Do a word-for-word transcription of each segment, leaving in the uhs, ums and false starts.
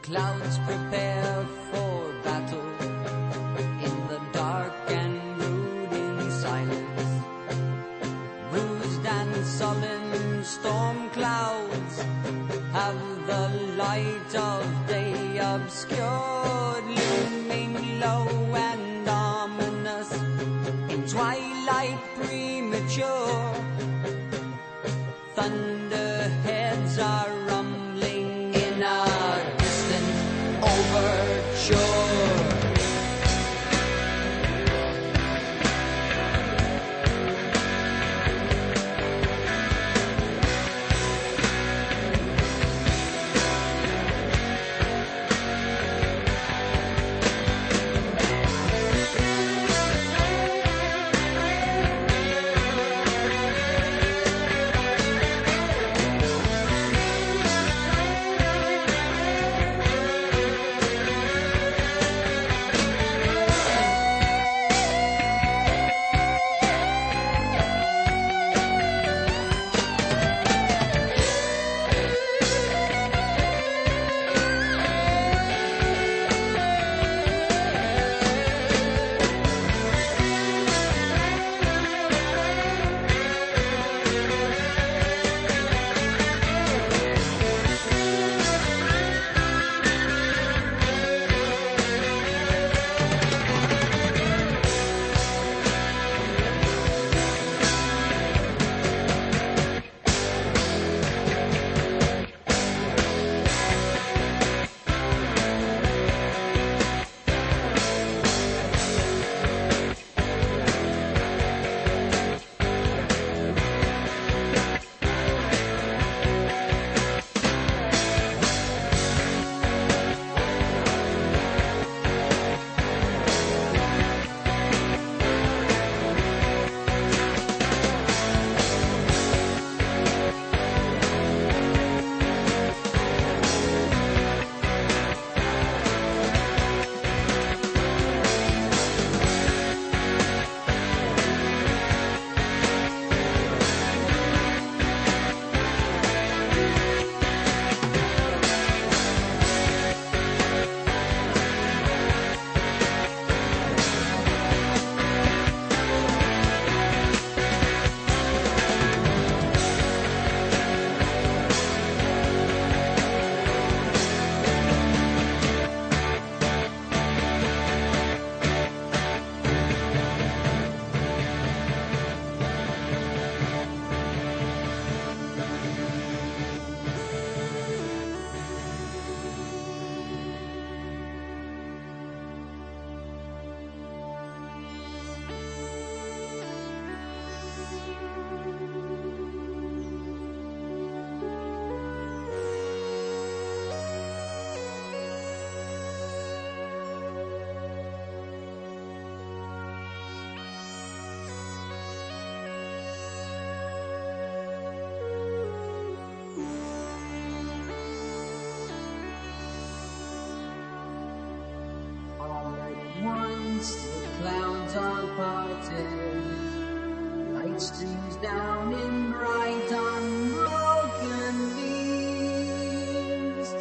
clouds prepare for battle in the dark and brooding silence. Bruised and sullen storm clouds have the light of day obscured, looming low and ominous in twilight premature. Thunderheads are rumbling in a distant overture. Once the clouds are parted, light streams down in bright unbroken leaves.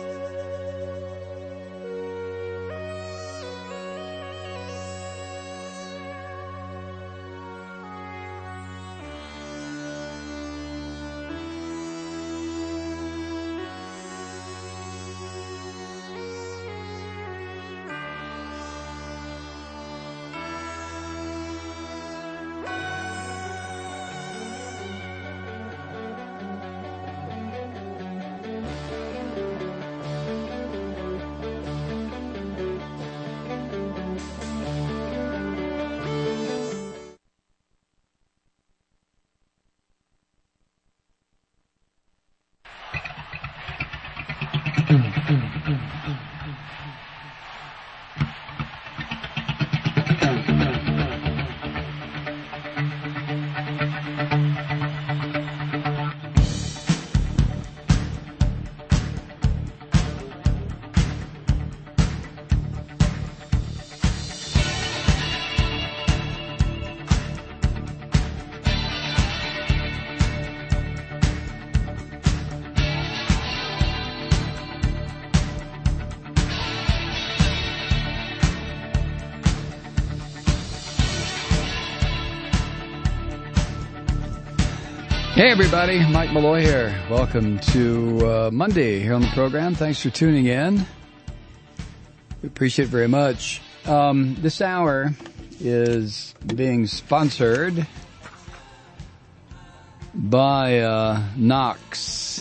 Hey everybody, Mike Malloy here. Welcome to uh, Monday here on the program. Thanks for tuning in. We appreciate it very much. Um, this hour is being sponsored by uh, Knox.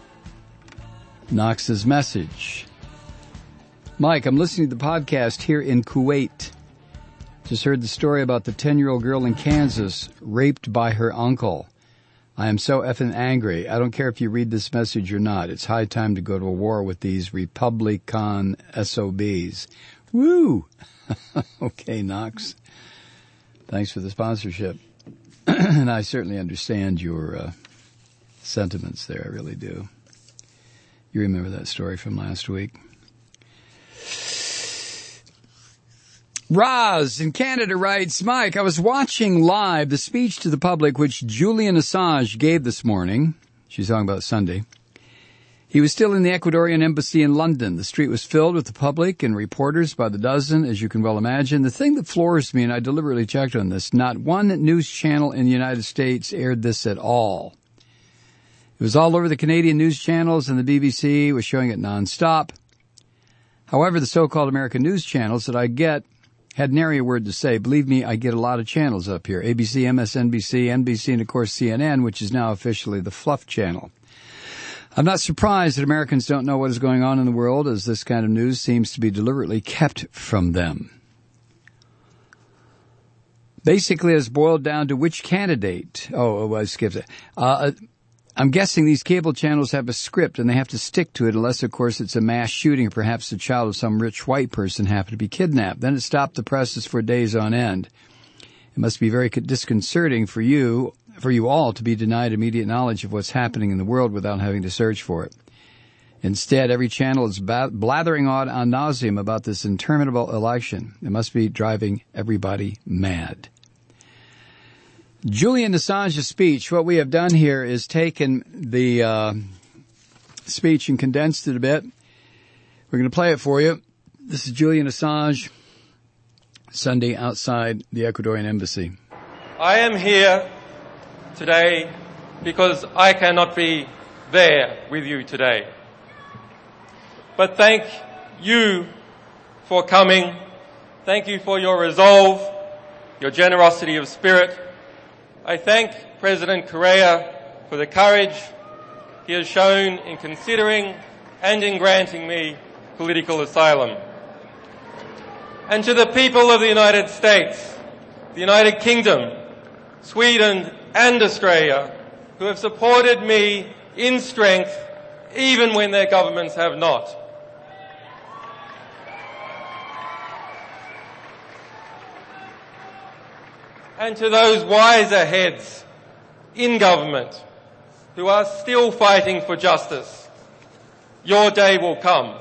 Knox's message. Mike, I'm listening to the podcast here in Kuwait. Just heard the story about the ten-year-old girl in Kansas raped by her uncle. I am so effing angry. I don't care if you read this message or not. It's high time to go to a war with these Republican S O Bs. Woo! Okay, Knox. Thanks for the sponsorship. And I certainly understand your uh, sentiments there. I really do. You remember that story from last week? Roz in Canada writes, Mike, I was watching live the speech to the public which Julian Assange gave this morning. She's talking about Sunday. He was still in the Ecuadorian embassy in London. The street was filled with the public and reporters by the dozen, as you can well imagine. The thing that floors me, and I deliberately checked on this, not one news channel in the United States aired this at all. It was all over the Canadian news channels, and the B B C was showing it nonstop. However, the so-called American news channels that I get had nary a word to say. Believe me, I get a lot of channels up here. A B C, M S N B C, N B C, and of course C N N, which is now officially the Fluff Channel. I'm not surprised that Americans don't know what is going on in the world, as this kind of news seems to be deliberately kept from them. Basically, it's boiled down to which candidate. Oh, oh I skipped it. Uh, I'm guessing these cable channels have a script and they have to stick to it unless, of course, it's a mass shooting or perhaps the child of some rich white person happened to be kidnapped. Then it stopped the presses for days on end. It must be very disconcerting for you, for you all to be denied immediate knowledge of what's happening in the world without having to search for it. Instead, every channel is blathering on ad nauseum about this interminable election. It must be driving everybody mad. Julian Assange's speech, what we have done here is taken the uh, speech and condensed it a bit. We're going to play it for you. This is Julian Assange, Sunday outside the Ecuadorian embassy. I am here today because I cannot be there with you today. But thank you for coming. Thank you for your resolve, your generosity of spirit. I thank President Correa for the courage he has shown in considering and in granting me political asylum. And to the people of the United States, the United Kingdom, Sweden and Australia, who have supported me in strength even when their governments have not. And to those wiser heads in government who are still fighting for justice, your day will come.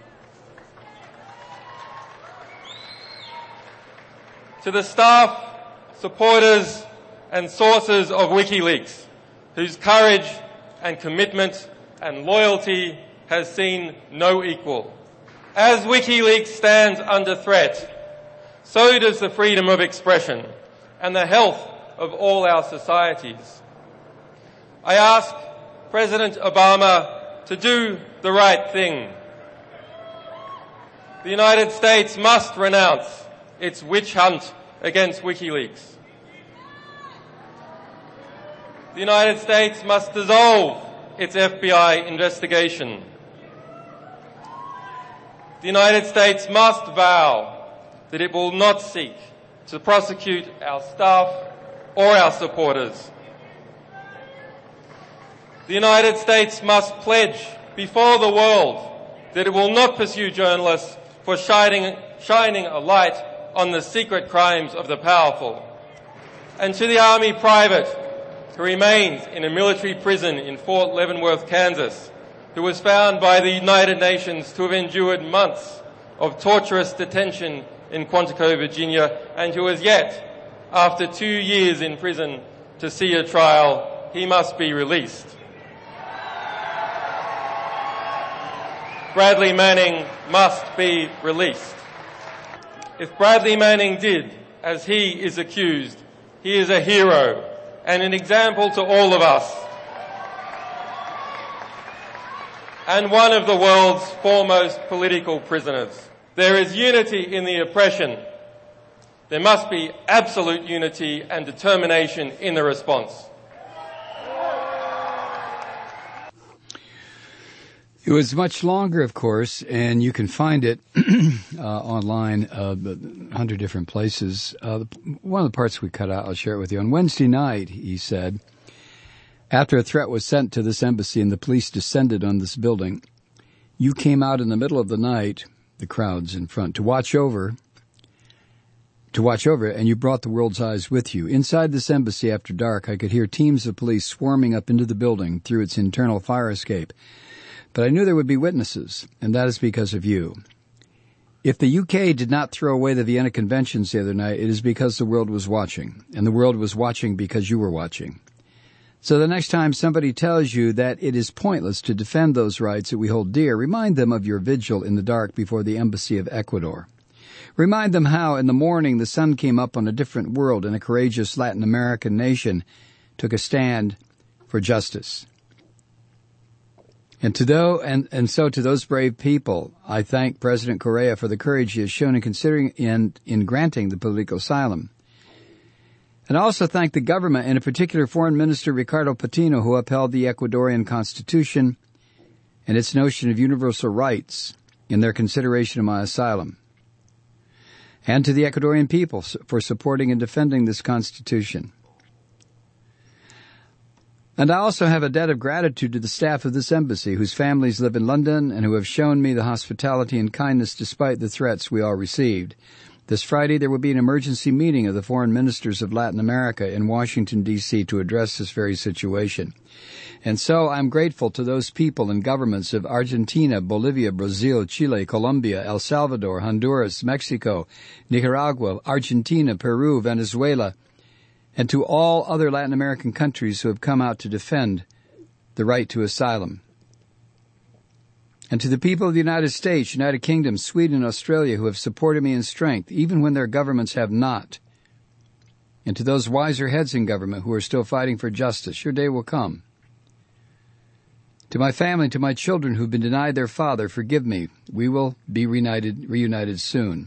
To the staff, supporters and sources of WikiLeaks, whose courage and commitment and loyalty has seen no equal. As WikiLeaks stands under threat, so does the freedom of expression and the health of all our societies. I ask President Obama to do the right thing. The United States must renounce its witch hunt against WikiLeaks. The United States must dissolve its F B I investigation. The United States must vow that it will not seek to prosecute our staff or our supporters. The United States must pledge before the world that it will not pursue journalists for shining, shining a light on the secret crimes of the powerful. And to the Army private who remains in a military prison in Fort Leavenworth, Kansas, who was found by the United Nations to have endured months of torturous detention in Quantico, Virginia, and who has yet, after two years in prison, to see a trial, he must be released. Bradley Manning must be released. If Bradley Manning did, as he is accused, he is a hero and an example to all of us and one of the world's foremost political prisoners. There is unity in the oppression. There must be absolute unity and determination in the response. It was much longer, of course, and you can find it uh, online, uh, a hundred different places. Uh, the, one of the parts we cut out, I'll share it with you. On Wednesday night, he said, after a threat was sent to this embassy and the police descended on this building, you came out in the middle of the night, the crowds in front, to watch over, to watch over it, and you brought the world's eyes with you. Inside this embassy after dark, I could hear teams of police swarming up into the building through its internal fire escape. But I knew there would be witnesses, and that is because of you. If the U K did not throw away the Vienna Conventions the other night, it is because the world was watching, and the world was watching because you were watching. So the next time somebody tells you that it is pointless to defend those rights that we hold dear, remind them of your vigil in the dark before the embassy of Ecuador. Remind them how in the morning the sun came up on a different world and a courageous Latin American nation took a stand for justice. And to those, and, and so to those brave people, I thank President Correa for the courage he has shown in considering in, in granting the political asylum. And I also thank the government, and in particular Foreign Minister Ricardo Patino, who upheld the Ecuadorian Constitution and its notion of universal rights in their consideration of my asylum. And to the Ecuadorian people for supporting and defending this Constitution. And I also have a debt of gratitude to the staff of this embassy, whose families live in London and who have shown me the hospitality and kindness despite the threats we all received. This Friday there will be an emergency meeting of the foreign ministers of Latin America in Washington, D C to address this very situation. And so I'm grateful to those people and governments of Argentina, Bolivia, Brazil, Chile, Colombia, El Salvador, Honduras, Mexico, Nicaragua, Argentina, Peru, Venezuela, and to all other Latin American countries who have come out to defend the right to asylum. And to the people of the United States, United Kingdom, Sweden, and Australia who have supported me in strength, even when their governments have not. And to those wiser heads in government who are still fighting for justice, your day will come. To my family, to my children who've been denied their father, forgive me. We will be reunited, reunited soon.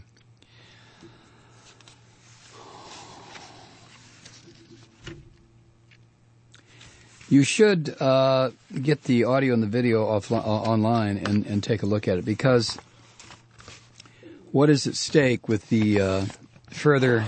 You should uh, get the audio and the video off, uh, online and, and take a look at it, because what is at stake with the uh, further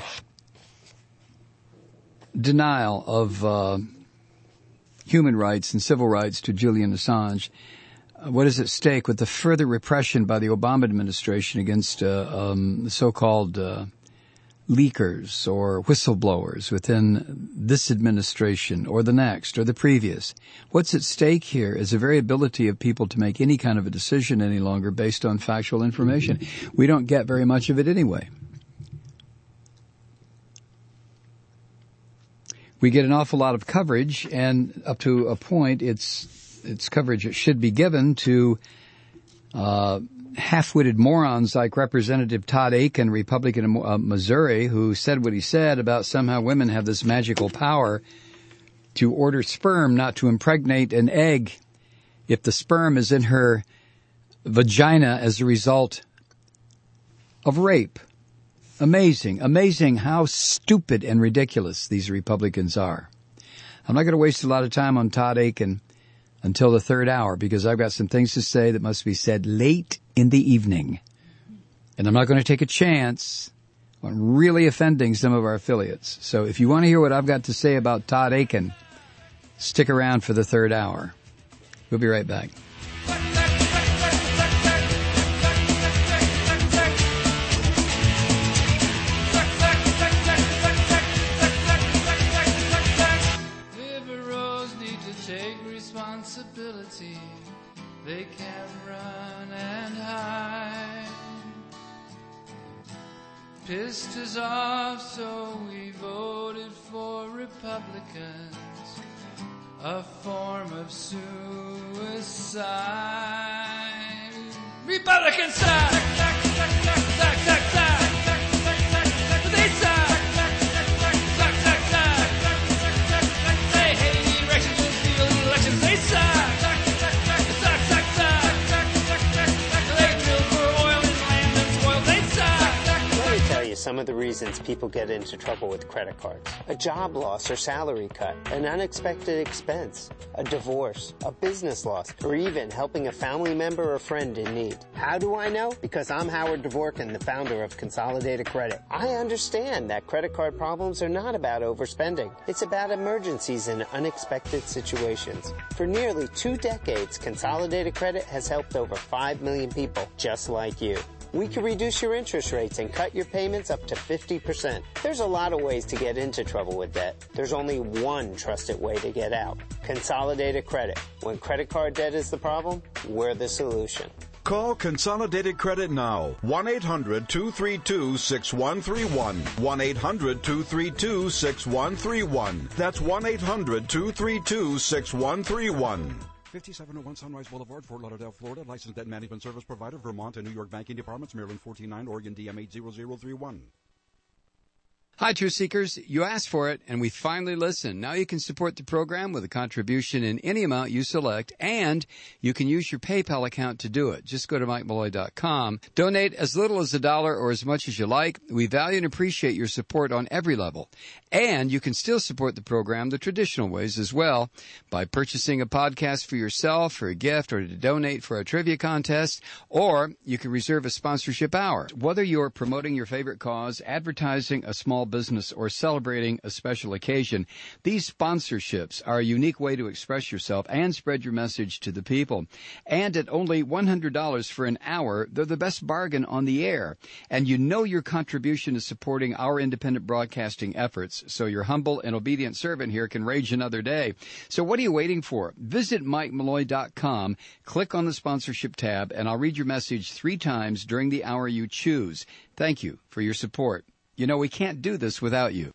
denial of uh, human rights and civil rights to Julian Assange, uh, what is at stake with the further repression by the Obama administration against uh, um, the so-called uh, leakers or whistleblowers within this administration or the next or the previous. What's at stake here is the very ability of people to make any kind of a decision any longer based on factual information. We don't get very much of it anyway. We get an awful lot of coverage, and up to a point, it's it's coverage that should be given to uh half-witted morons like Representative Todd Akin, Republican of uh, Missouri, who said what he said about somehow women have this magical power to order sperm not to impregnate an egg if the sperm is in her vagina as a result of rape. Amazing, amazing how stupid and ridiculous these Republicans are. I'm not going to waste a lot of time on Todd Akin until the third hour, because I've got some things to say that must be said late in the evening. And I'm not going to take a chance on really offending some of our affiliates. So if you want to hear what I've got to say about Todd Akin, stick around for the third hour. We'll be right back. They can run and hide. Pissed us off, so we voted for Republicans, a form of suicide. Republicans suck! Suck, suck, suck, suck, suck, suck. They suck! Suck, suck, suck. They hate elections, we'll steal elections. They suck! Suck, suck, suck, suck, suck. reasons people get into trouble with credit cards. A job loss or salary cut, an unexpected expense, a divorce, a business loss, or even helping a family member or friend in need. How do I know? Because I'm Howard Dvorkin, the founder of Consolidated Credit. I understand that credit card problems are not about overspending. It's about emergencies and unexpected situations. For nearly two decades, Consolidated Credit has helped over five million people just like you. We can reduce your interest rates and cut your payments up to fifty percent. There's a lot of ways to get into trouble with debt. There's only one trusted way to get out. Consolidated Credit. When credit card debt is the problem, we're the solution. Call Consolidated Credit now. one eight hundred two three two six one three one. one eight hundred two three two six one three one. That's one eight hundred two three two six one three one. fifty-seven oh one Sunrise Boulevard, Fort Lauderdale, Florida. Licensed debt management service provider, Vermont and New York banking departments, Maryland fourteen nine, Oregon D M eight zero zero three one. Hi, Truth Seekers. You asked for it, and we finally listened. Now you can support the program with a contribution in any amount you select, and you can use your PayPal account to do it. Just go to mike malloy dot com. Donate as little as a dollar or as much as you like. We value and appreciate your support on every level. And you can still support the program the traditional ways as well, by purchasing a podcast for yourself, for a gift, or to donate for a trivia contest, or you can reserve a sponsorship hour. Whether you're promoting your favorite cause, advertising a small business, or celebrating a special occasion, these sponsorships are a unique way to express yourself and spread your message to the people. And at only one hundred dollars for an hour, they're the best bargain on the air. And you know your contribution is supporting our independent broadcasting efforts, so your humble and obedient servant here can rage another day. So what are you waiting for? Visit mike malloy dot com, click on the sponsorship tab, and I'll read your message three times during the hour you choose. Thank you for your support. You know, we can't do this without you.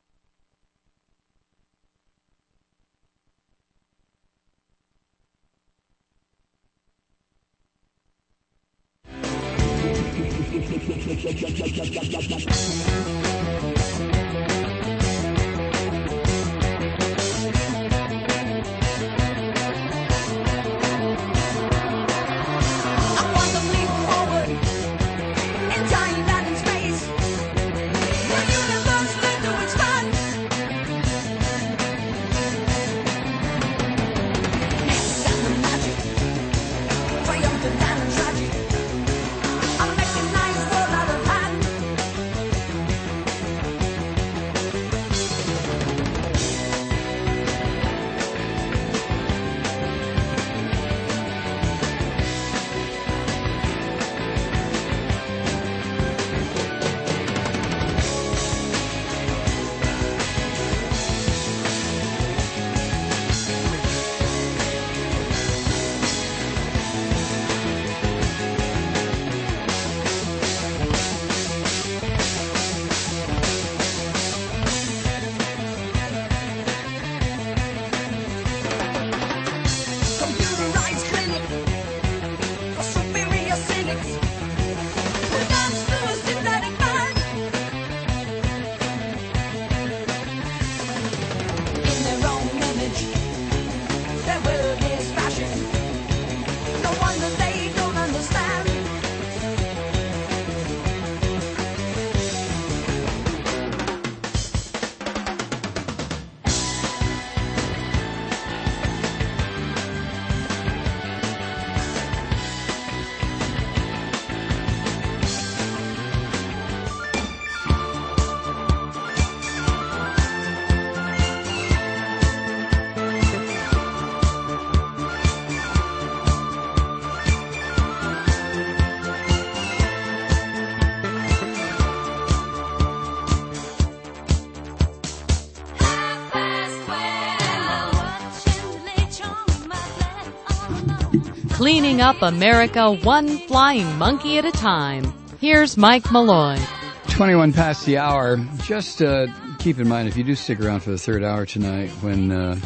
Cleaning up America one flying monkey at a time. Here's Mike Malloy. twenty-one past the hour. Just uh, keep in mind, if you do stick around for the third hour tonight, when uh,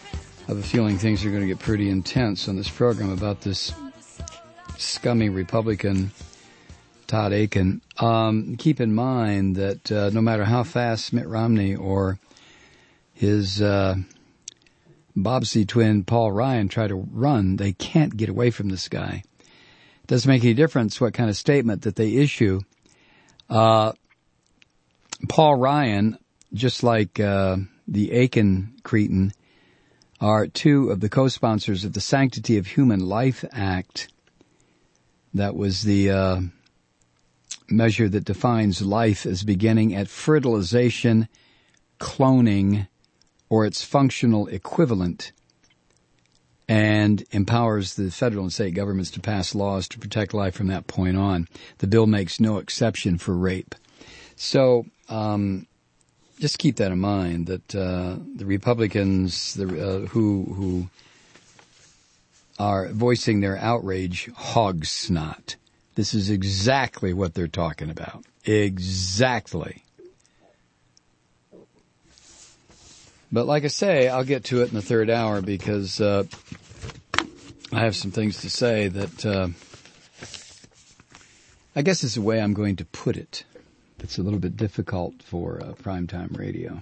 I have a feeling things are going to get pretty intense on this program about this scummy Republican, Todd Akin, um, keep in mind that uh, no matter how fast Mitt Romney or his uh, Bobsey twin Paul Ryan try to run, they can't get away from this guy. It doesn't make any difference what kind of statement that they issue. Uh, Paul Ryan, just like uh, the Aiken Cretin, are two of the co-sponsors of the Sanctity of Human Life Act. That was the uh, measure that defines life as beginning at fertilization, cloning, or its functional equivalent, and empowers the federal and state governments to pass laws to protect life from that point on. The bill makes no exception for rape. So um, just keep that in mind, that uh, the Republicans the, uh, who who are voicing their outrage hog snot. This is exactly what they're talking about. Exactly. But like I say, I'll get to it in the third hour because uh, I have some things to say that uh, I guess is the way I'm going to put it. It's a little bit difficult for uh, primetime radio.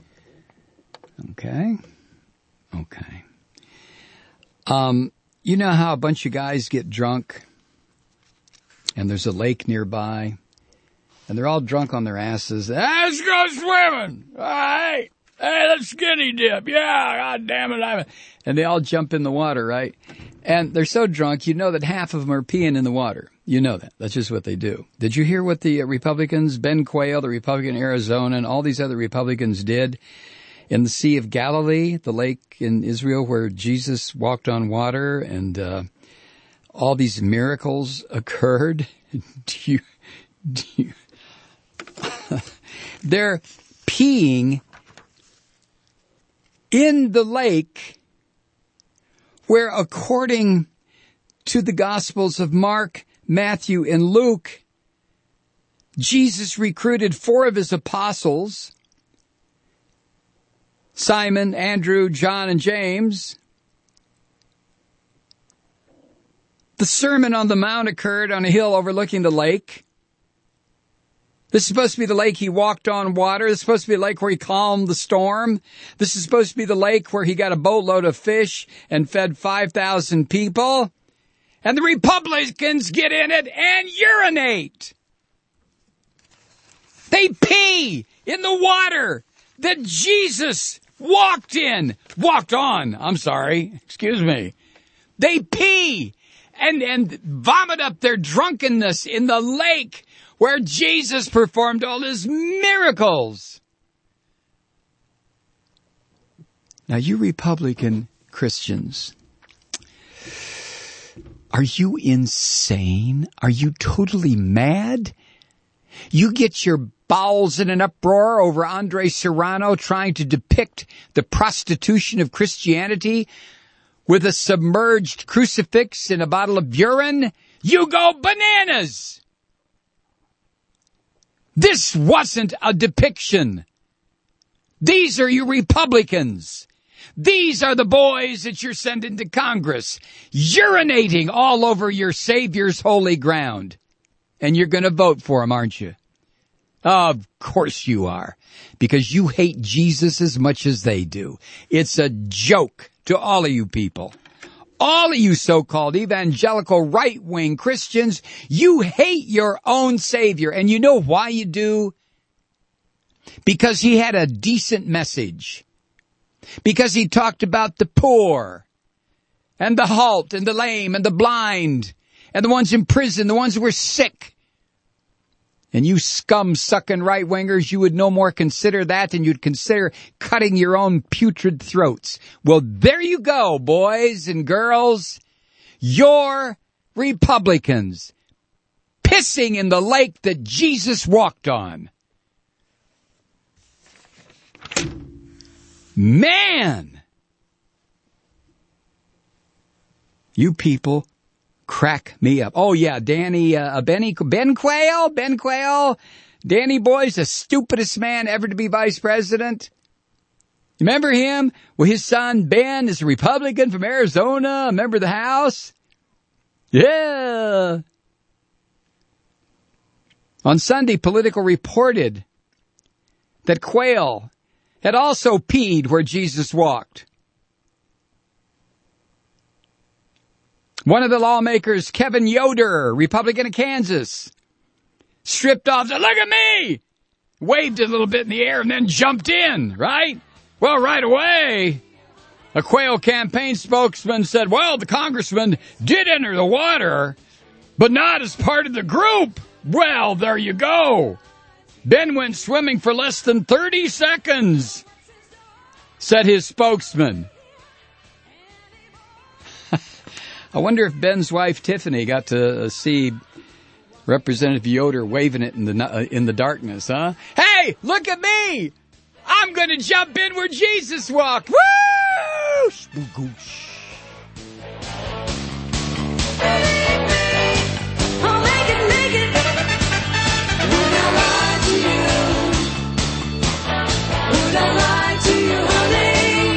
Okay? Okay. Um, you know how a bunch of guys get drunk and there's a lake nearby and they're all drunk on their asses. Let's go swimming! All right! Hey, let's skinny dip. Yeah, God damn it. I'm... And they all jump in the water, right? And they're so drunk, you know that half of them are peeing in the water. You know that. That's just what they do. Did you hear what the Republicans, Ben Quayle, the Republican in Arizona, and all these other Republicans did in the Sea of Galilee, the lake in Israel where Jesus walked on water and uh, all these miracles occurred? Do you... Do you they're peeing in the lake where, according to the Gospels of Mark, Matthew, and Luke, Jesus recruited four of his apostles, Simon, Andrew, John, and James. The Sermon on the Mount occurred on a hill overlooking the lake. This is supposed to be the lake he walked on water. This is supposed to be the lake where he calmed the storm. This is supposed to be the lake where he got a boatload of fish and fed five thousand people. And the Republicans get in it and urinate. They pee in the water that Jesus walked in. Walked on. I'm sorry. Excuse me. They pee and, and vomit up their drunkenness in the lake where Jesus performed all his miracles. Now, you Republican Christians, are you insane? Are you totally mad? You get your bowels in an uproar over Andre Serrano trying to depict the prostitution of Christianity with a submerged crucifix and a bottle of urine? You go bananas! This wasn't a depiction. These are you Republicans. These are the boys that you're sending to Congress, urinating all over your Savior's holy ground. And you're going to vote for them, aren't you? Of course you are, because you hate Jesus as much as they do. It's a joke to all of you people. All of you so-called evangelical right-wing Christians, you hate your own Savior. And you know why you do? Because he had a decent message. Because he talked about the poor and the halt and the lame and the blind and the ones in prison, the ones who were sick. And you scum-sucking right-wingers, you would no more consider that than you'd consider cutting your own putrid throats. Well, there you go, boys and girls. You're Republicans pissing in the lake that Jesus walked on. Man! You people crack me up. Oh, yeah, Danny, uh, Benny, Ben Quayle, Ben Quayle, Danny Boy's the stupidest man ever to be vice president. Remember him? Well, his son Ben is a Republican from Arizona, a member of the House. Yeah. On Sunday, Politico reported that Quayle had also peed where Jesus walked. One of the lawmakers, Kevin Yoder, Republican of Kansas, stripped off, said, look at me! waved it a little bit in the air, and then jumped in, right? Well, right away, a Quail campaign spokesman said, well, the congressman did enter the water, but not as part of the group. Well, there you go. Ben went swimming for less than thirty seconds, said his spokesman. I wonder if Ben's wife, Tiffany, got to uh, see Representative Yoder waving it in the uh, in the darkness, huh? Hey, look at me! I'm going to jump in where Jesus walked. Woo! Spoogoosh. I'll make it, make it. Would I lie to you? Would I lie to you, honey?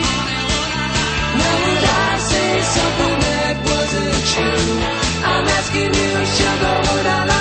Now would I say something that wasn't true? I'm asking you, sugar, would I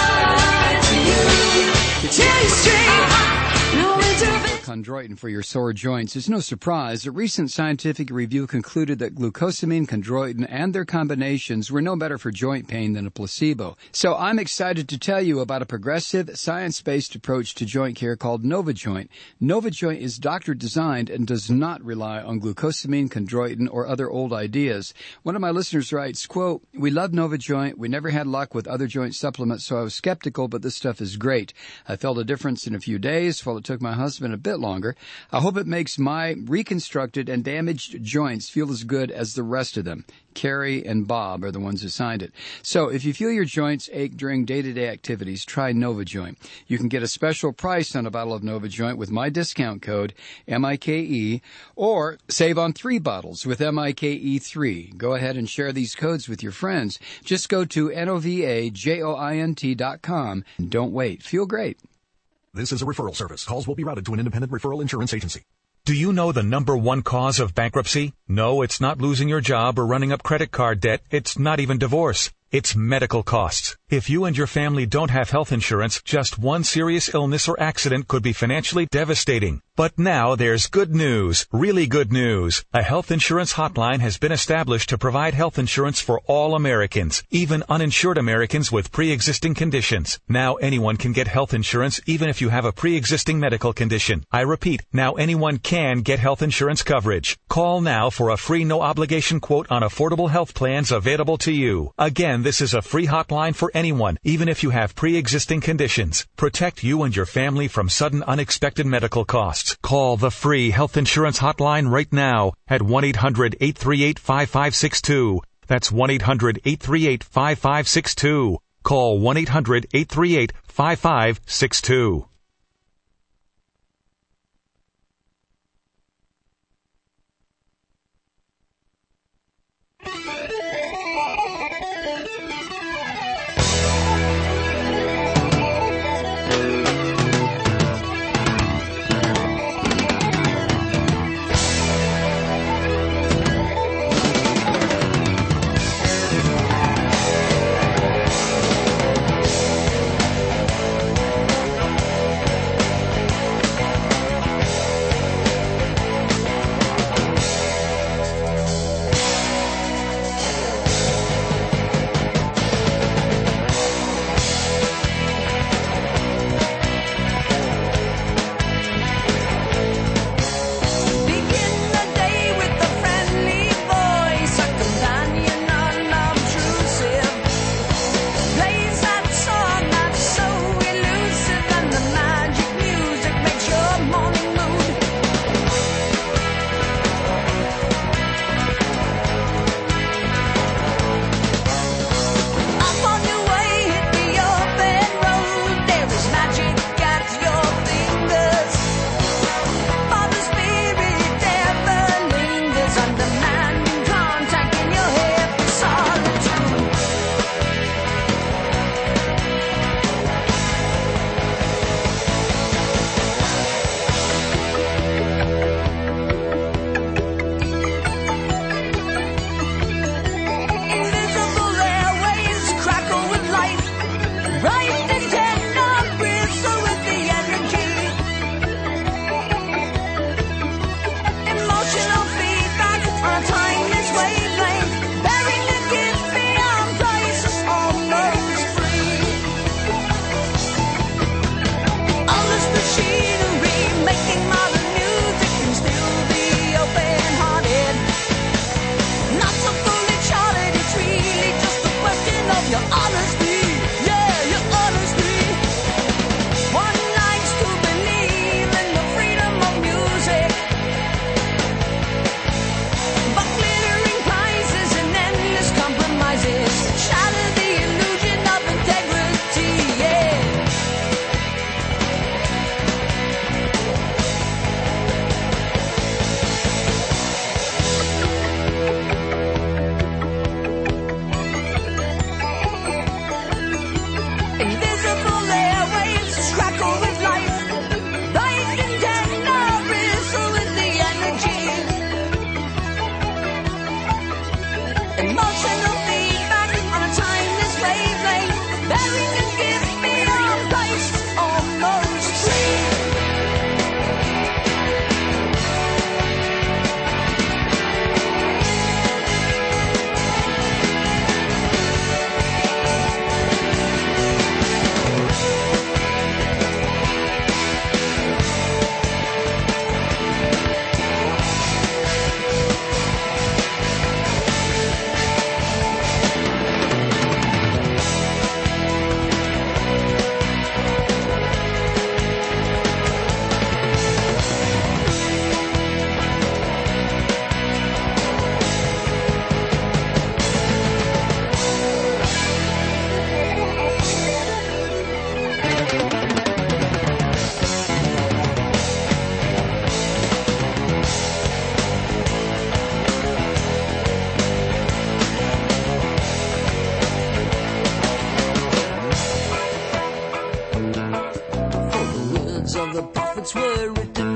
lie to you? To tell you straight, no intervention. Chondroitin for your sore joints. It's no surprise. A recent scientific review concluded that glucosamine, chondroitin, and their combinations were no better for joint pain than a placebo. So I'm excited to tell you about a progressive, science-based approach to joint care called NovaJoint. NovaJoint is doctor-designed and does not rely on glucosamine, chondroitin, or other old ideas. One of my listeners writes, quote, we love NovaJoint. We never had luck with other joint supplements, so I was skeptical, but this stuff is great. I felt a difference in a few days, while it took my husband a bit longer. I hope it makes my reconstructed and damaged joints feel as good as the rest of them. Carrie and Bob are the ones who signed it. So if you feel your joints ache during day-to-day activities, try NovaJoint. You can get a special price on a bottle of NovaJoint with my discount code, M I K E, or save on three bottles with M I K E three. Go ahead and share these codes with your friends. Just go to N O V A J O I N T dot com and don't wait. Feel great. This is a referral service. Calls will be routed to an independent referral insurance agency. Do you know the number one cause of bankruptcy? No, it's not losing your job or running up credit card debt. It's not even divorce. It's medical costs. If you and your family don't have health insurance, just one serious illness or accident could be financially devastating. But now there's good news, really good news. A health insurance hotline has been established to provide health insurance for all Americans, even uninsured Americans with pre-existing conditions. Now anyone can get health insurance even if you have a pre-existing medical condition. I repeat, now anyone can get health insurance coverage. Call now for a free no-obligation quote on affordable health plans available to you. Again, this is a free hotline for anyone, even if you have pre-existing conditions. Protect you and your family from sudden unexpected medical costs. Call the free health insurance hotline right now at one eight hundred eight three eight five five six two. That's one eight hundred eight three eight five five six two. Call one eight hundred eight three eight five five six two.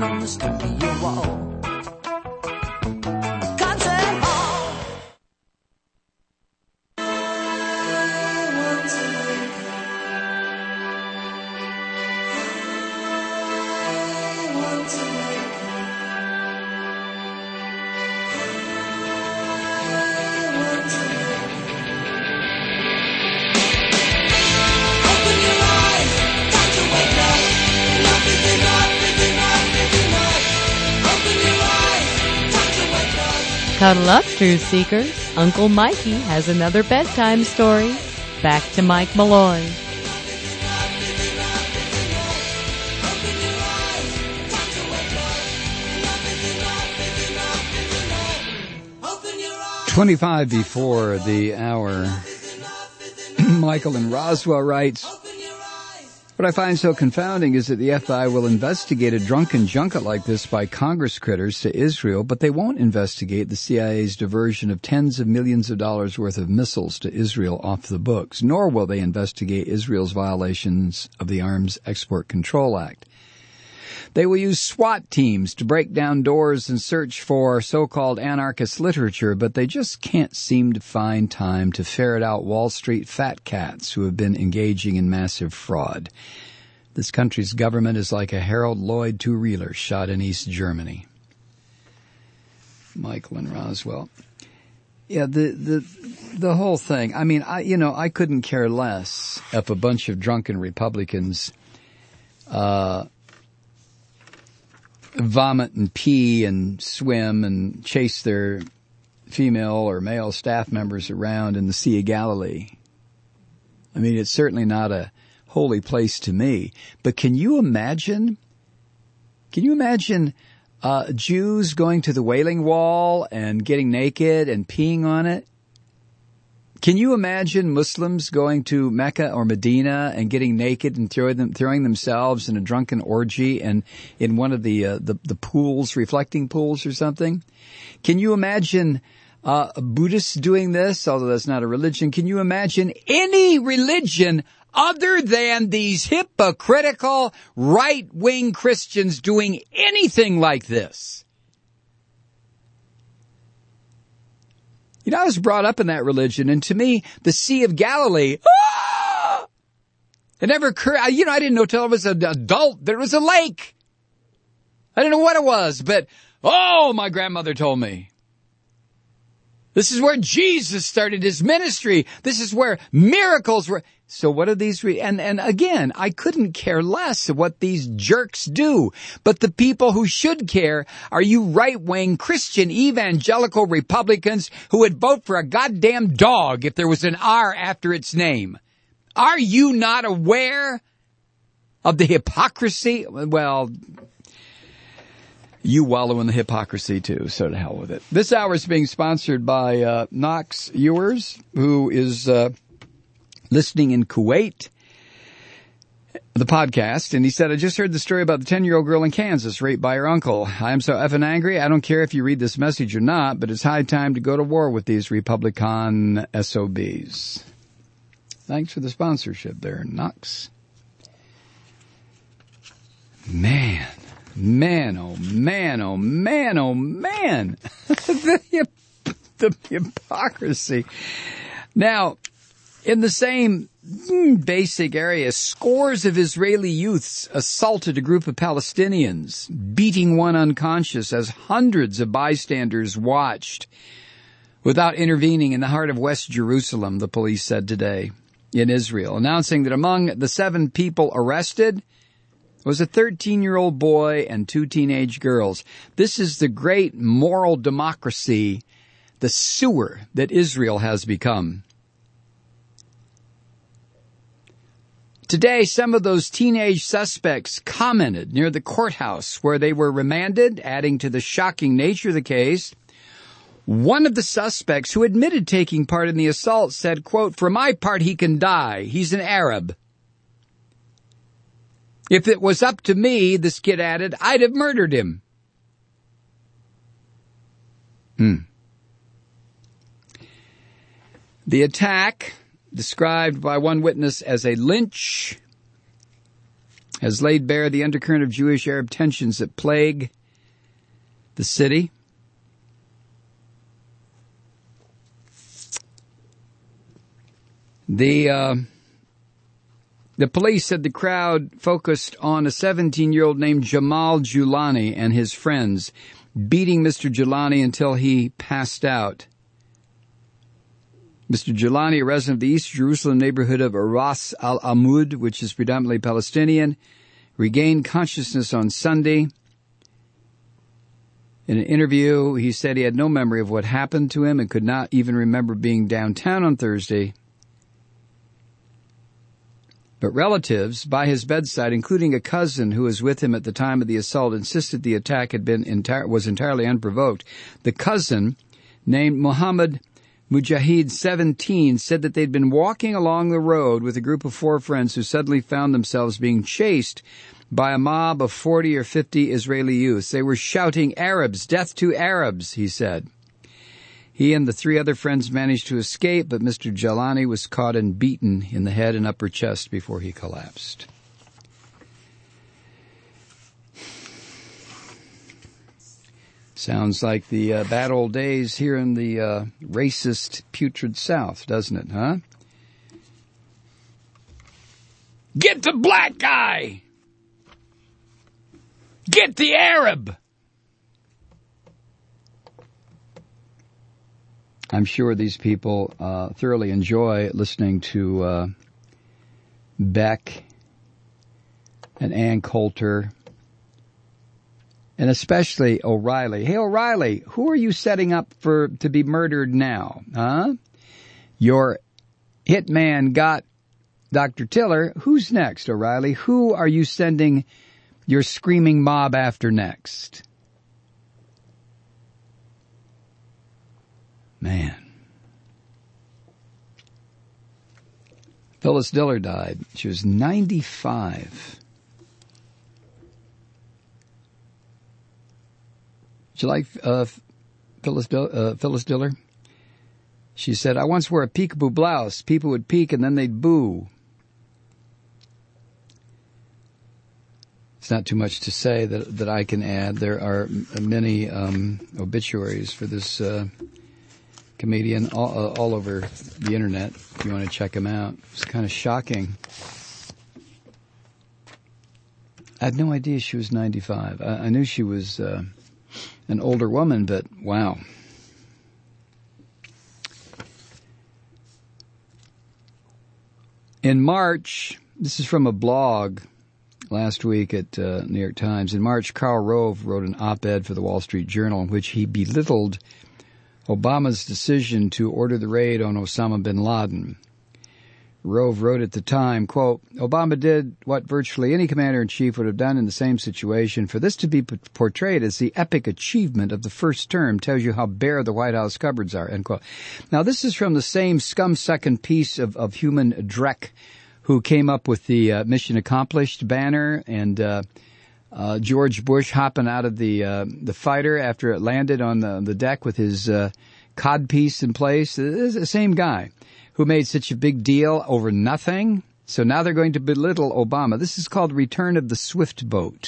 on the studio wall. Concert hall. I want to wake up. I want to wake up. I want to wake up. Open your eyes, time to wake up. Enough is enough, is enough, is enough. Open your eyes, time to wake up. Cuddle up, truth seekers. Uncle Mikey has another bedtime story. Back to Mike Malloy. twenty-five before the hour, Michael in Roswell writes, what I find so confounding is that the F B I will investigate a drunken junket like this by Congress critters to Israel, but they won't investigate the C I A's diversion of tens of millions of dollars worth of missiles to Israel off the books, nor will they investigate Israel's violations of the Arms Export Control Act. They will use SWAT teams to break down doors and search for so-called anarchist literature, but they just can't seem to find time to ferret out Wall Street fat cats who have been engaging in massive fraud. This country's government is like a Harold Lloyd two-reeler shot in East Germany. Michael and Roswell. Yeah, the the the whole thing. I mean, I you know, I couldn't care less if a bunch of drunken Republicans uh vomit and pee and swim and chase their female or male staff members around in the Sea of Galilee. I mean, it's certainly not a holy place to me. But can you imagine, can you imagine uh, Jews going to the Wailing Wall and getting naked and peeing on it? Can you imagine Muslims going to Mecca or Medina and getting naked and throwing them, throwing themselves in a drunken orgy and in one of the, uh, the, the pools, reflecting pools or something? Can you imagine, uh, Buddhists doing this, although that's not a religion? Can you imagine any religion other than these hypocritical right-wing Christians doing anything like this? You know, I was brought up in that religion, and to me, the Sea of Galilee, ah! It never occurred, you know, I didn't know till I was an adult there was a lake. I didn't know what it was, but, oh, my grandmother told me. This is where Jesus started his ministry. This is where miracles were. So what are these? Re- and, and again, I couldn't care less of what these jerks do. But the people who should care are you right-wing Christian evangelical Republicans who would vote for a goddamn dog if there was an R after its name. Are you not aware of the hypocrisy? Well, you wallow in the hypocrisy too, so to hell with it. This hour is being sponsored by uh, Knox Ewers, who is uh, listening in Kuwait, the podcast, and he said, I just heard the story about the ten-year-old girl in Kansas raped by her uncle. I am so effing angry. I don't care if you read this message or not, but it's high time to go to war with these Republican S O Bs. Thanks for the sponsorship there, Knox. Man. Man, oh man, oh man, oh man. the, the hypocrisy. Now, in the same basic area, scores of Israeli youths assaulted a group of Palestinians, beating one unconscious as hundreds of bystanders watched without intervening in the heart of West Jerusalem, the police said today in Israel, announcing that among the seven people arrested was a thirteen-year-old boy and two teenage girls. This is the great moral democracy, the sewer that Israel has become. Today, some of those teenage suspects commented near the courthouse where they were remanded, adding to the shocking nature of the case. One of the suspects who admitted taking part in the assault said, quote, for my part, he can die. He's an Arab. If it was up to me, this kid added, I'd have murdered him. Hmm. The attack, described by one witness as a lynch, has laid bare the undercurrent of Jewish-Arab tensions that plague the city. The uh, the police said the crowd focused on a seventeen-year-old named Jamal Julani and his friends, beating Mister Julani until he passed out. Mister Julani, a resident of the East Jerusalem neighborhood of Ras Al Amud, which is predominantly Palestinian, regained consciousness on Sunday. In an interview, he said he had no memory of what happened to him and could not even remember being downtown on Thursday. But relatives by his bedside, including a cousin who was with him at the time of the assault, insisted the attack had been entire, was entirely unprovoked. The cousin, named Muhammad Mujahid, seventeen, said that they'd been walking along the road with a group of four friends who suddenly found themselves being chased by a mob of forty or fifty Israeli youths. They were shouting, "Arabs, death to Arabs," he said. He and the three other friends managed to escape, but Mister Jalani was caught and beaten in the head and upper chest before he collapsed. Sounds like the uh, bad old days here in the uh, racist, putrid South, doesn't it, huh? Get the black guy! Get the Arab! I'm sure these people uh, thoroughly enjoy listening to uh, Beck and Ann Coulter, and especially O'Reilly. Hey, O'Reilly, who are you setting up for to be murdered now? Huh? Your hitman got Doctor Tiller. Who's next, O'Reilly? Who are you sending your screaming mob after next? Man. Phyllis Diller died. She was ninety-five. Did you like uh, Phyllis, uh, Phyllis Diller? She said, "I once wore a peekaboo blouse. People would peek and then they'd boo." It's not too much to say that that I can add. There are many um, obituaries for this uh, comedian all, uh, all over the internet, if you want to check them out. It's kind of shocking. I had no idea she was ninety-five. I, I knew she was uh, an older woman, but wow. In March, this is from a blog last week at uh, New York Times. In March, Karl Rove wrote an op-ed for the Wall Street Journal in which he belittled Obama's decision to order the raid on Osama bin Laden. Rove wrote at the time, quote, "Obama did what virtually any commander-in-chief would have done in the same situation. For this to be p- portrayed as the epic achievement of the first term tells you how bare the White House cupboards are," end quote. Now, this is from the same scum-sucking piece of, of human dreck who came up with the uh, Mission Accomplished banner and uh, uh, George Bush hopping out of the uh, the fighter after it landed on the, the deck with his uh, codpiece in place. This is the same guy who made such a big deal over nothing. So now they're going to belittle Obama. This is called Return of the Swift Boat.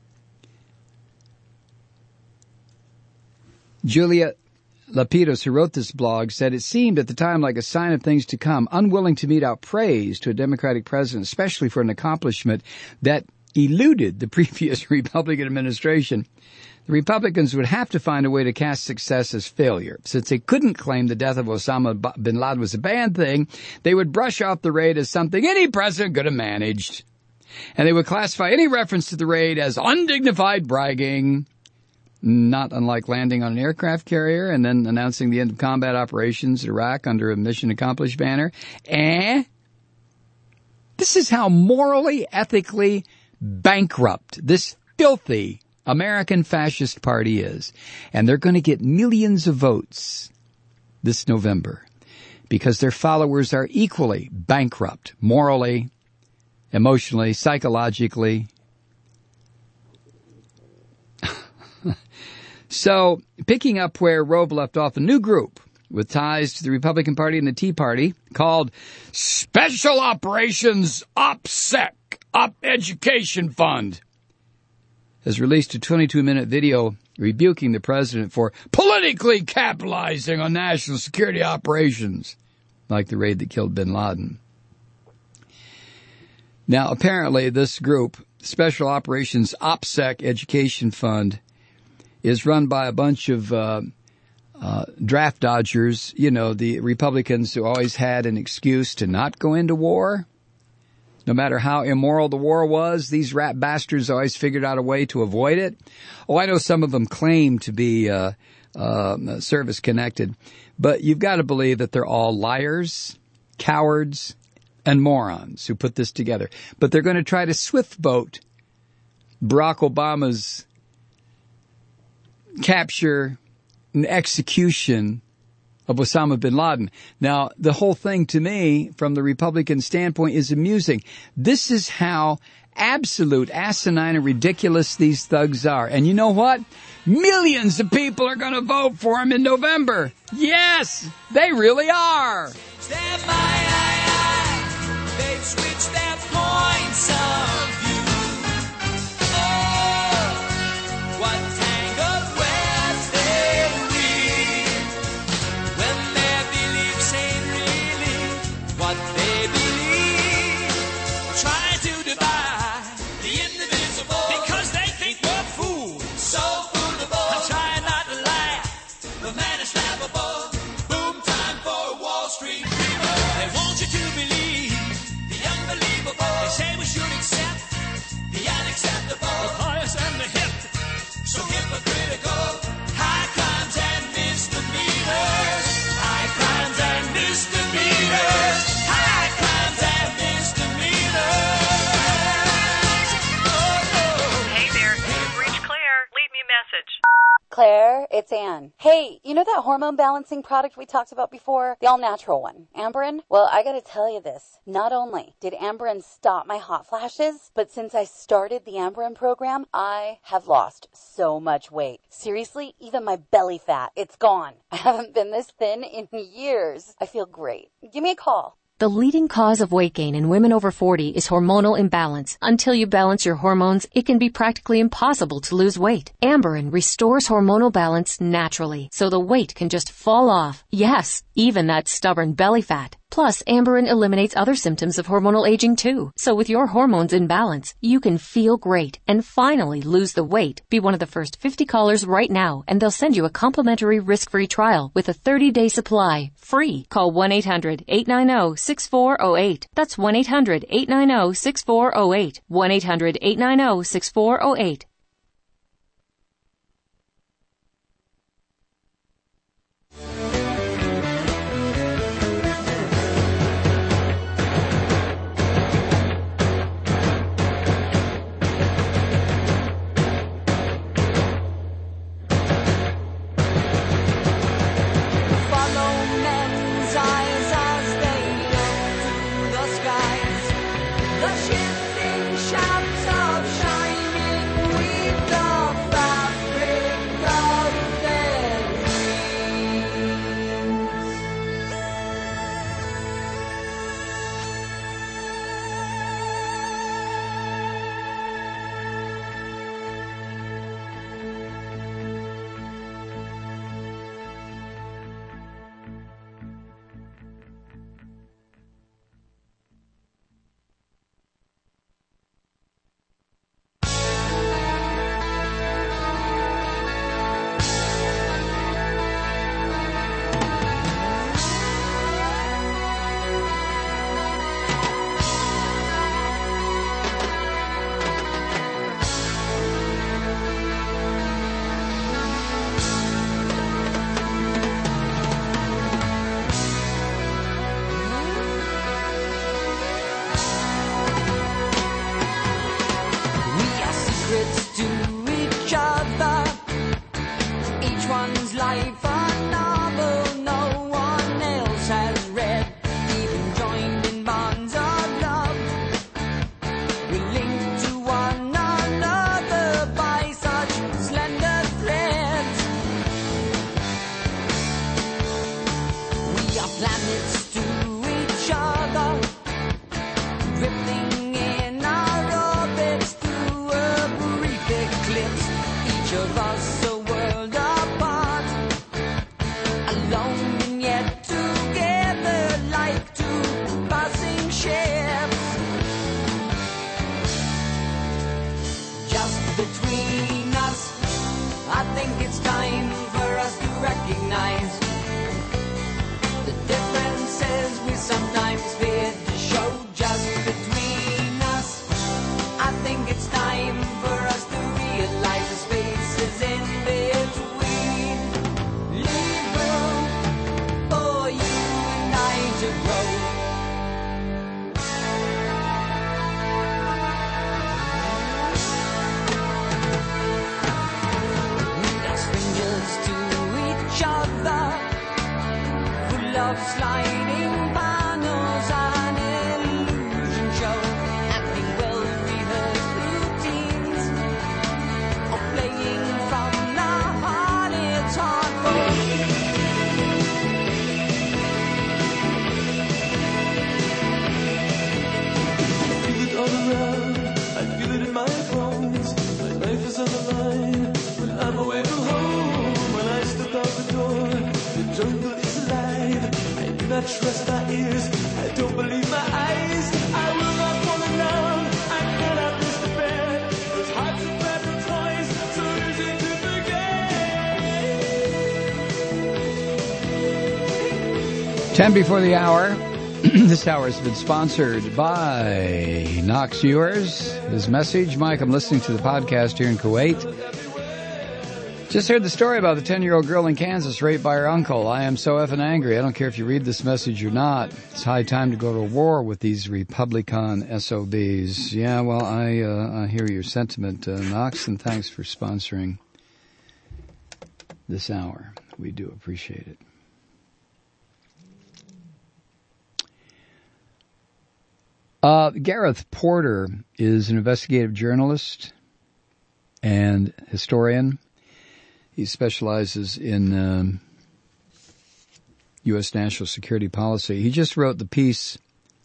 Julia Lapidus, who wrote this blog, said it seemed at the time like a sign of things to come, unwilling to mete out praise to a Democratic president, especially for an accomplishment that eluded the previous Republican administration. The Republicans would have to find a way to cast success as failure. Since they couldn't claim the death of Osama bin Laden was a bad thing, they would brush off the raid as something any president could have managed. And they would classify any reference to the raid as undignified bragging, not unlike landing on an aircraft carrier and then announcing the end of combat operations in Iraq under a Mission Accomplished banner. Eh? This is how morally, ethically bankrupt this filthy American fascist party is. And they're going to get millions of votes this November because their followers are equally bankrupt, morally, emotionally, psychologically. So, picking up where Rove left off, a new group with ties to the Republican Party and the Tea Party called Special Operations OPSEC, Up Education Fund has released a twenty-two minute video rebuking the president for politically capitalizing on national security operations, like the raid that killed bin Laden. Now, apparently, this group, Special Operations OPSEC Education Fund, is run by a bunch of uh, uh, draft dodgers, you know, the Republicans who always had an excuse to not go into war. No matter how immoral the war was, these rat bastards always figured out a way to avoid it. Oh, I know some of them claim to be uh, uh, service-connected, but you've got to believe that they're all liars, cowards, and morons who put this together. But they're going to try to swift boat Barack Obama's capture and execution of Osama bin Laden. Now, the whole thing to me, from the Republican standpoint, is amusing. This is how absolute asinine and ridiculous these thugs are. And you know what? Millions of people are going to vote for him in November. Yes, they really are. Stand by, I, I. They've switched their points of view. Oh, what tangled webs they weave when their beliefs ain't really what they believe. Try to divide the indivisible because they think we're fools. So foolable. I try not to laugh. The man is laughable. Boom time for Wall Street. They want you to believe the unbelievable. They say we should accept the unacceptable. The pious and the hip, so hypocritical. High crimes and misdemeanors. High crimes and misdemeanors. High crimes and misdemeanors. Oh, oh. Hey there, you've reached Claire. Leave me a message. Claire, it's Ann. Hey, you know that hormone balancing product we talked about before? The all-natural one. Amberen? Well, I gotta tell you this. Not only did Amberen stop my hot flashes, but since I started the Amberen program, I have lost so much weight. Seriously, even my belly fat, it's gone. I haven't been this thin in years. I feel great. Give me a call. The leading cause of weight gain in women over forty is hormonal imbalance. Until you balance your hormones, it can be practically impossible to lose weight. Amberen restores hormonal balance naturally, so the weight can just fall off. Yes, even that stubborn belly fat. Plus, Amberen eliminates other symptoms of hormonal aging too. So with your hormones in balance, you can feel great and finally lose the weight. Be one of the first fifty callers right now, and they'll send you a complimentary risk-free trial with a thirty-day supply, free. Call one eight hundred eight nine zero six four zero eight. That's one eight hundred eight nine zero six four zero eight. one eight hundred eight nine zero six four zero eight. The shifting shafts of shining of us a world apart, alone and yet together like two passing ships. Just between us, I think it's time for us to recognize the differences we sometimes fear to show. Just between us, I think it's time for us to realize the spaces in between. Leave room for you and I to grow. Like strangers to each other, full of sliding panels and illusion show, acting well-rehearsed routines, or playing from the heart. It's hardcore. I feel it all around, I feel it in my bones. My life is on the line when I'm away from home. When I step out the door, the jungle is alive. I do not trust my ears, I don't believe my eyes. I will not fall down, I cannot miss the bed. Those hearts of fragile toys, so easy to forget. Ten before the hour. This hour has been sponsored by Knox Viewers. His message, Mike, I'm listening to the podcast here in Kuwait. Just heard the story about the ten-year-old girl in Kansas raped by her uncle. I am so effing angry. I don't care if you read this message or not. It's high time to go to war with these Republican S O Bs. Yeah, well, I, uh, I hear your sentiment, uh, Knox, and thanks for sponsoring this hour. We do appreciate it. Uh, Gareth Porter is an investigative journalist and historian. He specializes in um, U S national security policy. He just wrote the piece,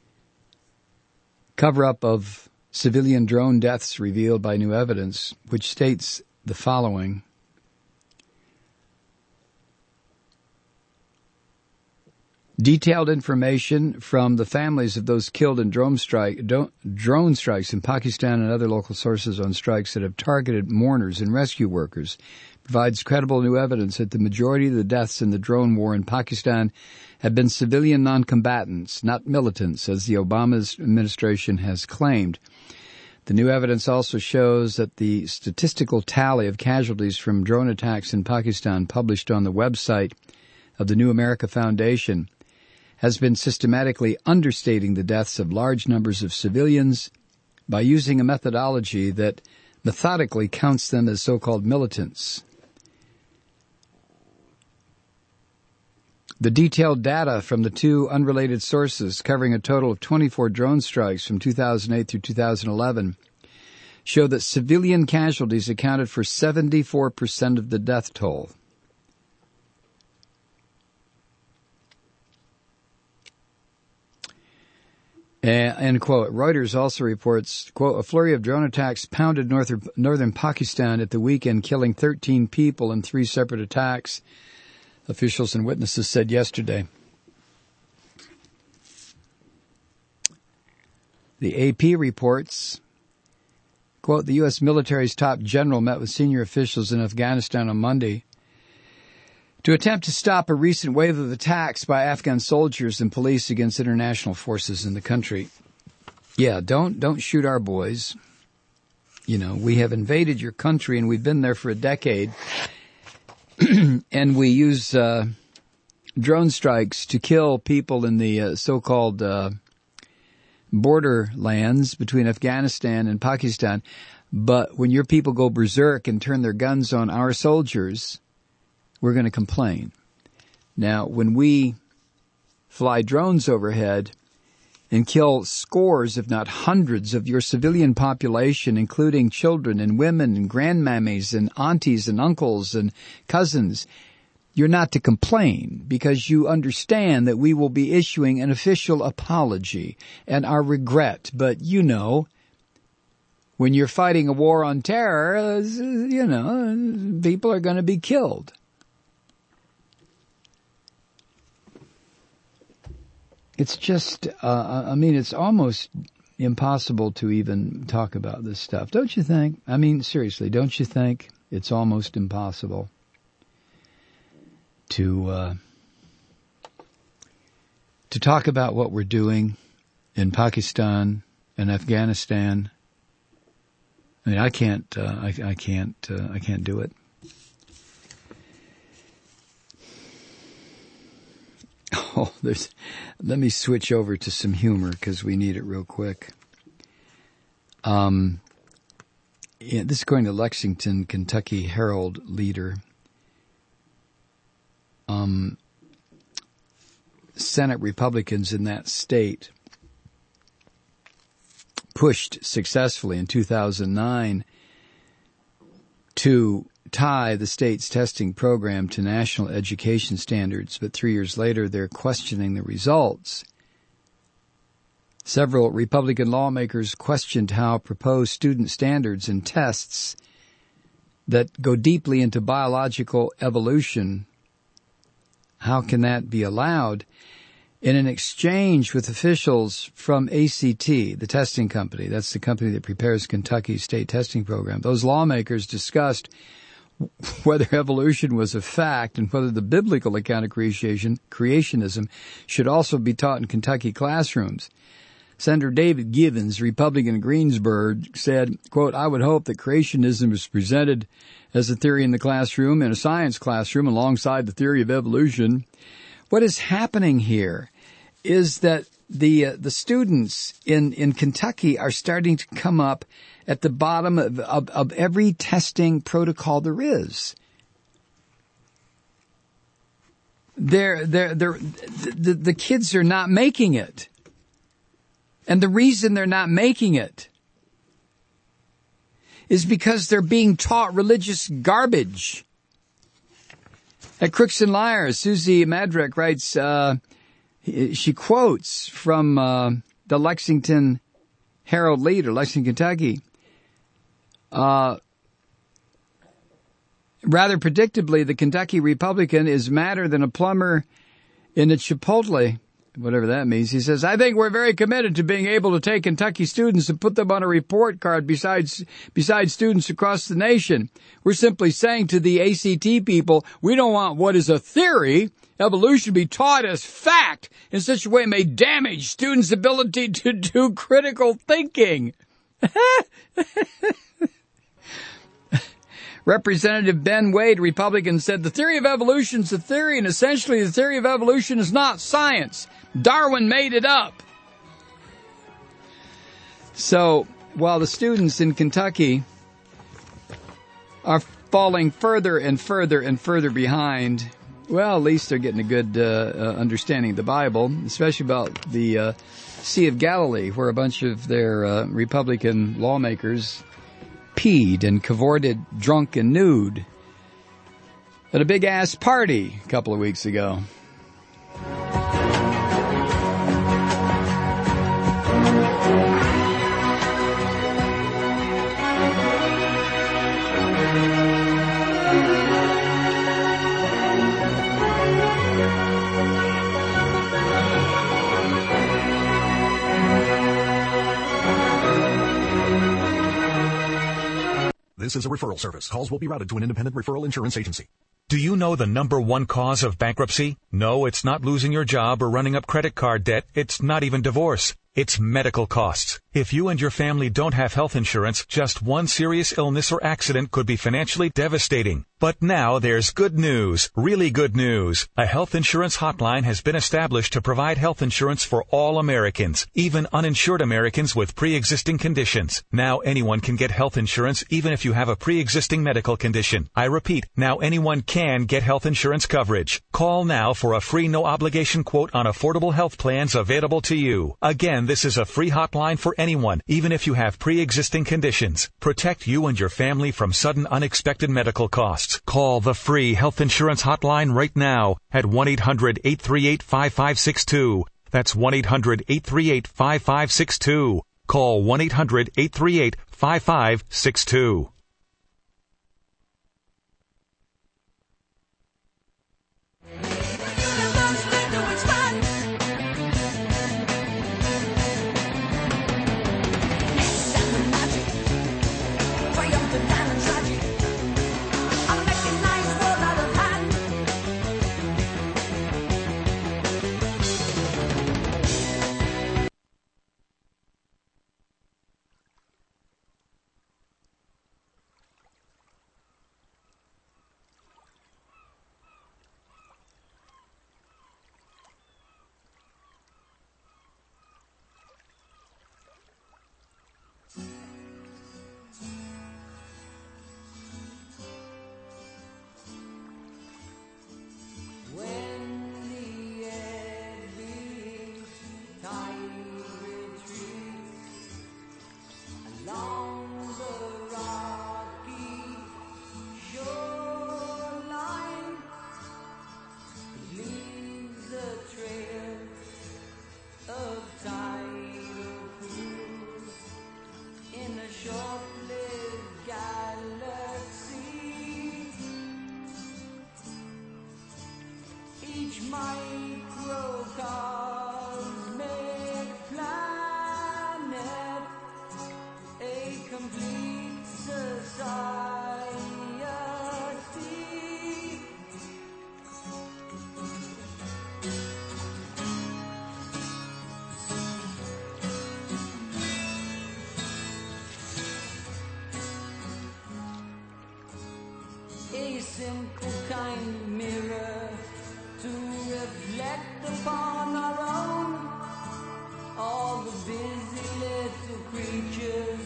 Cover-Up of Civilian Drone Deaths Revealed by New Evidence, which states the following. Detailed information from the families of those killed in drone, strike, drone strikes in Pakistan and other local sources on strikes that have targeted mourners and rescue workers provides credible new evidence that the majority of the deaths in the drone war in Pakistan have been civilian non-combatants, not militants, as the Obama administration has claimed. The new evidence also shows that the statistical tally of casualties from drone attacks in Pakistan published on the website of the New America Foundation has been systematically understating the deaths of large numbers of civilians by using a methodology that methodically counts them as so-called militants. The detailed data from the two unrelated sources, covering a total of twenty-four drone strikes from two thousand eight through two thousand eleven, show that civilian casualties accounted for seventy-four percent of the death toll. End quote. Reuters also reports, quote, a flurry of drone attacks pounded northern, northern Pakistan at the weekend, killing thirteen people in three separate attacks, officials and witnesses said yesterday. The A P reports, quote, the U S military's top general met with senior officials in Afghanistan on Monday to attempt to stop a recent wave of attacks by Afghan soldiers and police against international forces in the country. Yeah, don't don't shoot our boys. You know, we have invaded your country and we've been there for a decade. And we use uh, drone strikes to kill people in the uh, so-called uh, borderlands between Afghanistan and Pakistan. But when your people go berserk and turn their guns on our soldiers, we're going to complain. Now, when we fly drones overhead and kill scores, if not hundreds, of your civilian population, including children and women and grandmammies and aunties and uncles and cousins, you're not to complain because you understand that we will be issuing an official apology and our regret. But, you know, when you're fighting a war on terror, uh, you know, people are going to be killed. It's just, uh, I mean, it's almost impossible to even talk about this stuff, don't you think? I mean, seriously, don't you think it's almost impossible to uh, to talk about what we're doing in Pakistan and Afghanistan? I mean, I can't, uh, I, I can't, uh, I can't do it. Oh, there's, let me switch over to some humor because we need it real quick. Um, yeah, this is going to Lexington, Kentucky Herald Leader. Um, Senate Republicans in that state pushed successfully in two thousand nine to tie the state's testing program to national education standards, but three years later they're questioning the results. Several Republican lawmakers questioned how proposed student standards and tests that go deeply into biological evolution, how can that be allowed? In an exchange with officials from A C T, the testing company, that's the company that prepares Kentucky's state testing program, those lawmakers discussed whether evolution was a fact and whether the biblical account of creation, creationism should also be taught in Kentucky classrooms. Senator David Givens, Republican of Greensburg, said, quote, I would hope that creationism is presented as a theory in the classroom, in a science classroom, alongside the theory of evolution. What is happening here is that the uh, the students in, in Kentucky are starting to come up at the bottom of, of, of every testing protocol there is. They're, they're, they're, the, the kids are not making it. And the reason they're not making it is because they're being taught religious garbage. At Crooks and Liars, Susie Madrick writes, uh, she quotes from uh, the Lexington Herald Leader, Lexington, Kentucky. Uh, rather predictably, the Kentucky Republican is madder than a plumber in a Chipotle, whatever that means. He says, I think we're very committed to being able to take Kentucky students and put them on a report card besides, besides students across the nation. We're simply saying to the A C T people, we don't want what is a theory, evolution, be taught as fact in such a way it may damage students' ability to do critical thinking. Representative Ben Wade, Republican, said the theory of evolution is a theory, and essentially the theory of evolution is not science. Darwin made it up. So, while the students in Kentucky are falling further and further and further behind, well, at least they're getting a good uh, uh, understanding of the Bible, especially about the uh, Sea of Galilee, where a bunch of their uh, Republican lawmakers peed and cavorted drunk and nude at a big-ass party a couple of weeks ago. This is a referral service. Calls will be routed to an independent referral insurance agency. Do you know the number one cause of bankruptcy? No, it's not losing your job or running up credit card debt. It's not even divorce. It's medical costs. If you and your family don't have health insurance, just one serious illness or accident could be financially devastating. But now there's good news, really good news. A health insurance hotline has been established to provide health insurance for all Americans, even uninsured Americans with pre-existing conditions. Now anyone can get health insurance even if you have a pre-existing medical condition. I repeat, now anyone can get health insurance coverage. Call now for a free no-obligation quote on affordable health plans available to you. Again, this is a free hotline for anyone, even if you have pre-existing conditions. Protect you and your family from sudden unexpected medical costs. Call the free health insurance hotline right now at one eight hundred eight three eight five five six two. That's one eight hundred eight three eight five five six two. Call one eight hundred eight three eight five five six two. A simple kind mirror to reflect upon our own. All the busy little creatures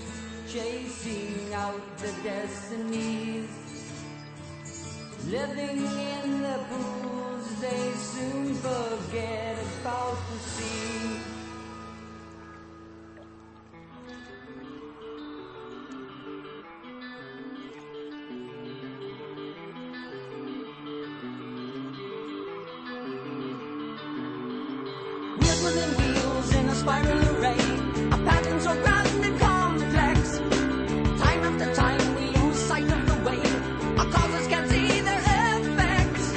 chasing out their destinies, living in the pools they soon forget about the sea. Wheels and wheels in a spiral array, our patterns are grand and complex. Time after time we lose sight of the way, our causes can't see their effects.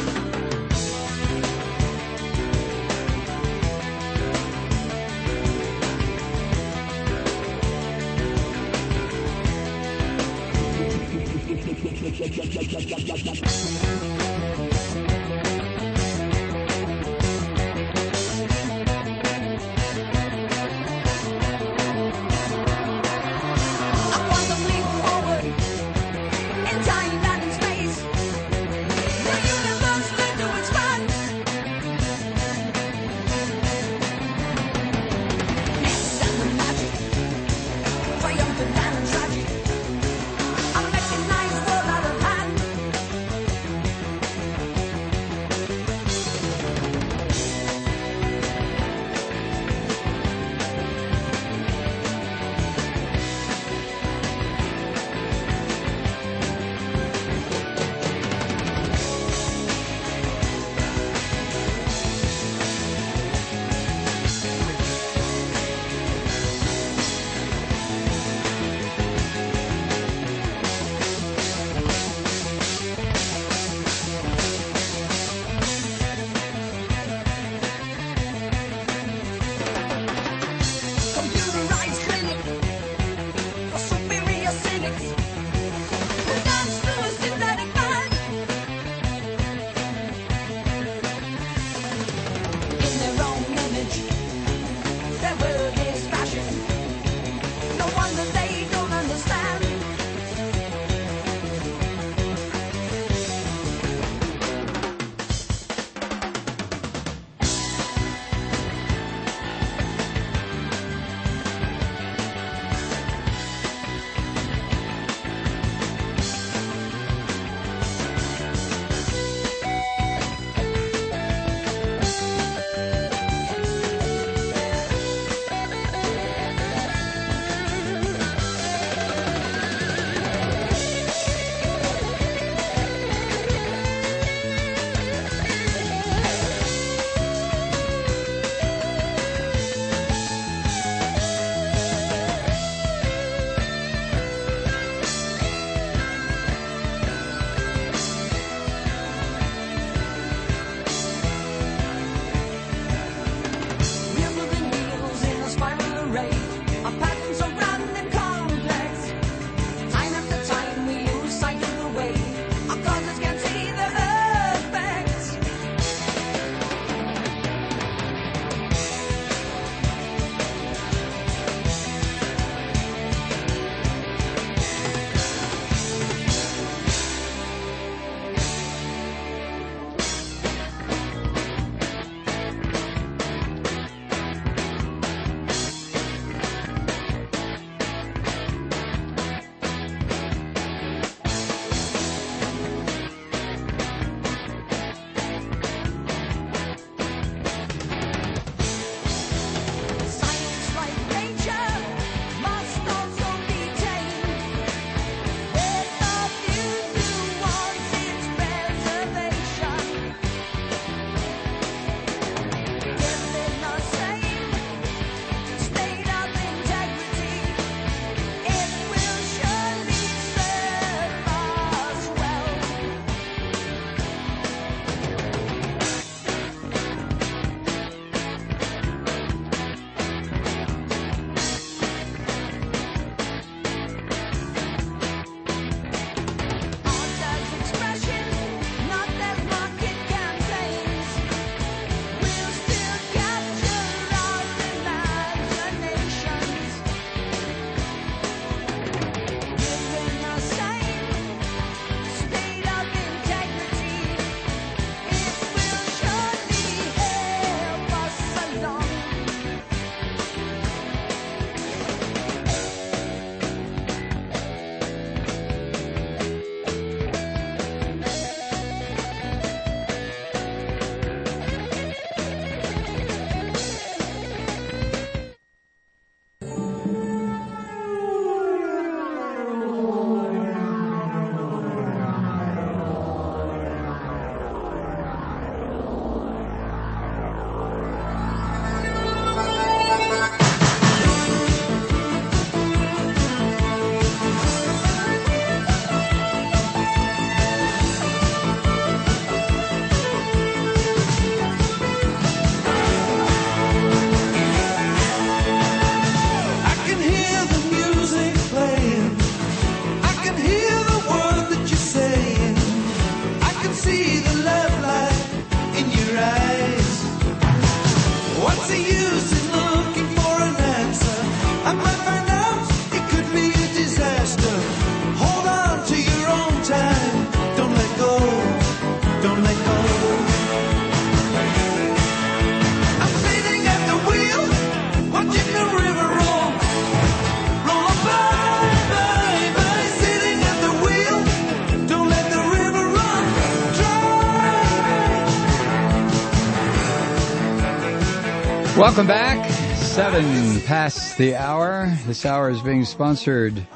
Welcome back. Seven past the hour. This hour is being sponsored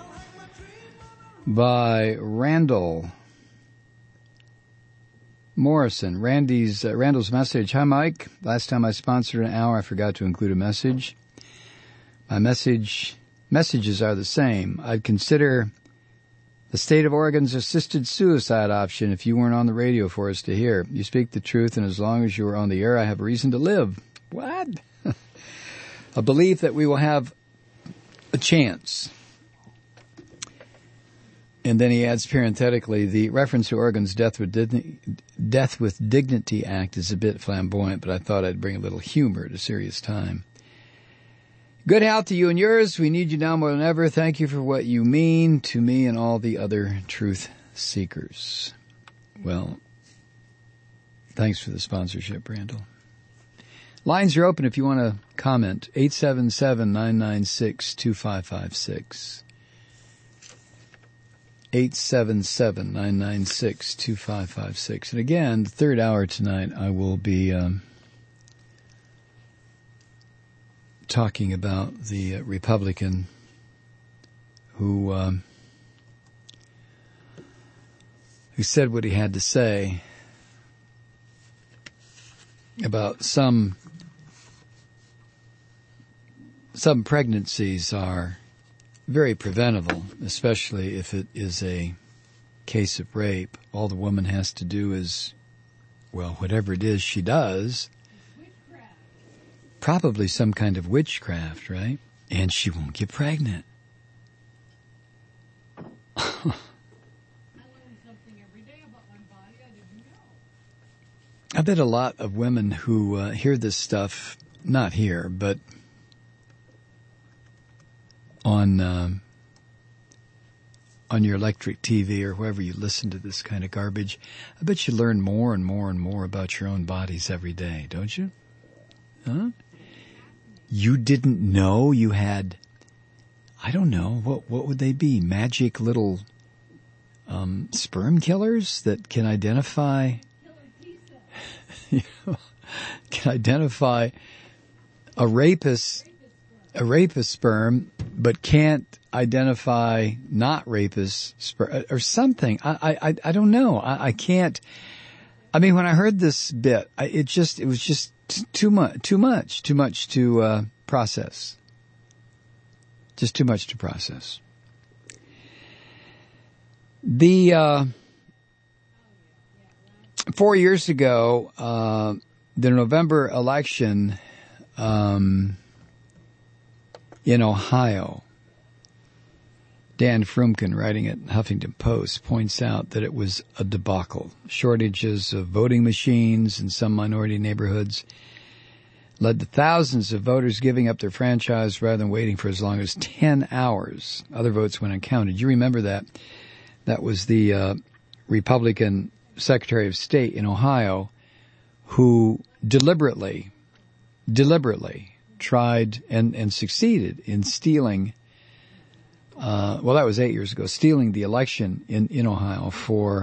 by Randall Morrison. Randy's uh, Randall's message. Hi, Mike. Last time I sponsored an hour, I forgot to include a message. My message messages are the same. I'd consider the state of Oregon's assisted suicide option if you weren't on the radio for us to hear. You speak the truth, and as long as you are on the air, I have a reason to live. What? A belief that we will have a chance. And then he adds parenthetically, the reference to Oregon's Death with, Digni- Death with Dignity Act is a bit flamboyant, but I thought I'd bring a little humor at a serious time. Good health to you and yours. We need you now more than ever. Thank you for what you mean to me and all the other truth seekers. Well, thanks for the sponsorship, Randall. Lines are open if you want to comment. eight seven seven, nine nine six, two five five six. eight seven seven, nine nine six, two five five six. And again, the third hour tonight, I will be um, talking about the uh, Republican who um, who said what he had to say about some some pregnancies are very preventable, especially if it is a case of rape. All the woman has to do is, well, whatever it is she does, probably some kind of witchcraft, right? And she won't get pregnant. I bet a lot of women who uh, hear this stuff, not here, but on uh, on your electric T V or wherever you listen to this kind of garbage, I bet you learn more and more and more about your own bodies every day, don't you? Huh? You didn't know you had, I don't know, what what would they be? Magic little um, sperm killers that can identify, you know, can identify a rapist, a rapist sperm, but can't identify not rapist sperm or something. I I I don't know. I, I can't. I mean, when I heard this bit, I, it just it was just too much, too much, too much to uh, process. Just too much to process. The uh, four years ago, uh, the November election um, in Ohio, Dan Frumkin, writing at Huffington Post, points out that it was a debacle. Shortages of voting machines in some minority neighborhoods led to thousands of voters giving up their franchise rather than waiting for as long as ten hours. Other votes went uncounted. You remember that? That was the uh, Republican Secretary of State in Ohio who deliberately, deliberately tried and, and succeeded in stealing Uh, well, that was eight years ago, stealing the election in, in Ohio for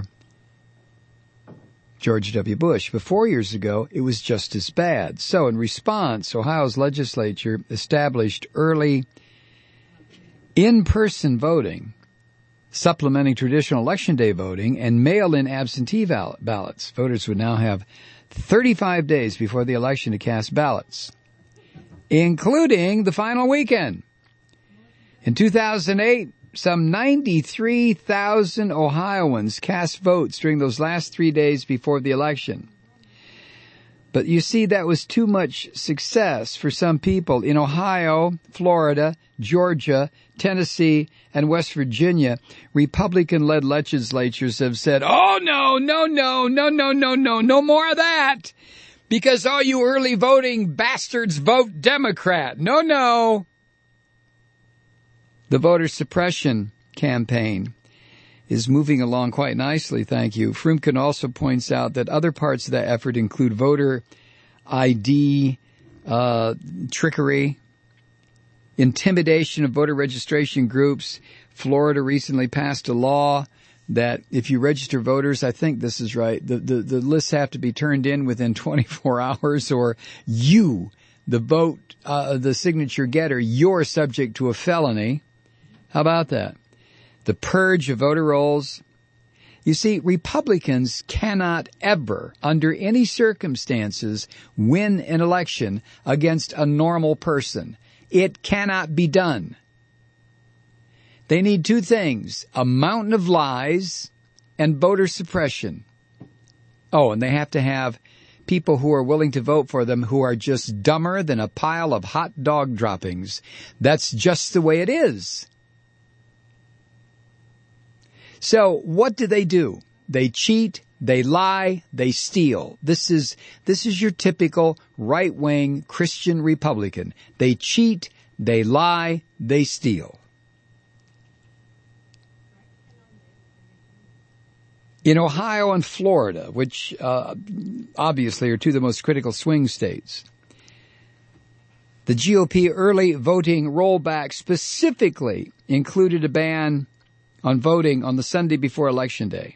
George W. Bush. But four years ago, it was just as bad. So in response, Ohio's legislature established early in-person voting, supplementing traditional election day voting, and mail-in absentee ballots. Voters would now have thirty-five days before the election to cast ballots, including the final weekend. In two thousand eight, some ninety-three thousand Ohioans cast votes during those last three days before the election. But you see, that was too much success for some people. In Ohio, Florida, Georgia, Tennessee, and West Virginia, Republican-led legislatures have said, oh, no, no, no, no, no, no, no, no more of that, because all you early voting bastards vote Democrat. No, no. The voter suppression campaign is moving along quite nicely, thank you. Frumkin also points out that other parts of that effort include voter I D uh, trickery, intimidation of voter registration groups. Florida recently passed a law that if you register voters, I think this is right, the, the, the lists have to be turned in within twenty-four hours or you, the vote, uh, the signature getter, you're subject to a felony. How about that? The purge of voter rolls. You see, Republicans cannot ever, under any circumstances, win an election against a normal person. It cannot be done. They need two things, a mountain of lies and voter suppression. Oh, and they have to have people who are willing to vote for them who are just dumber than a pile of hot dog droppings. That's just the way it is. So what do they do? They cheat, they lie, they steal. This is, this is your typical right-wing Christian Republican. They cheat, they lie, they steal. In Ohio and Florida, which uh, obviously are two of the most critical swing states, the G O P early voting rollback specifically included a ban on voting on the Sunday before Election Day.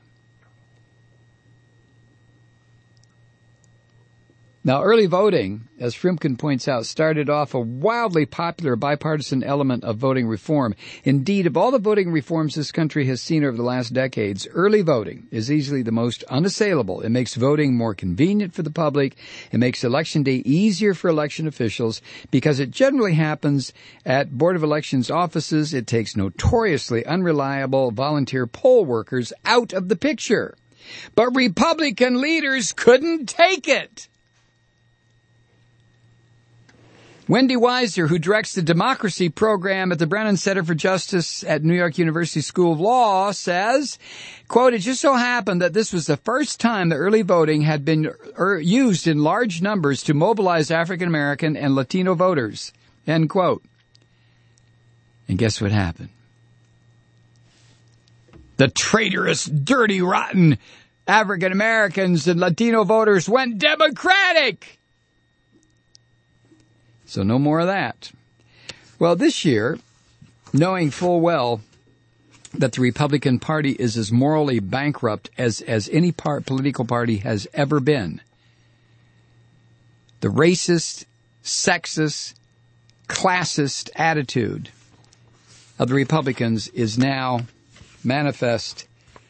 Now, early voting, as Frimkin points out, started off a wildly popular bipartisan element of voting reform. Indeed, of all the voting reforms this country has seen over the last decades, early voting is easily the most unassailable. It makes voting more convenient for the public. It makes Election Day easier for election officials because it generally happens at Board of Elections offices. It takes notoriously unreliable volunteer poll workers out of the picture. But Republican leaders couldn't take it. Wendy Weiser, who directs the democracy program at the Brennan Center for Justice at New York University School of Law, says, quote, it just so happened that this was the first time that early voting had been er, used in large numbers to mobilize African American and Latino voters, end quote. And guess what happened? The traitorous, dirty, rotten African Americans and Latino voters went Democratic. So no more of that. Well, this year, knowing full well that the Republican Party is as morally bankrupt as, as any part, political party has ever been, the racist, sexist, classist attitude of the Republicans is now manifest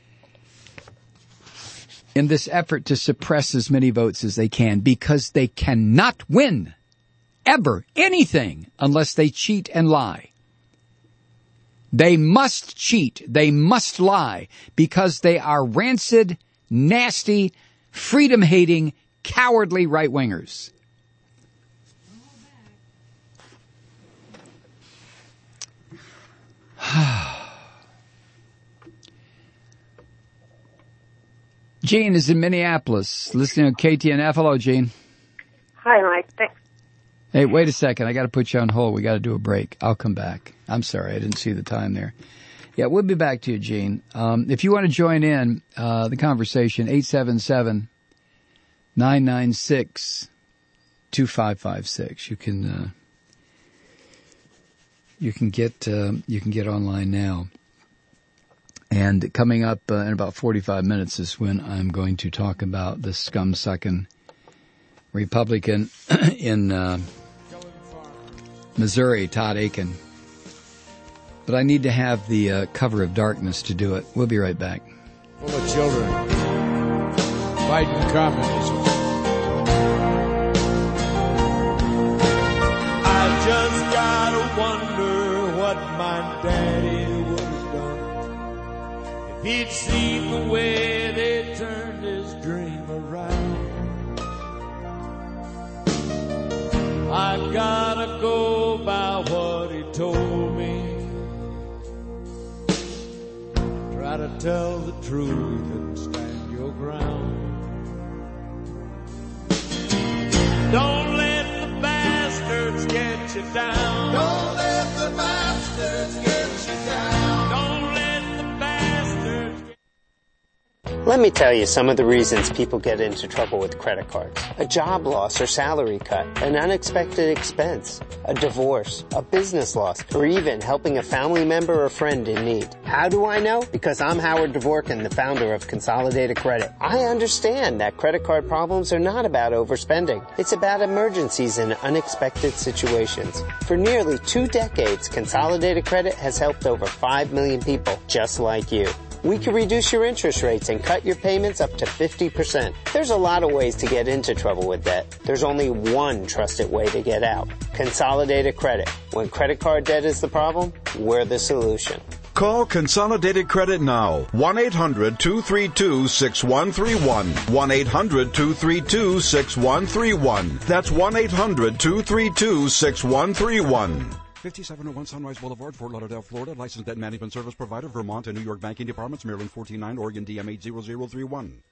in this effort to suppress as many votes as they can because they cannot win ever anything unless they cheat and lie. They must cheat. They must lie because they are rancid, nasty, freedom-hating, cowardly right-wingers. Gene is in Minneapolis, listening on K T N F. Hello, Gene. Hi, Mike. Thanks. Hey, wait a second. I got to put you on hold. We got to do a break. I'll come back. I'm sorry. I didn't see the time there. Yeah, we'll be back to you, Gene. Um, if you want to join in uh, the conversation, eight seven seven, nine nine six, two five five six. You can uh, you can get uh, you can get online now. And coming up uh, in about forty-five minutes is when I'm going to talk about the scum-sucking Republican in uh, Missouri, Todd Akin. But I need to have the uh, cover of darkness to do it. We'll be right back. Full of children fighting communism. I just gotta wonder what my daddy would have done if he'd seen the way they turned his dream around. I gotta go by what he told me. Try to tell the truth and stand your ground. Don't let the bastards get you down. Don't let the bastards get you down. Don't let the bastards get Let me tell you some of the reasons people get into trouble with credit cards. A job loss or salary cut, an unexpected expense, a divorce, a business loss, or even helping a family member or friend in need. How do I know? Because I'm Howard Dvorkin, the founder of Consolidated Credit. I understand that credit card problems are not about overspending. It's about emergencies and unexpected situations. For nearly two decades, Consolidated Credit has helped over five million people just like you. We can reduce your interest rates and cut your payments up to fifty percent. There's a lot of ways to get into trouble with debt. There's only one trusted way to get out. Consolidated Credit. When credit card debt is the problem, we're the solution. Call Consolidated Credit now. one eight hundred two three two six one three one. one eight hundred two three two six one three one. That's one eight hundred two three two six one three one. fifty-seven oh one Sunrise Boulevard, Fort Lauderdale, Florida. Licensed debt management service provider, Vermont and New York banking departments, Maryland fourteen nine, Oregon D M eight zero zero three one.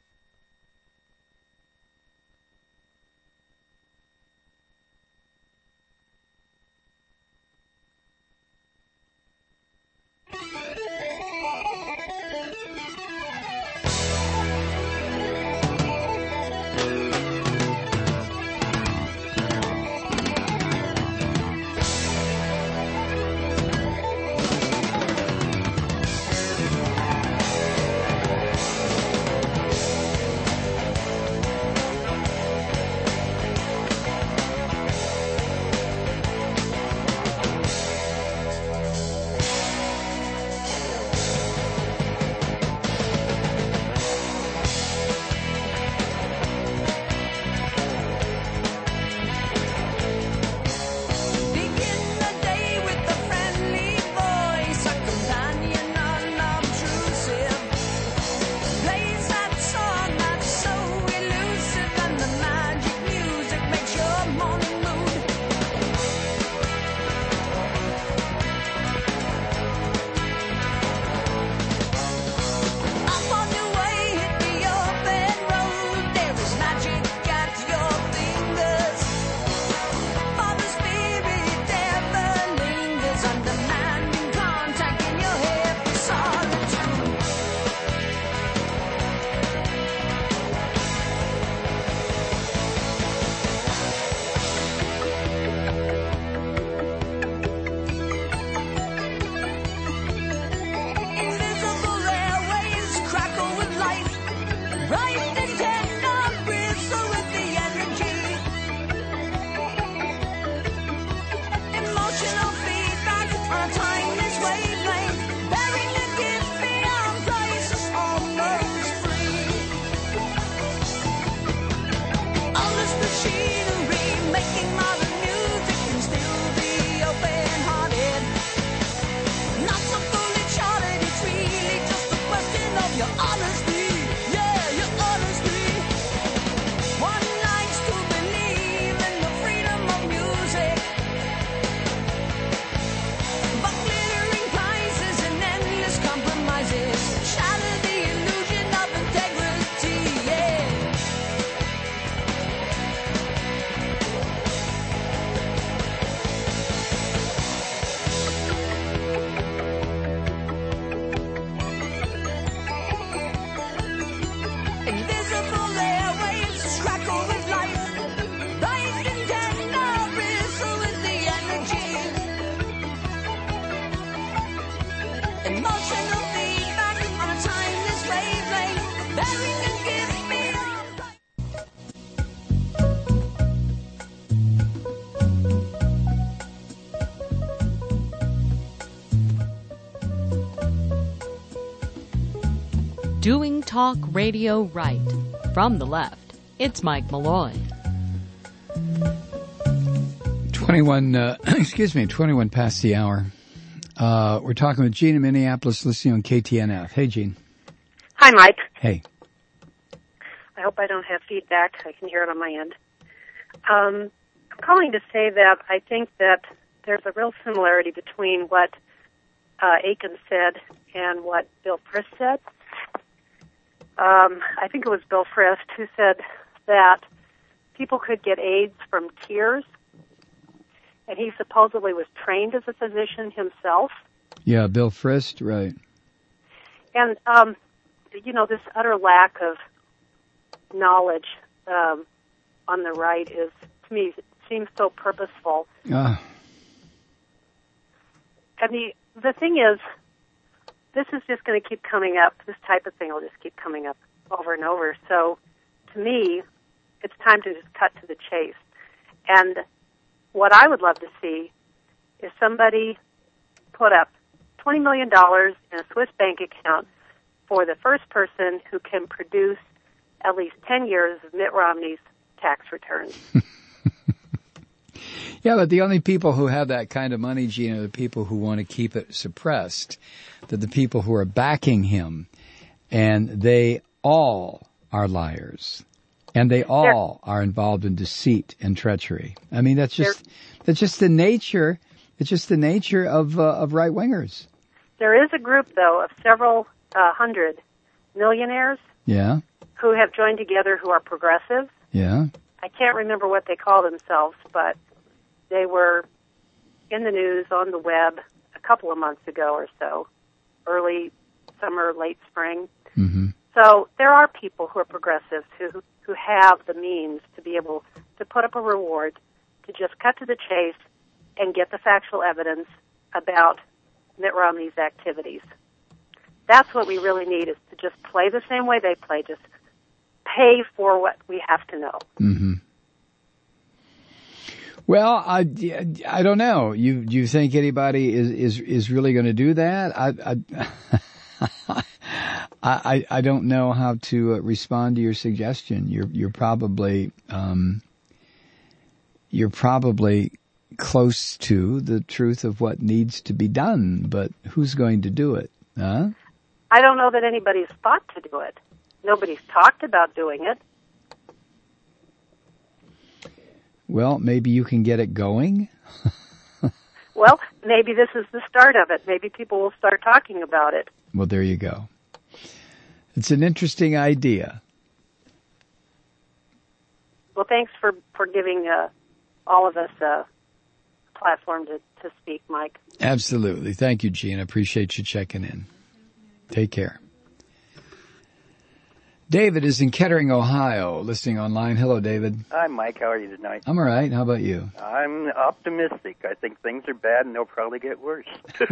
Doing talk radio right. From the left, it's Mike Malloy. twenty-one, uh, excuse me, twenty-one past the hour. Uh, we're talking with Gene in Minneapolis, listening on K T N F. Hey, Gene. Hi, Mike. Hey. I hope I don't have feedback. I can hear it on my end. Um, I'm calling to say that I think that there's a real similarity between what uh, Aiken said and what Bill Frist said. Um, I think it was Bill Frist who said that people could get AIDS from tears, and he supposedly was trained as a physician himself. Yeah, Bill Frist, right. And um, you know, this utter lack of knowledge um, on the right is, to me, seems so purposeful. Uh, And the the thing is, this is just going to keep coming up. This type of thing will just keep coming up over and over. So, to me, it's time to just cut to the chase. And what I would love to see is somebody put up twenty million dollars in a Swiss bank account for the first person who can produce at least ten years of Mitt Romney's tax returns. Yeah, but the only people who have that kind of money, Gina, are the people who want to keep it suppressed. They're the people who are backing him. And they all are liars. And they all are involved in deceit and treachery. I mean, that's just, that's just the nature, it's just the nature of, uh, of right-wingers. There is a group, though, of several uh, hundred millionaires Yeah, who have joined together who are progressive. yeah. I can't remember what they call themselves, but they were in the news on the web a couple of months ago or so, early summer, late spring. Mm-hmm. So there are people who are progressives who who have the means to be able to put up a reward, to just cut to the chase and get the factual evidence about Mitt Romney's activities. That's what we really need, is to just play the same way they play, just pay for what we have to know. Mm-hmm. Well, I, I don't know. You you think anybody is is, is really going to do that? I I, I I don't know how to respond to your suggestion. You're you're probably um, you're probably close to the truth of what needs to be done, but who's going to do it? Huh? I don't know that anybody's thought to do it. Nobody's talked about doing it. Well, maybe you can get it going. Well, maybe this is the start of it. Maybe people will start talking about it. Well, there you go. It's an interesting idea. Well, thanks for, for giving uh, all of us a platform to, to speak, Mike. Absolutely. Thank you, Gene. I appreciate you checking in. Take care. David is in Kettering, Ohio, listening online. Hello, David. Hi, Mike. How are you tonight? I'm all right. How about you? I'm optimistic. I think things are bad and they'll probably get worse.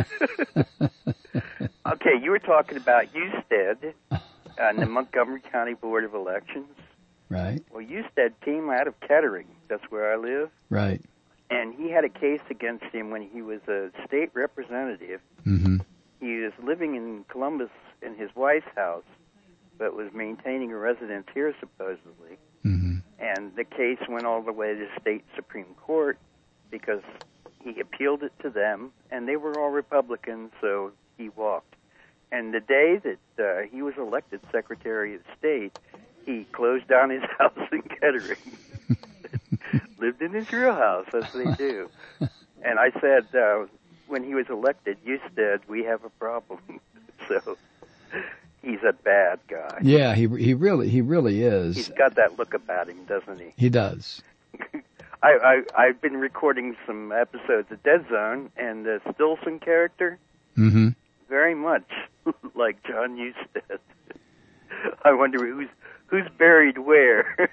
Okay, you were talking about Husted and the Montgomery County Board of Elections. Right. Well, Husted came out of Kettering. That's where I live. Right. And he had a case against him when he was a state representative. Mm-hmm. He was living in Columbus in his wife's house, but was maintaining a residence here, supposedly. Mm-hmm. And the case went all the way to the state Supreme Court because he appealed it to them, and they were all Republicans, so he walked. And the day that uh, he was elected Secretary of State, he closed down his house in Kettering. Lived in his real house, as they do. And I said, uh, when he was elected, you said, we have a problem. So he's a bad guy. Yeah, he he really he really is. He's got that look about him, doesn't he? He does. I, I I've been recording some episodes of Dead Zone, and the Stilson character, Mm-hmm. very much like John Husted. I wonder who's who's buried where.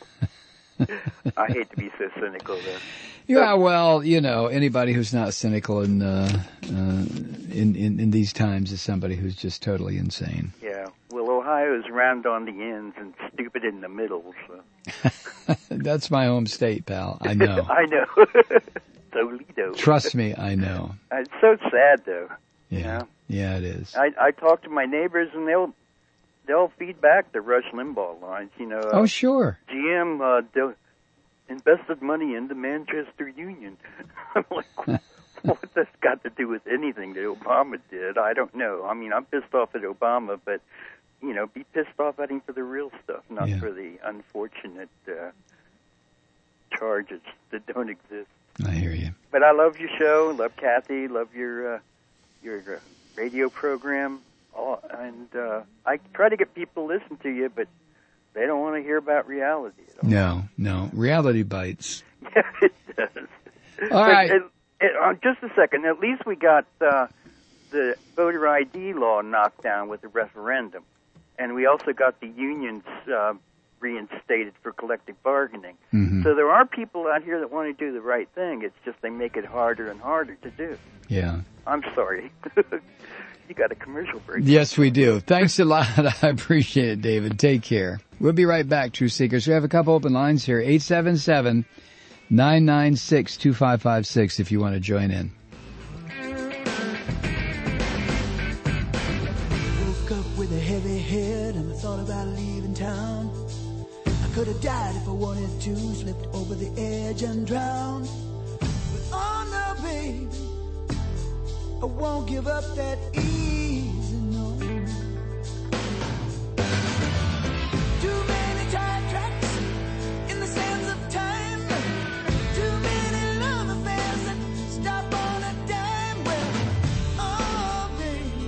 I hate to be so cynical, though. Yeah, well, you know, anybody who's not cynical in, uh, uh, in in in these times is somebody who's just totally insane. Yeah, well, Ohio's round on the ends and stupid in the middle, so. That's my home state, pal. I know. I know. Toledo. Trust me, I know. It's so sad, though. Yeah, You know? yeah, it is. I I talk to my neighbors, and they'll they'll feed back the Rush Limbaugh lines. You know. Uh, Oh, sure. G M uh, do- invested money into Manchester Union. I'm like, what's this got to do with anything that Obama did? I don't know. I mean, I'm pissed off at Obama, but you know, be pissed off at him for the real stuff, not Yeah. for the unfortunate uh, charges that don't exist. I hear you. But I love your show. Love Kathy. Love your uh, your uh, radio program. Oh, and uh, I try to get people to listen to you, but they don't want to hear about reality at all. No, no. Reality bites. Yeah, it does. All right. It, it, uh, just a second. At least we got uh, the voter I D law knocked down with the referendum. And we also got the unions uh, reinstated for collective bargaining. Mm-hmm. So there are people out here that want to do the right thing. It's just they make it harder and harder to do. Yeah. I'm sorry. You got a commercial break. Yes, we do. Thanks a lot. I appreciate it, David. Take care. We'll be right back, Truth Seekers. We have a couple open lines here. eight seven seven, nine nine six, two five five six if you want to join in. Woke up with a heavy head and I thought about leaving town. I could have died if I wanted to, slipped over the edge and drowned. But oh no, baby, I won't give up that easy, no. Too many tire tracks in the sands of time. Too many love affairs that stop on a dime. Well, oh, baby,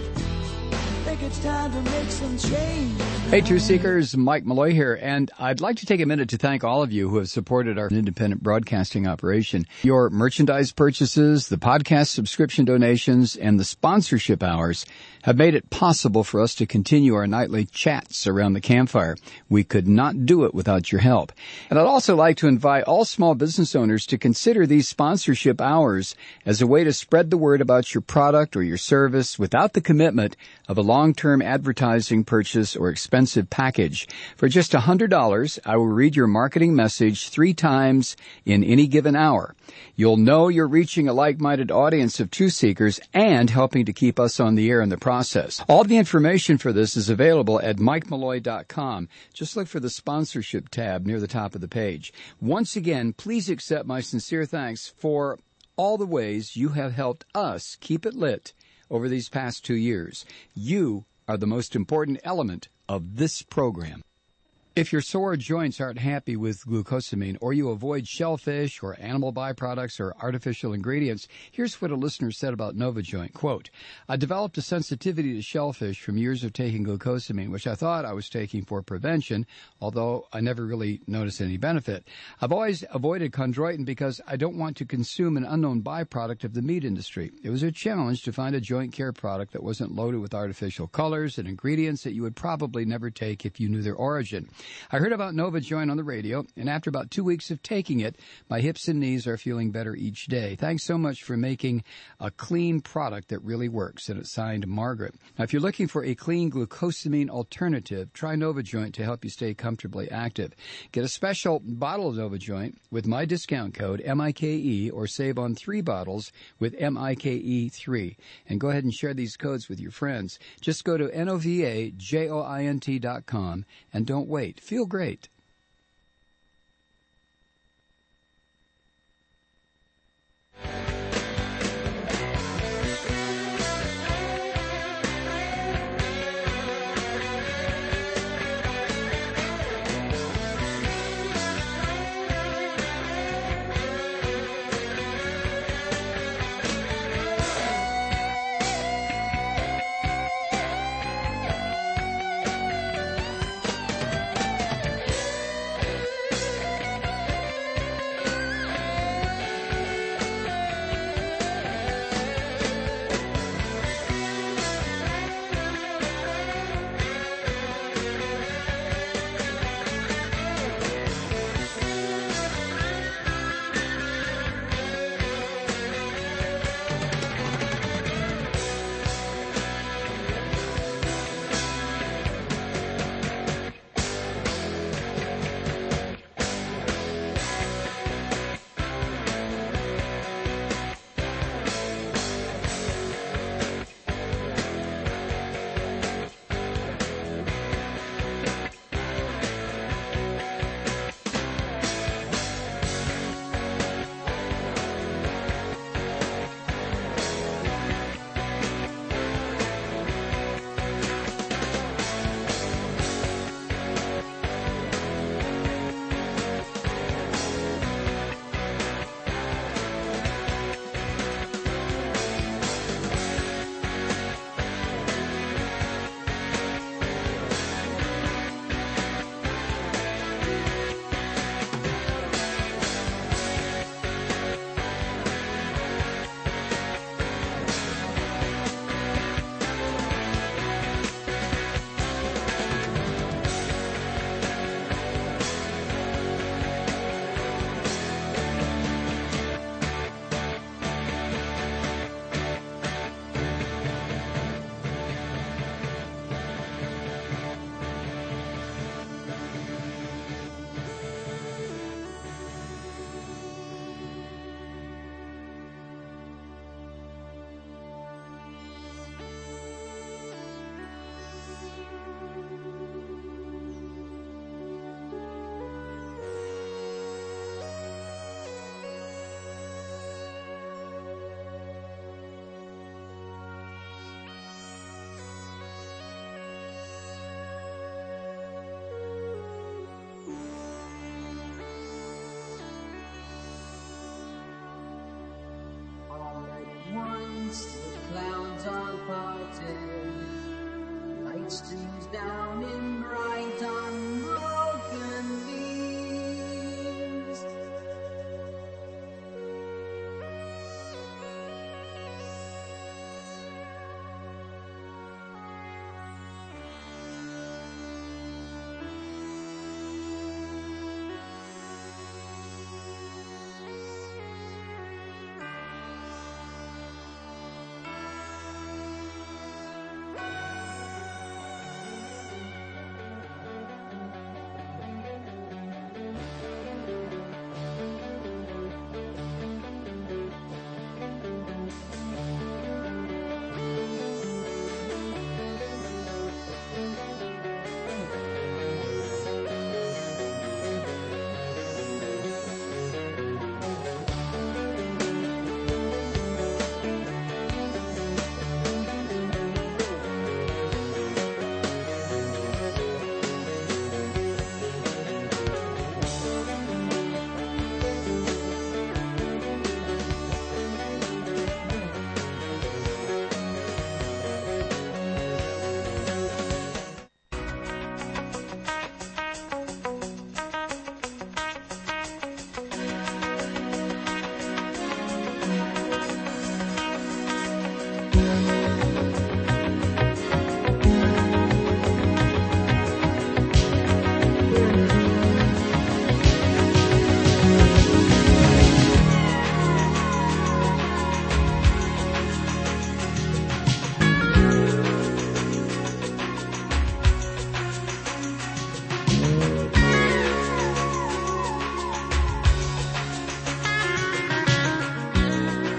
think it's time to make some change. Hey, Truth Seekers, Mike Malloy here, and I'd like to take a minute to thank all of you who have supported our independent broadcasting operation. Your merchandise purchases, the podcast subscription donations, and the sponsorship hours have made it possible for us to continue our nightly chats around the campfire. We could not do it without your help. And I'd also like to invite all small business owners to consider these sponsorship hours as a way to spread the word about your product or your service without the commitment of a long-term advertising purchase or expensive package. For just one hundred dollars, I will read your marketing message three times in any given hour. You'll know you're reaching a like-minded audience of truth seekers and helping to keep us on the air in the process. All the information for this is available at mike malloy dot com. Just look for the sponsorship tab near the top of the page. Once again, please accept my sincere thanks for all the ways you have helped us keep it lit over these past two years. You are the most important element of this program. If your sore joints aren't happy with glucosamine, or you avoid shellfish or animal byproducts or artificial ingredients, here's what a listener said about NovaJoint. Quote, I developed a sensitivity to shellfish from years of taking glucosamine, which I thought I was taking for prevention, although I never really noticed any benefit. I've always avoided chondroitin because I don't want to consume an unknown byproduct of the meat industry. It was a challenge to find a joint care product that wasn't loaded with artificial colors and ingredients that you would probably never take if you knew their origin. I heard about NovaJoint on the radio, and after about two weeks of taking it, my hips and knees are feeling better each day. Thanks so much for making a clean product that really works. And it's signed Margaret. Now, if you're looking for a clean glucosamine alternative, try NovaJoint to help you stay comfortably active. Get a special bottle of NovaJoint with my discount code, M I K E, or save on three bottles with M I K E three. And go ahead and share these codes with your friends. Just go to N O V A J O I N T dot com and don't wait. Feel great.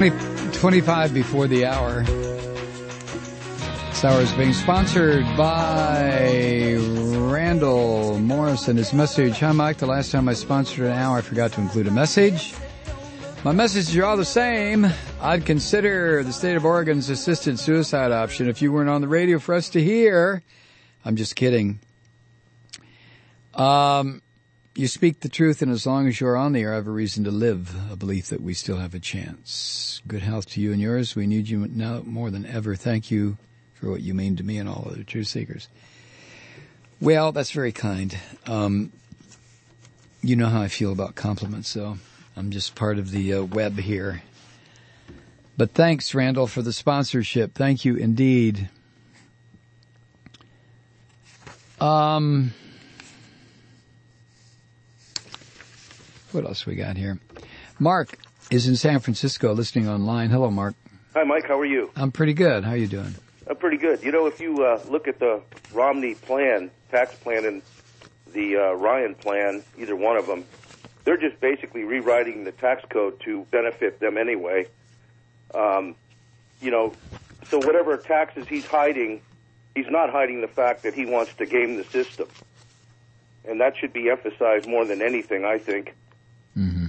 twenty, twenty-five before the hour. This hour is being sponsored by Randall Morris and his message. Hi, Mike. The last time I sponsored an hour, I forgot to include a message. My messages are all the same. I'd consider the state of Oregon's assisted suicide option if you weren't on the radio for us to hear. I'm just kidding. Um, you speak the truth, and as long as you're on the air, I have a reason to live, a belief that we still have a chance. Good health to you and yours. We need you now more than ever. Thank you for what you mean to me and all other truth seekers. Well, that's very kind. Um, you know how I feel about compliments, so I'm just part of the uh, web here. But thanks, Randall, for the sponsorship. Thank you indeed. Um, what else we got here? Mark is in San Francisco listening online. Hello, Mark. Hi, Mike. How are you? I'm pretty good. How are you doing? I'm pretty good. You know, if you uh, look at the Romney plan, tax plan, and the uh, Ryan plan, either one of them, they're just basically rewriting the tax code to benefit them anyway. Um, you know, so whatever taxes he's hiding, he's not hiding the fact that he wants to game the system. And that should be emphasized more than anything, I think. Mm-hmm.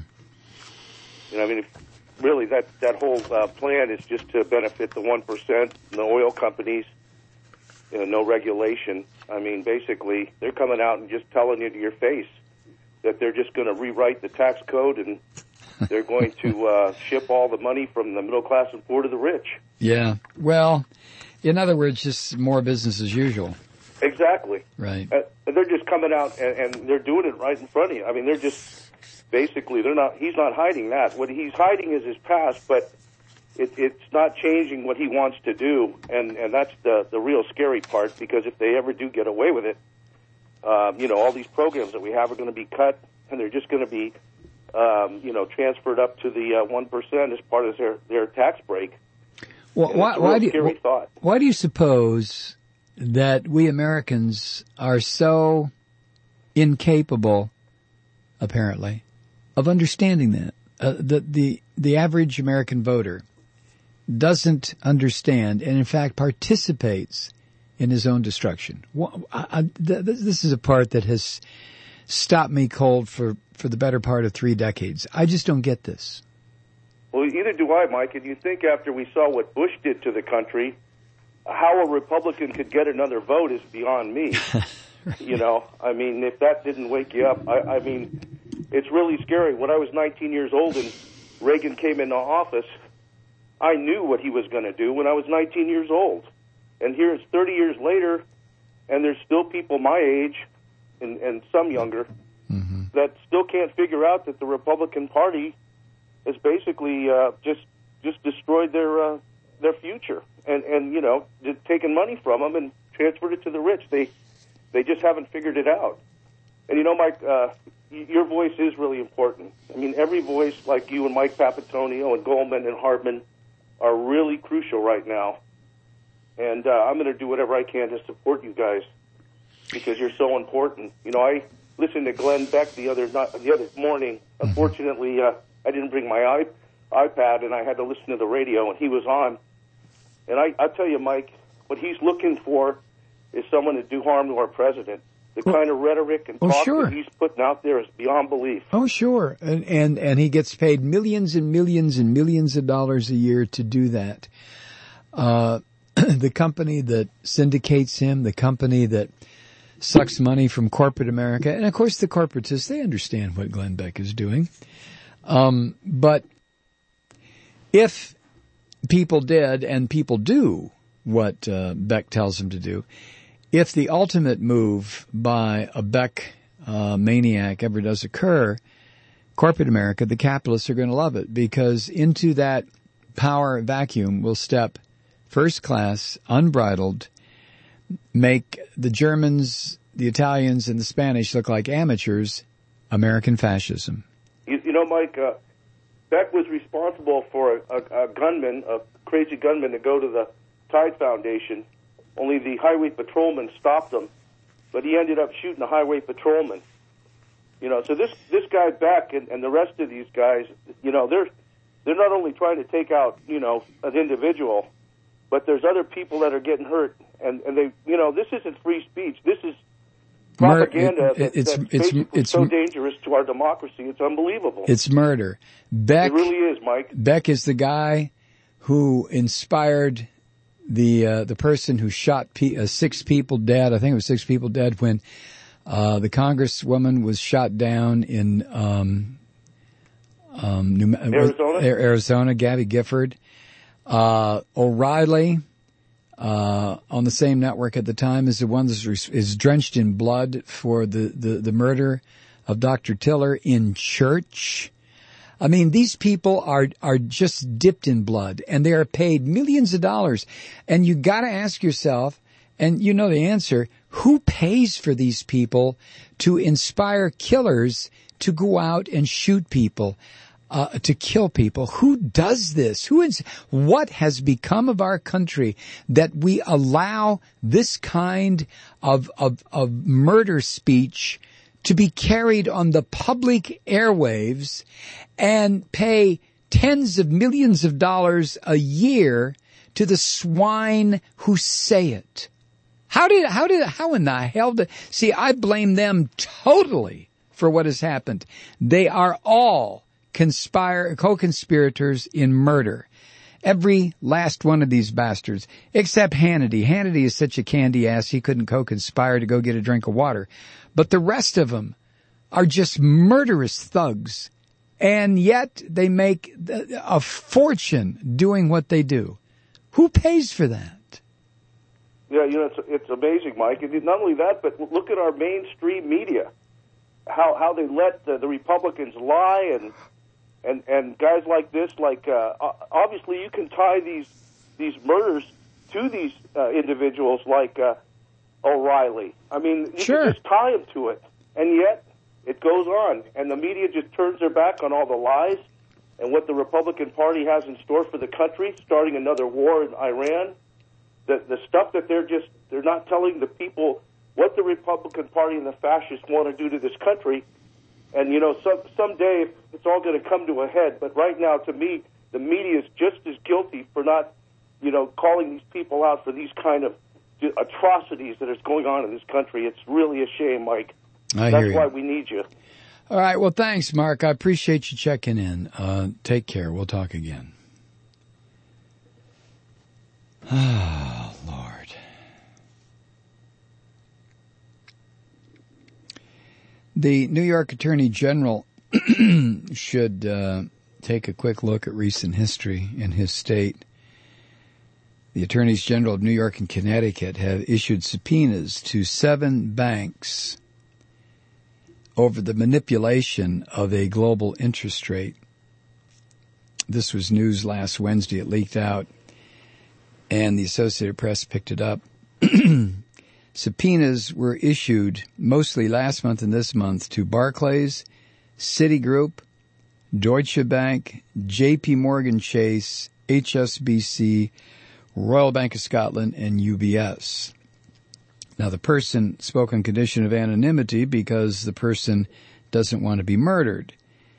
You know, I mean, if, really, that, that whole uh, plan is just to benefit the one percent, the oil companies, you know, no regulation. I mean, basically, they're coming out and just telling you to your face that they're just going to rewrite the tax code and they're going to uh, ship all the money from the middle class and poor to the rich. Yeah. Well, in other words, just more business as usual. Exactly. Right. Uh, they're just coming out and, and they're doing it right in front of you. I mean, they're just basically, they're not, he's not hiding that. What he's hiding is his past, but it, it's not changing what he wants to do. And, and that's the, the real scary part, because if they ever do get away with it, um, you know, all these programs that we have are going to be cut, and they're just going to be, um, you know, transferred up to the uh, one percent as part of their, their tax break. Well, why, why, do you, thought. why do you suppose that we Americans are so incapable, apparently, of understanding that? Uh, the, the, the average American voter doesn't understand and, in fact, participates in his own destruction. Well, I, I, th- this is a part that has stopped me cold for, for the better part of three decades. I just don't get this. Well, either do I, Mike. And you think after we saw what Bush did to the country, how a Republican could get another vote is beyond me. You know, I mean, if that didn't wake you up, I, I mean, it's really scary. When I was nineteen years old and Reagan came into office, I knew what he was going to do when I was nineteen years old. And here it's thirty years later, and there's still people my age, and, and some younger, mm-hmm. that still can't figure out that the Republican Party has basically uh, just just destroyed their uh, their future, and and you know, taken money from them and transferred it to the rich. They they just haven't figured it out. And you know, Mike, uh, your voice is really important. I mean, every voice like you and Mike Papatonio and Goldman and Hartman are really crucial right now. And uh, I'm going to do whatever I can to support you guys because you're so important. You know, I listened to Glenn Beck the other not, the other morning. Unfortunately, uh, I didn't bring my iP- iPad, and I had to listen to the radio, and he was on. And I, I tell you, Mike, what he's looking for is someone to do harm to our president. The well, kind of rhetoric and talk oh, sure. that he's putting out there is beyond belief. Oh, sure. And, and, and he gets paid millions and millions and millions of dollars a year to do that. Uh, the company that syndicates him, the company that sucks money from corporate America, and of course the corporatists, they understand what Glenn Beck is doing. Um, but if people did, and people do what uh, Beck tells them to do, if the ultimate move by a Beck uh, maniac ever does occur, corporate America, the capitalists are going to love it, because into that power vacuum will step first class, unbridled, make the Germans, the Italians, and the Spanish look like amateurs, American fascism. You, you know, Mike, uh, Beck was responsible for a, a, a gunman, a crazy gunman, to go to the Tide Foundation. Only the highway patrolman stopped him, but he ended up shooting the highway patrolman. You know, so this this guy Beck and, and the rest of these guys, you know, they're they're not only trying to take out, you know, an individual, but there's other people that are getting hurt. And, and they, you know, this isn't free speech. This is propaganda Mur- it- that, it's- that's it's- basically it's- so dangerous to our democracy. It's unbelievable. It's murder. Beck, it really is, Mike. Beck is the guy who inspired the uh, the person who shot pe- uh, six people dead. I think it was six people dead when uh, the congresswoman was shot down in um, um, New, Arizona? Arizona, Gabby Gifford. Uh, O'Reilly, uh, on the same network at the time, is the one that is, is drenched in blood for the, the, the murder of Doctor Tiller in church. I mean, these people are, are just dipped in blood, and they are paid millions of dollars. And you gotta ask yourself, and you know the answer, who pays for these people to inspire killers to go out and shoot people? Uh, to kill people. Who does this? Who is, what has become of our country that we allow this kind of, of, of murder speech to be carried on the public airwaves and pay tens of millions of dollars a year to the swine who say it? How did, how did, how in the hell did, see, I blame them totally for what has happened. They are all conspire, co-conspirators in murder. Every last one of these bastards, except Hannity. Hannity is such a candy ass, he couldn't co-conspire to go get a drink of water. But the rest of them are just murderous thugs. And yet they make a fortune doing what they do. Who pays for that? Yeah, you know, it's, it's amazing, Mike. And not only that, but look at our mainstream media. How, how they let the, the Republicans lie and And and guys like this, like uh, obviously you can tie these these murders to these uh, individuals like uh, O'Reilly. I mean, you sure. can just tie them to it, and yet it goes on, and the media just turns their back on all the lies and what the Republican Party has in store for the country, starting another war in Iran. The the stuff that they're just they're not telling the people what the Republican Party and the fascists want to do to this country. And, you know, some, someday it's all going to come to a head. But right now, to me, the media is just as guilty for not, you know, calling these people out for these kind of atrocities that is going on in this country. It's really a shame, Mike. I That's hear you. why we need you. All right. Well, thanks, Mark. I appreciate you checking in. Uh, take care. We'll talk again. Oh, Lord. The New York Attorney General should uh, take a quick look at recent history in his state. The Attorneys General of New York and Connecticut have issued subpoenas to seven banks over the manipulation of a global interest rate. This was news last Wednesday. It leaked out, and the Associated Press picked it up. Subpoenas were issued mostly last month and this month to Barclays, Citigroup, Deutsche Bank, J P Morgan Chase, H S B C, Royal Bank of Scotland, and U B S. Now, the person spoke on condition of anonymity because the person doesn't want to be murdered.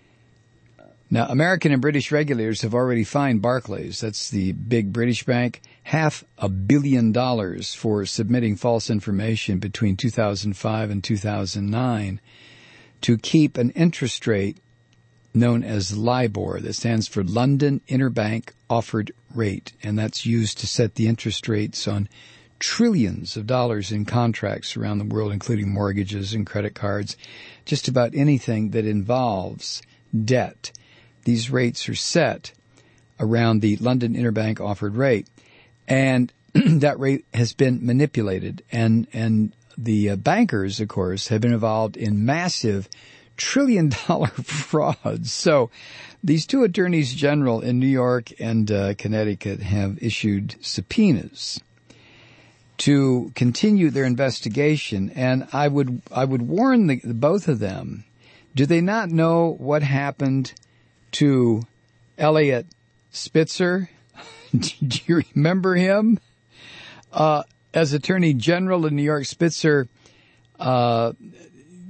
Now, American and British regulators have already fined Barclays, that's the big British bank, half a billion dollars for submitting false information between two thousand five and two thousand nine to keep an interest rate known as LIBOR, that stands for London Interbank Offered Rate, and that's used to set the interest rates on trillions of dollars in contracts around the world, including mortgages and credit cards, just about anything that involves debt. These rates are set around the London Interbank Offered Rate, and that rate has been manipulated, and and the uh, bankers, of course, have been involved in massive trillion-dollar frauds. So these two attorneys general in New York and uh, Connecticut have issued subpoenas to continue their investigation, and I would I would warn the, both of them. Do they not know what happened to Elliot Spitzer? Do you remember him? Uh, as Attorney General in New York, Spitzer uh,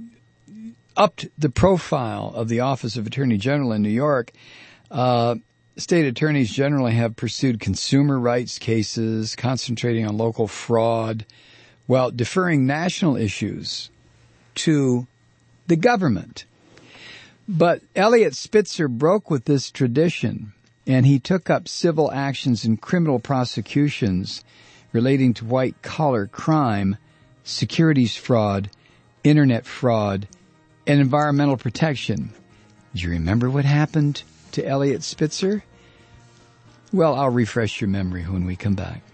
upped the profile of the Office of Attorney General in New York. Uh, state attorneys generally have pursued consumer rights cases, concentrating on local fraud, while deferring national issues to the government. But Eliot Spitzer broke with this tradition, and he took up civil actions and criminal prosecutions relating to white-collar crime, securities fraud, internet fraud, and environmental protection. Do you remember what happened to Eliot Spitzer? Well, I'll refresh your memory when we come back.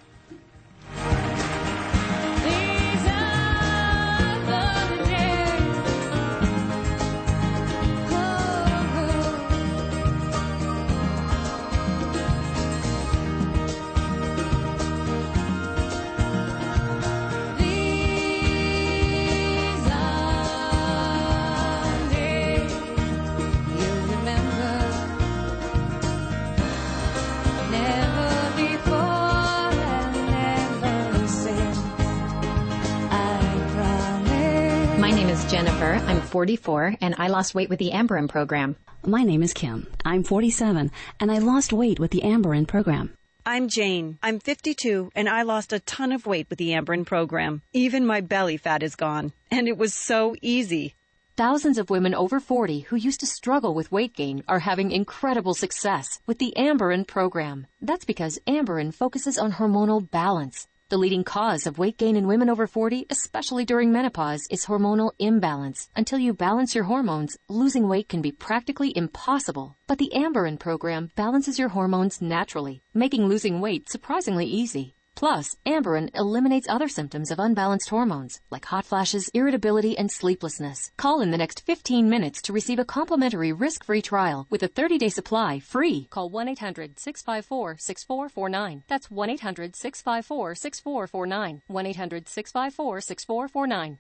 Jennifer. I'm forty-four, and I lost weight with the Amberin program. My name is Kim. I'm forty-seven, and I lost weight with the Amberin program. I'm Jane. I'm fifty-two, and I lost a ton of weight with the Amberin program. Even my belly fat is gone, and it was so easy. Thousands of women over forty who used to struggle with weight gain are having incredible success with the Amberin program. That's because Amberin focuses on hormonal balance. The leading cause of weight gain in women over forty, especially during menopause, is hormonal imbalance. Until you balance your hormones, losing weight can be practically impossible. But the Amberin program balances your hormones naturally, making losing weight surprisingly easy. Plus, Amberin eliminates other symptoms of unbalanced hormones, like hot flashes, irritability, and sleeplessness. Call in the next fifteen minutes to receive a complimentary risk-free trial with a thirty-day supply free. Call one eight hundred six five four six four four nine. That's one eight hundred six five four six four four nine. one eight hundred six five four six four four nine.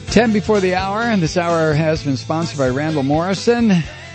Ten before the hour, and this hour has been sponsored by Randall Morrison.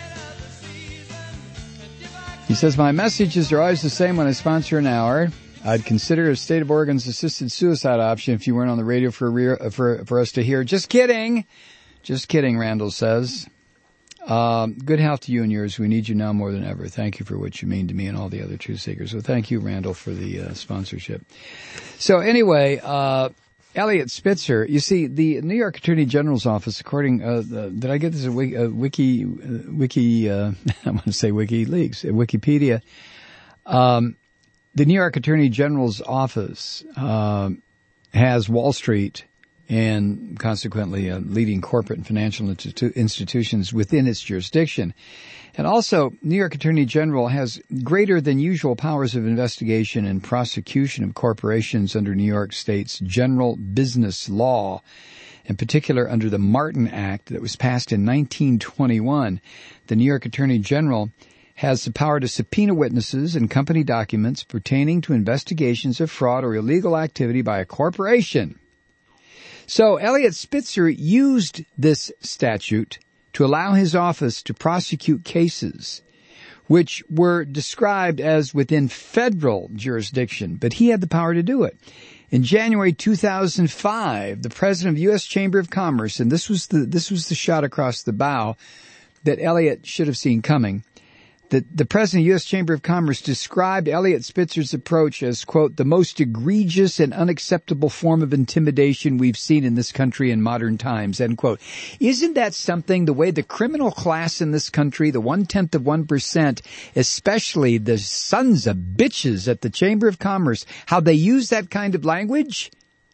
He says, my messages are always the same when I sponsor an hour. I'd consider a State of Oregon's assisted suicide option if you weren't on the radio for re- for for us to hear. Just kidding. Just kidding, Randall says. Um, good health to you and yours. We need you now more than ever. Thank you for what you mean to me and all the other truth seekers. So thank you, Randall, for the uh, sponsorship. So anyway, uh, Elliot Spitzer, you see, the New York Attorney General's office, according, uh, the, did I get this at Wiki, uh, Wiki, uh, Wiki uh, I want to say WikiLeaks, uh, Wikipedia. Um, the New York Attorney General's office uh, has Wall Street and consequently uh, leading corporate and financial institu- institutions within its jurisdiction. And also, New York Attorney General has greater than usual powers of investigation and prosecution of corporations under New York State's general business law, in particular under the Martin Act that was passed in nineteen twenty-one. The New York Attorney General has the power to subpoena witnesses and company documents pertaining to investigations of fraud or illegal activity by a corporation. So Elliot Spitzer used this statute to allow his office to prosecute cases which were described as within federal jurisdiction, but he had the power to do it. In January two thousand five, the president of the U S Chamber of Commerce, and this was the this was the shot across the bow that Elliot should have seen coming. The, the president of the U S Chamber of Commerce described Elliot Spitzer's approach as, quote, the most egregious and unacceptable form of intimidation we've seen in this country in modern times, end quote. Isn't that something, the way the criminal class in this country, the one-tenth of one percent, especially the sons of bitches at the Chamber of Commerce, how they use that kind of language?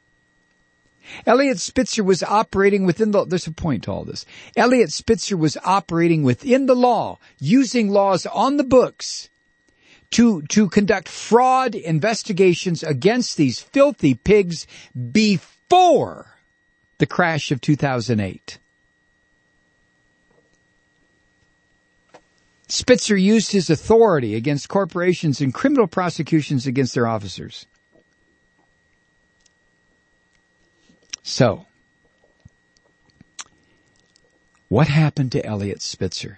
Elliot Spitzer was operating within the, there's a point to all this. Elliot Spitzer was operating within the law, using laws on the books to, to conduct fraud investigations against these filthy pigs before the crash of two thousand eight. Spitzer used his authority against corporations in criminal prosecutions against their officers. So, what happened to Elliot Spitzer?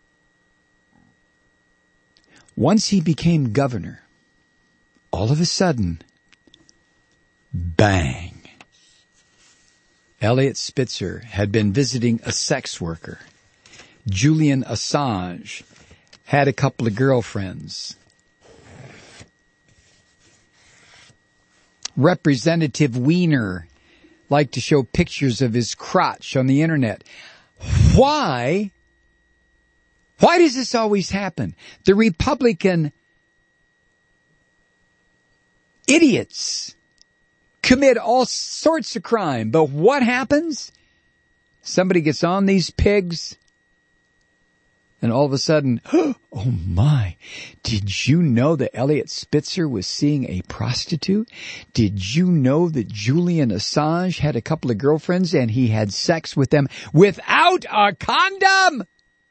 Once he became governor, all of a sudden, bang. Elliot Spitzer had been visiting a sex worker. Julian Assange had a couple of girlfriends. Representative Weiner liked to show pictures of his crotch on the internet. Why? Why does this always happen? The Republican idiots commit all sorts of crime, but what happens? Somebody gets on these pigs, and all of a sudden, oh my, did you know that Elliot Spitzer was seeing a prostitute? Did you know that Julian Assange had a couple of girlfriends and he had sex with them without a condom?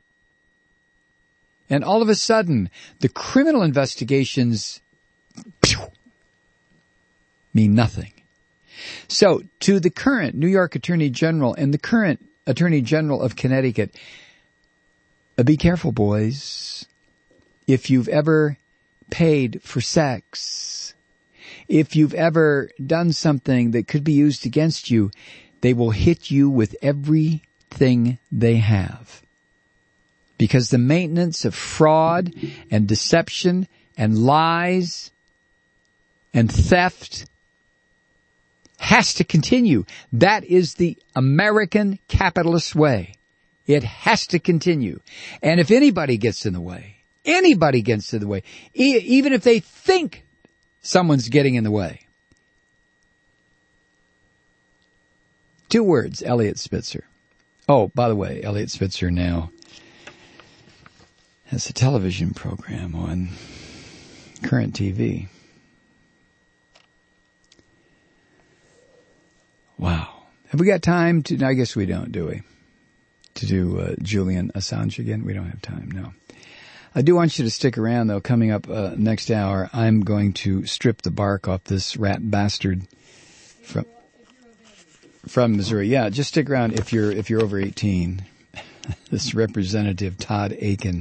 And all of a sudden, the criminal investigations pew, mean nothing. So, to the current New York Attorney General and the current Attorney General of Connecticut, be careful, boys. If you've ever paid for sex, if you've ever done something that could be used against you, they will hit you with everything they have. Because the maintenance of fraud and deception and lies and theft has to continue. That is the American capitalist way. It has to continue. And if anybody gets in the way, anybody gets in the way, e- even if they think someone's getting in the way. Two words, Elliot Spitzer. Oh, by the way, Elliot Spitzer now has a television program on Current T V. Wow. Have we got time to, I guess we don't, do we? To do uh, Julian Assange again? We don't have time, no. I do want you to stick around, though. Coming up uh, next hour, I'm going to strip the bark off this rat bastard from, from Missouri. Yeah, just stick around if you're if you're over eighteen. This Representative Todd Akin.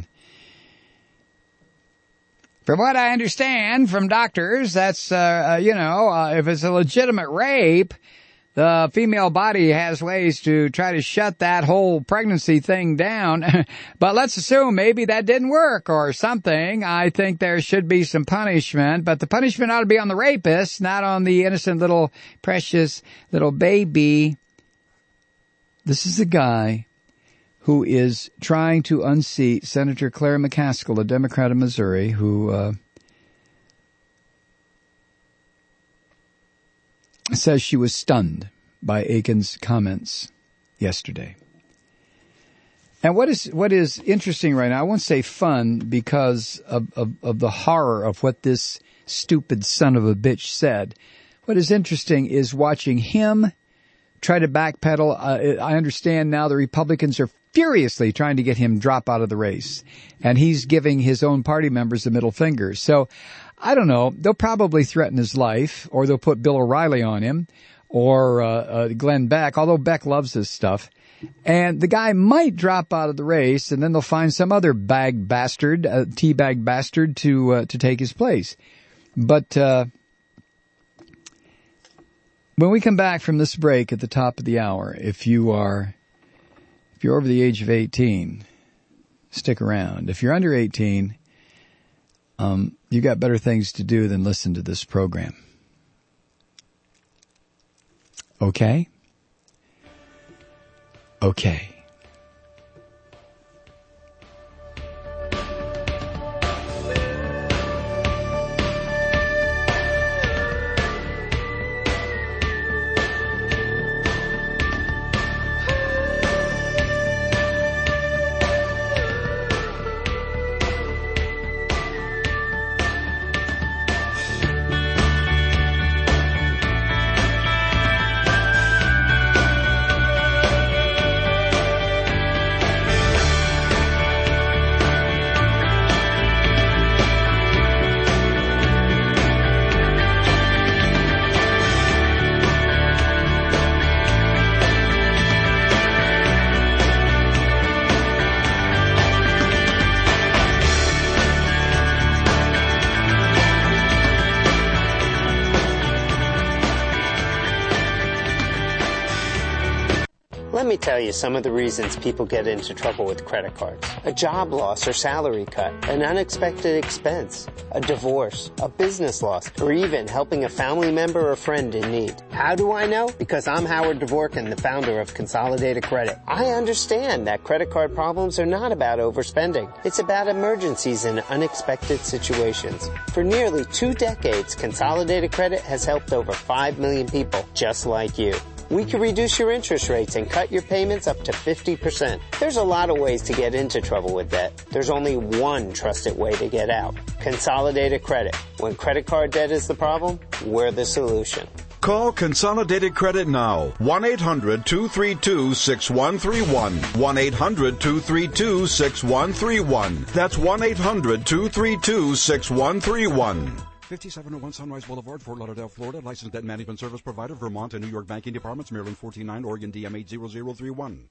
From what I understand from doctors, that's, uh, uh, you know, uh, if it's a legitimate rape, the female body has ways to try to shut that whole pregnancy thing down. But let's assume maybe that didn't work or something. I think there should be some punishment, but the punishment ought to be on the rapist, not on the innocent little precious little baby. This is a guy who is trying to unseat Senator Claire McCaskill, a Democrat of Missouri, who uh, says she was stunned by Akin's comments yesterday. And what is what is interesting right now, I won't say fun because of, of, of the horror of what this stupid son of a bitch said. What is interesting is watching him try to backpedal. Uh, I understand now the Republicans are furiously trying to get him drop out of the race. And he's giving his own party members the middle finger. So, I don't know. They'll probably threaten his life, or they'll put Bill O'Reilly on him, or uh, uh, Glenn Beck, although Beck loves this stuff. And the guy might drop out of the race, and then they'll find some other bag bastard, uh, teabag bastard, to uh, to take his place. But uh when we come back from this break at the top of the hour, if you are if you're over the age of eighteen, stick around. If you're under eighteen, um, you got better things to do than listen to this program. Okay? Okay. Let me tell you some of the reasons people get into trouble with credit cards. A job loss or salary cut, an unexpected expense, a divorce, a business loss, or even helping a family member or friend in need. How do I know? Because I'm Howard Dvorkin, the founder of Consolidated Credit. I understand that credit card problems are not about overspending. It's about emergencies and unexpected situations. For nearly two decades, Consolidated Credit has helped over five million people just like you. We can reduce your interest rates and cut your payments up to fifty percent. There's a lot of ways to get into trouble with debt. There's only one trusted way to get out. Consolidated Credit. When credit card debt is the problem, we're the solution. Call Consolidated Credit now. one eight hundred two three two six one three one. one eight hundred two three two six one three one. That's one eight hundred two three two six one three one. fifty-seven oh one Sunrise Boulevard, Fort Lauderdale, Florida. Licensed debt management service provider, Vermont and New York banking departments, Maryland four nine, Oregon D M eight zero zero three one.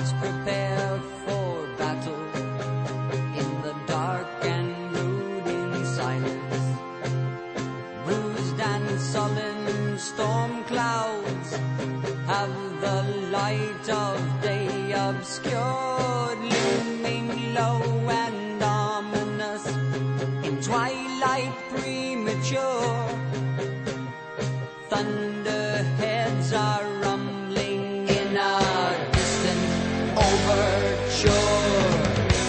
must prepare for battle in the dark and brooding silence. Bruised and sullen storm clouds have the light of day obscured, looming low and ominous in twilight premature. Thunderheads are rumbling in a distant overture.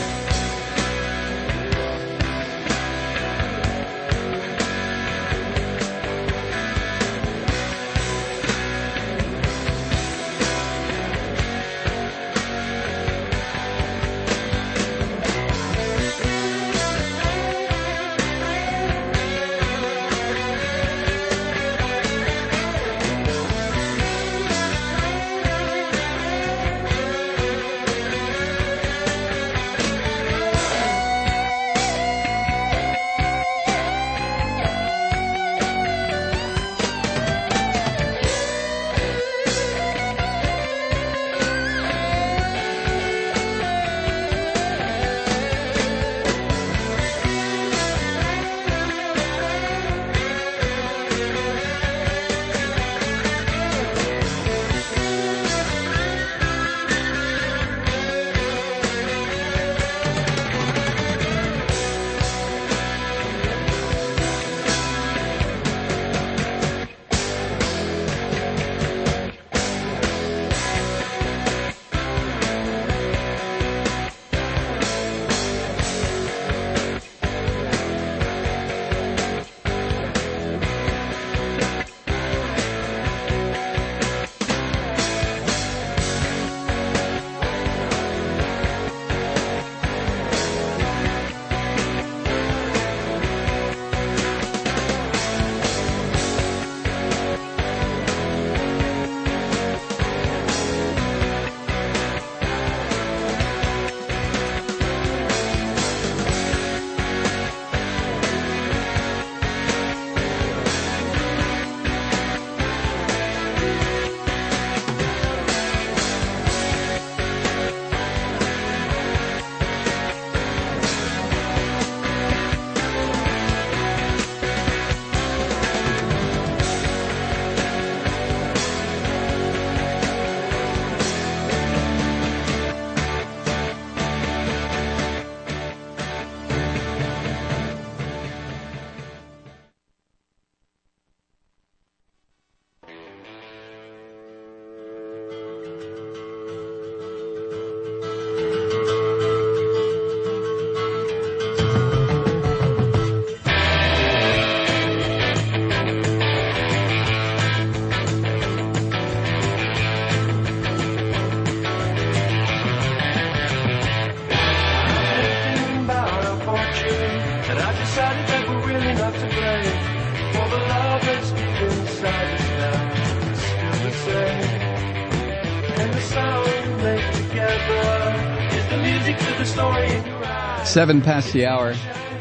Seven past the hour.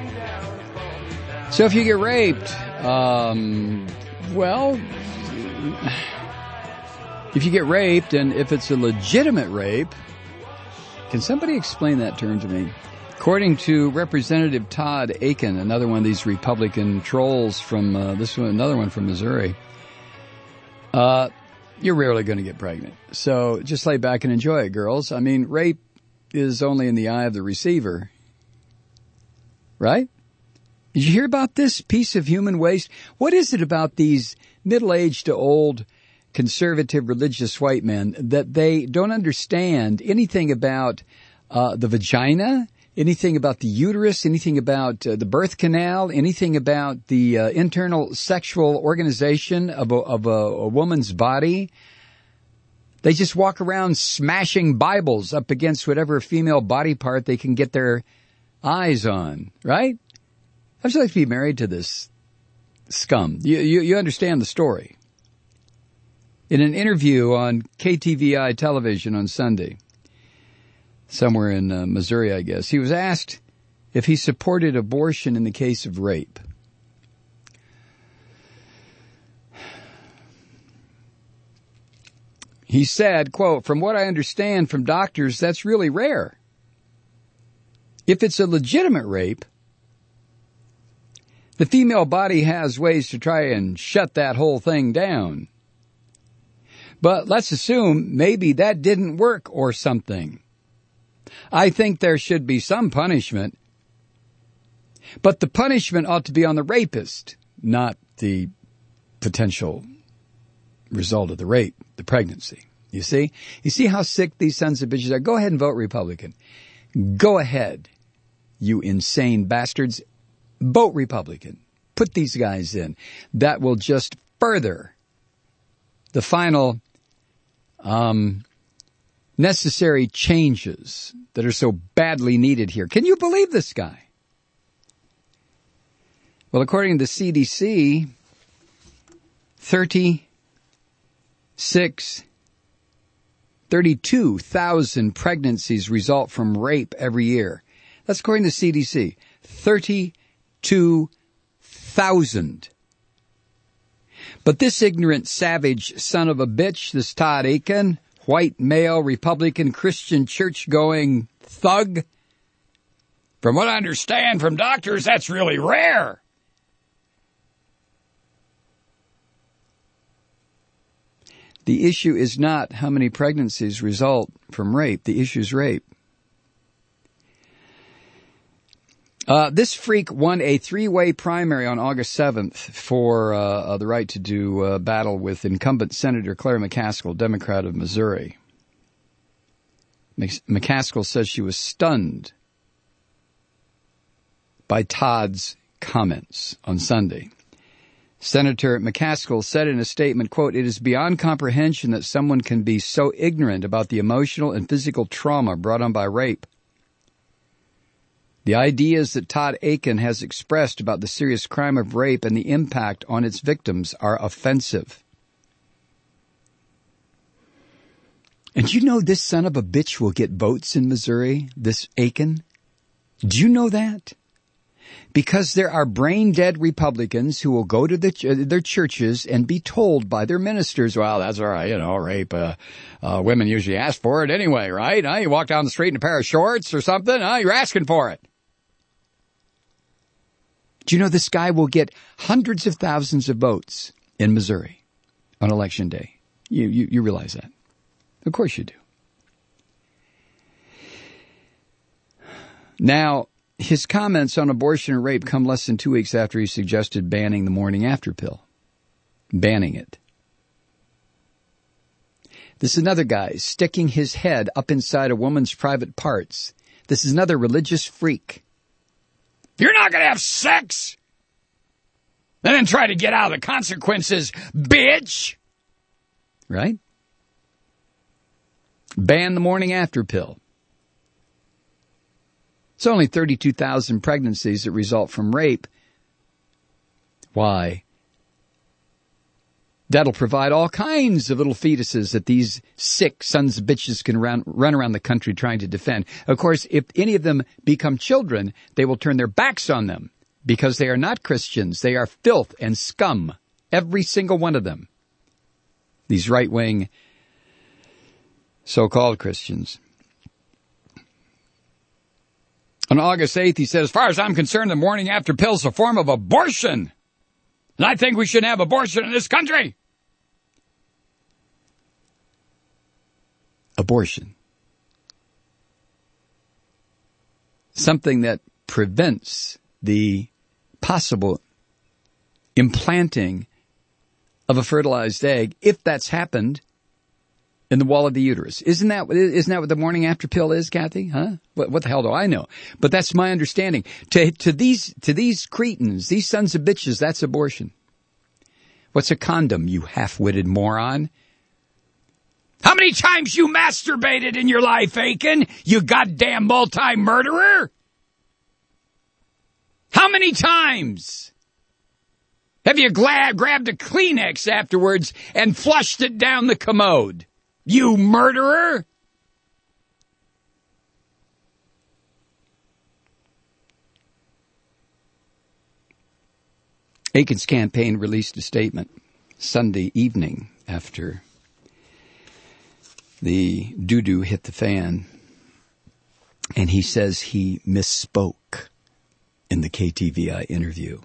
So if you get raped, um, well, if you get raped and if it's a legitimate rape, can somebody explain that term to me? According to Representative Todd Akin, another one of these Republican trolls from uh, this one, another one from Missouri, uh, you're rarely going to get pregnant. So just lay back and enjoy it, girls. I mean, rape is only in the eye of the receiver. Right? Did you hear about this piece of human waste? What is it about these middle-aged to old conservative religious white men that they don't understand anything about uh, the vagina, anything about the uterus, anything about uh, the birth canal, anything about the uh, internal sexual organization of a, of a, a woman's body? They just walk around smashing Bibles up against whatever female body part they can get their eyes on, right? How'd you like to be married to this scum? You, you, you understand the story. In an interview on K T V I television on Sunday, somewhere in uh, Missouri, I guess, he was asked if he supported abortion in the case of rape. He said, quote, "From what I understand from doctors, that's really rare. If it's a legitimate rape, the female body has ways to try and shut that whole thing down. But let's assume maybe that didn't work or something. I think there should be some punishment, but the punishment ought to be on the rapist, not the potential result of the rape, the pregnancy." You see? You see how sick these sons of bitches are? Go ahead and vote Republican. Go ahead, you insane bastards. Vote Republican. Put these guys in. That will just further the final um, necessary changes that are so badly needed here. Can you believe this guy? Well, according to the C D C, thirty-six, thirty-two thousand pregnancies result from rape every year. That's according to the C D C. thirty-two thousand. But this ignorant, savage son of a bitch, this Todd Akin, white male, Republican, Christian, church-going thug, from what I understand from doctors, that's really rare. The issue is not how many pregnancies result from rape. The issue is rape. Uh, this freak won a three-way primary on August seventh for uh, uh, the right to do uh, battle with incumbent Senator Claire McCaskill, Democrat of Missouri. McCaskill says she was stunned by Todd's comments on Sunday. Senator McCaskill said in a statement, quote, "It is beyond comprehension that someone can be so ignorant about the emotional and physical trauma brought on by rape. The ideas that Todd Akin has expressed about the serious crime of rape and the impact on its victims are offensive." And you know this son of a bitch will get votes in Missouri, this Akin? Do you know that? Because there are brain-dead Republicans who will go to the, uh, their churches and be told by their ministers, well, that's all right, you know, rape, uh, uh, women usually ask for it anyway, right? Huh? You walk down the street in a pair of shorts or something, huh? You're asking for it. Do you know this guy will get hundreds of thousands of votes in Missouri on Election Day? You, you, you realize that. Of course you do. Now, his comments on abortion and rape come less than two weeks after he suggested banning the morning after pill. Banning it. This is another guy sticking his head up inside a woman's private parts. This is another religious freak. You're not going to have sex and then try to get out of the consequences, bitch. Right? Ban the morning after pill. It's only thirty-two thousand pregnancies that result from rape. Why? That'll provide all kinds of little fetuses that these sick sons of bitches can run, run around the country trying to defend. Of course, if any of them become children, they will turn their backs on them because they are not Christians. They are filth and scum. Every single one of them. These right-wing so-called Christians. On August eighth, he said, as far as I'm concerned, the morning after pill is a form of abortion. And I think we shouldn't have abortion in this country. Abortion. Something that prevents the possible implanting of a fertilized egg, if that's happened, in the wall of the uterus. Isn't that, isn't that what the morning after pill is, Kathy? Huh? What, what the hell do I know? But that's my understanding. To, to these, to these cretins, these sons of bitches, that's abortion. What's a condom, you half-witted moron? How many times you masturbated in your life, Akin? You goddamn multi-murderer? How many times? Have you gla- grabbed a Kleenex afterwards and flushed it down the commode? You murderer! Akin's campaign released a statement Sunday evening after the doo-doo hit the fan, and he says he misspoke in the K T V I interview.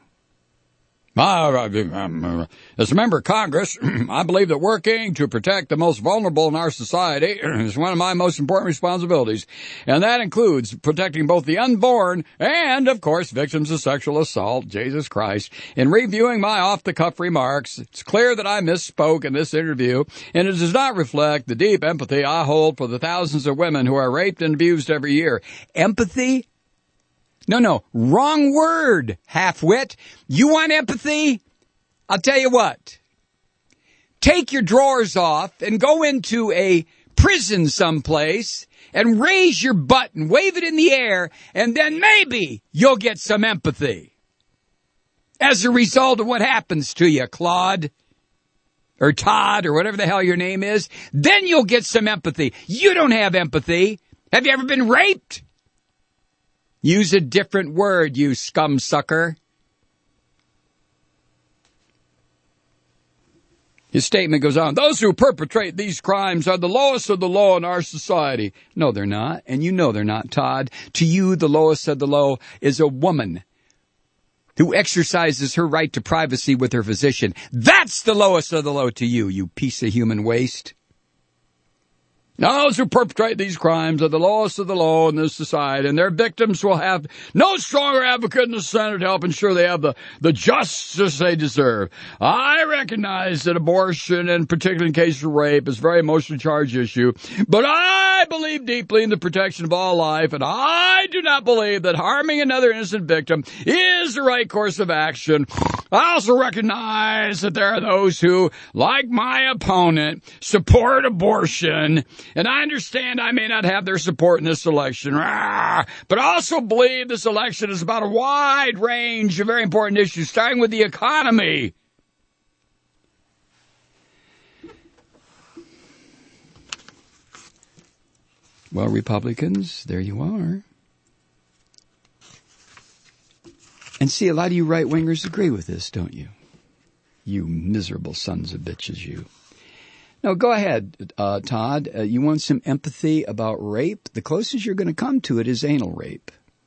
Uh, as a member of Congress, I believe that working to protect the most vulnerable in our society is one of my most important responsibilities, and that includes protecting both the unborn and, of course, victims of sexual assault. Jesus Christ. In reviewing my off-the-cuff remarks, it's clear that I misspoke in this interview, and it does not reflect the deep empathy I hold for the thousands of women who are raped and abused every year. Empathy? No, no, wrong word, half-wit. You want empathy? I'll tell you what. Take your drawers off and go into a prison someplace and raise your butt and wave it in the air, and then maybe you'll get some empathy. As a result of what happens to you, Claude, or Todd, or whatever the hell your name is, then you'll get some empathy. You don't have empathy. Have you ever been raped? Use a different word, you scum sucker. His statement goes on, those who perpetrate these crimes are the lowest of the low in our society. No, they're not, and you know they're not, Todd. To you, the lowest of the low is a woman who exercises her right to privacy with her physician. That's the lowest of the low to you, you piece of human waste. Those who perpetrate these crimes are the lowest of the low in this society, and their victims will have no stronger advocate in the Senate to help ensure they have the, the justice they deserve. I recognize that abortion, and particularly in case of rape, is a very emotionally charged issue, but I believe deeply in the protection of all life, and I do not believe that harming another innocent victim is the right course of action. I also recognize that there are those who, like my opponent, support abortion, and I understand I may not have their support in this election, but I also believe this election is about a wide range of very important issues, starting with the economy. Well, Republicans, there you are. And see, a lot of you right-wingers agree with this, don't you? You miserable sons of bitches, you. No, go ahead, uh, Todd. Uh, you want some empathy about rape? The closest you're going to come to it is anal rape.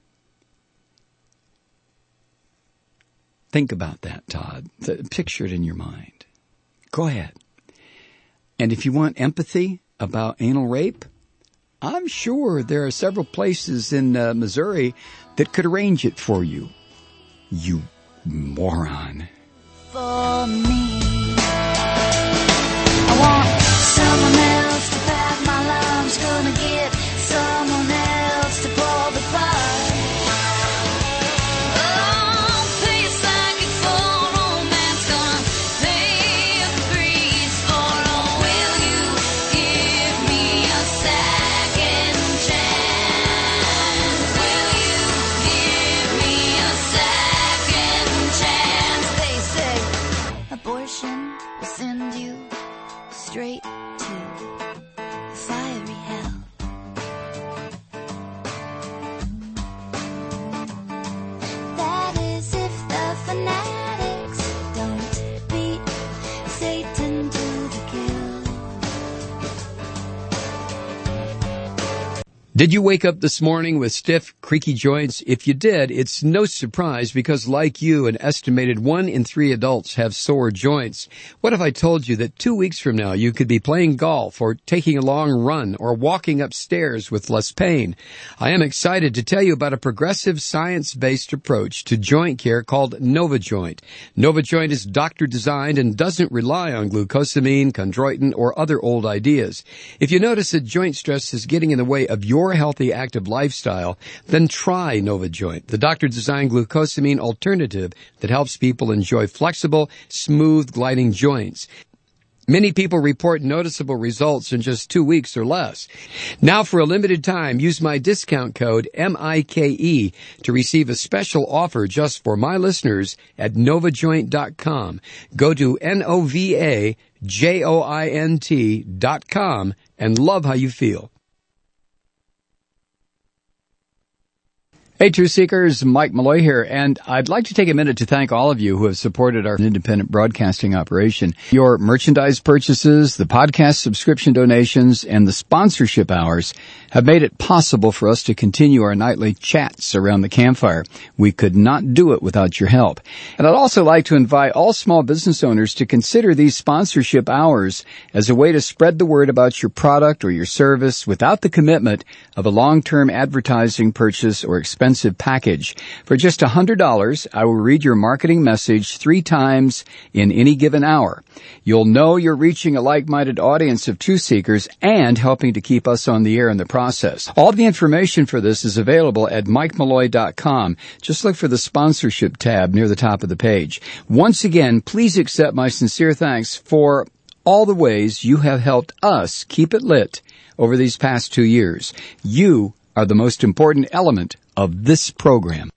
Think about that, Todd. Th- picture it in your mind. Go ahead. And if you want empathy about anal rape, I'm sure there are several places in uh, Missouri that could arrange it for you. You moron. For me, I want someone else to pack my lunch, gonna get someone else to pull the plug. Oh, pay a psychic for romance, gonna pay a priest for oh, will you give me a second chance? Will you give me a second chance? They say abortion will send you straight to the fiery hell. That is if the fanatics don't beat Satan to the kill. Did you wake up this morning with stiff, creaky joints? If you did, it's no surprise because like you, an estimated one in three adults have sore joints. What if I told you that two weeks from now you could be playing golf or taking a long run or walking upstairs with less pain? I am excited to tell you about a progressive science-based approach to joint care called NovaJoint. NovaJoint is doctor-designed and doesn't rely on glucosamine, chondroitin, or other old ideas. If you notice that joint stress is getting in the way of your healthy, active lifestyle, then try NovaJoint, the doctor-designed glucosamine alternative that helps people enjoy flexible, smooth, gliding joints. Many people report noticeable results in just two weeks or less. Now, for a limited time, use my discount code M I K E to receive a special offer just for my listeners at nova joint dot com. Go to N O V A J O I N T dot com and love how you feel. Hey, Truth Seekers, Mike Malloy here, and I'd like to take a minute to thank all of you who have supported our independent broadcasting operation. Your merchandise purchases, the podcast subscription donations, and the sponsorship hours have made it possible for us to continue our nightly chats around the campfire. We could not do it without your help. And I'd also like to invite all small business owners to consider these sponsorship hours as a way to spread the word about your product or your service without the commitment of a long-term advertising purchase or expense expensive package. For just one hundred dollars, I will read your marketing message three times in any given hour. You'll know you're reaching a like-minded audience of truth seekers and helping to keep us on the air in the process. All the information for this is available at mike malloy dot com. Just look for the sponsorship tab near the top of the page. Once again, please accept my sincere thanks for all the ways you have helped us keep it lit over these past two years. You are the most important element of this program.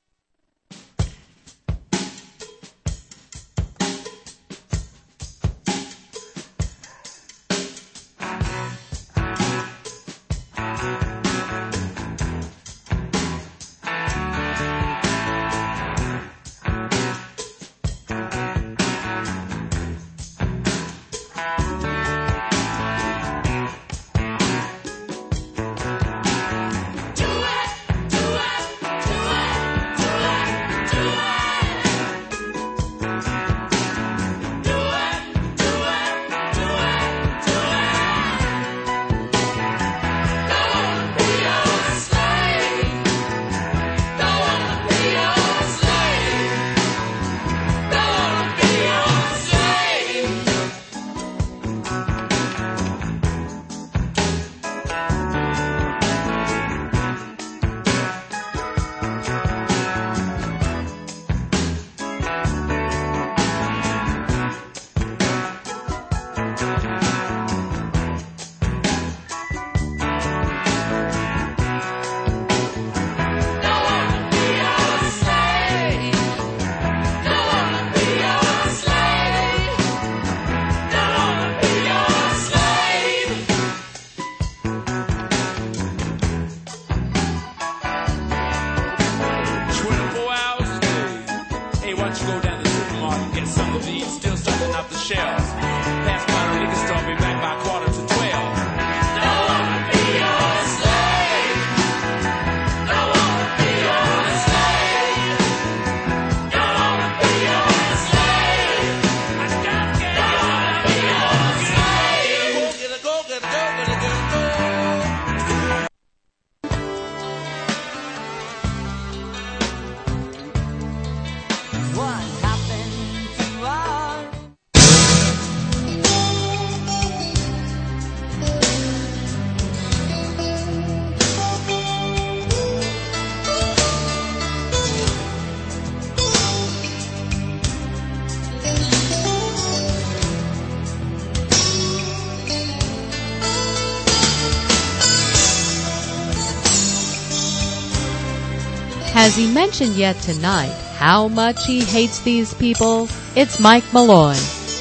Has he mentioned yet tonight how much he hates these people? It's Mike Malloy.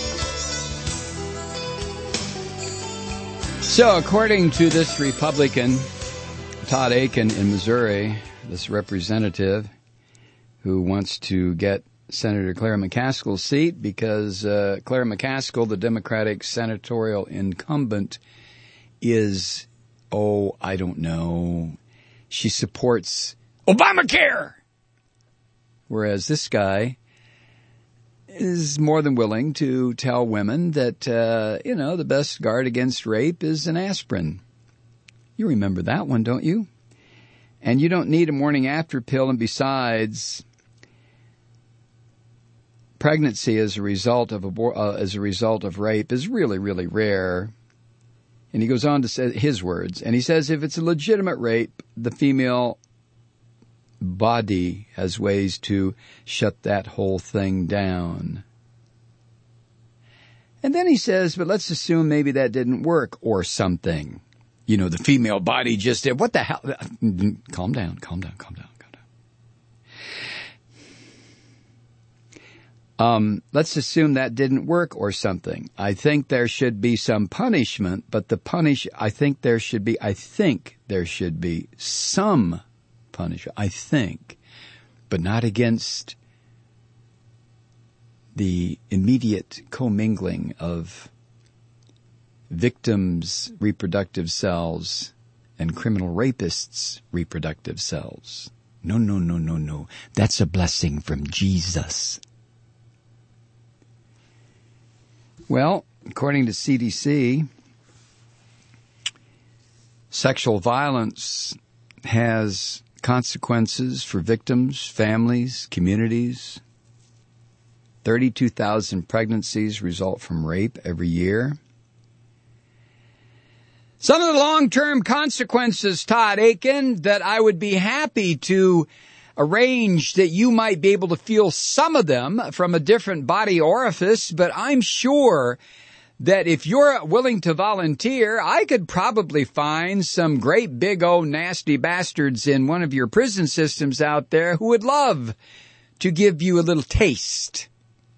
So, according to this Republican, Todd Akin in Missouri, this representative who wants to get Senator Claire McCaskill's seat because uh, Claire McCaskill, the Democratic senatorial incumbent, is, oh, I don't know, she supports Obamacare! Whereas this guy is more than willing to tell women that, uh, you know, the best guard against rape is an aspirin. You remember that one, don't you? And you don't need a morning after pill, and besides, pregnancy as a result of abor- uh, as a result of rape is really, really rare. And he goes on to say his words, and he says if it's a legitimate rape, the female body has ways to shut that whole thing down. And then he says, but let's assume maybe that didn't work or something. You know, the female body just did. What the hell? Calm down, calm down, calm down, calm down. Um, let's assume that didn't work or something. I think there should be some punishment, but the punish, I think there should be, I think there should be some punish, I think, but not against the immediate commingling of victims' reproductive cells and criminal rapists' reproductive cells. No, no, no, no, no. That's a blessing from Jesus. Well, according to C D C, sexual violence has consequences for victims, families, communities. thirty-two thousand pregnancies result from rape every year. Some of the long-term consequences, Todd Aiken, that I would be happy to arrange that you might be able to feel some of them from a different body orifice, but I'm sure that if you're willing to volunteer, I could probably find some great big old nasty bastards in one of your prison systems out there who would love to give you a little taste.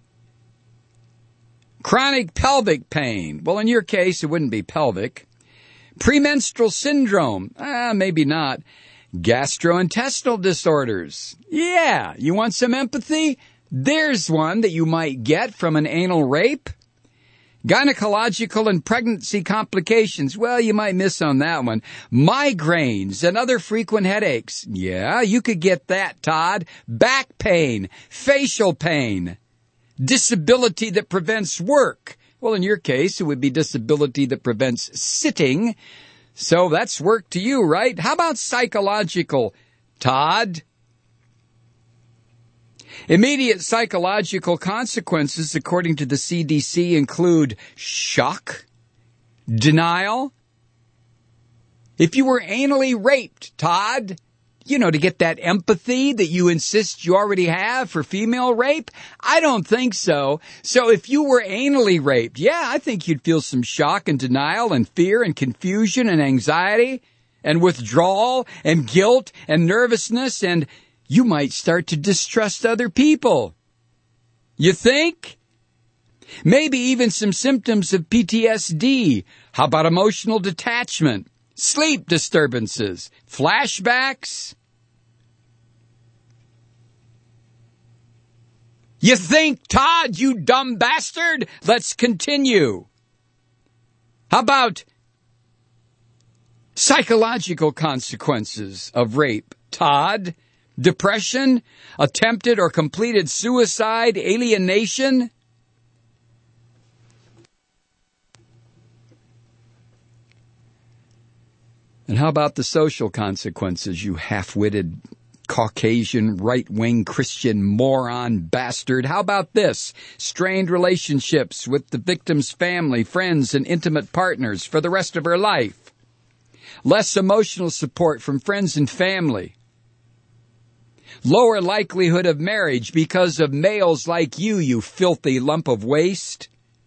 Chronic pelvic pain. Well, in your case, it wouldn't be pelvic. Premenstrual syndrome. Ah, maybe not. Gastrointestinal disorders. Yeah, you want some empathy? There's one that you might get from an anal rape. Gynecological and pregnancy complications. Well, you might miss on that one. Migraines and other frequent headaches. Yeah, you could get that, Todd. Back pain, facial pain, disability that prevents work. Well, in your case, it would be disability that prevents sitting. So that's work to you, right? How about psychological, Todd? Immediate psychological consequences, according to the C D C, include shock, denial. If you were anally raped, Todd, you know, to get that empathy that you insist you already have for female rape? I don't think so. So if you were anally raped, yeah, I think you'd feel some shock and denial and fear and confusion and anxiety and withdrawal and guilt and nervousness, and you might start to distrust other people. You think? Maybe even some symptoms of P T S D. How about emotional detachment, sleep disturbances, flashbacks? You think, Todd, you dumb bastard? Let's continue. How about psychological consequences of rape, Todd? Depression, attempted or completed suicide, alienation? And how about the social consequences, you half-witted Caucasian, right-wing Christian moron bastard? How about this? Strained relationships with the victim's family, friends, and intimate partners for the rest of her life. Less emotional support from friends and family. Lower likelihood of marriage because of males like you, you filthy lump of waste.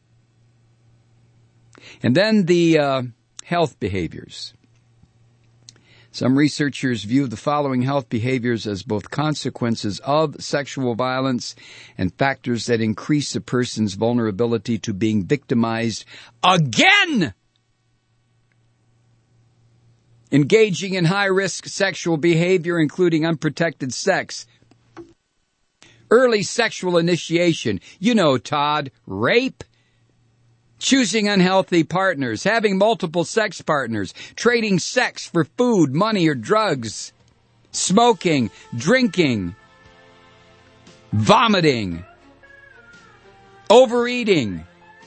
And then the uh, health behaviors. Some researchers view the following health behaviors as both consequences of sexual violence and factors that increase a person's vulnerability to being victimized again. Engaging in high-risk sexual behavior, including unprotected sex. Early sexual initiation. You know, Todd, rape. Choosing unhealthy partners, having multiple sex partners, trading sex for food, money, or drugs, smoking, drinking, vomiting, overeating,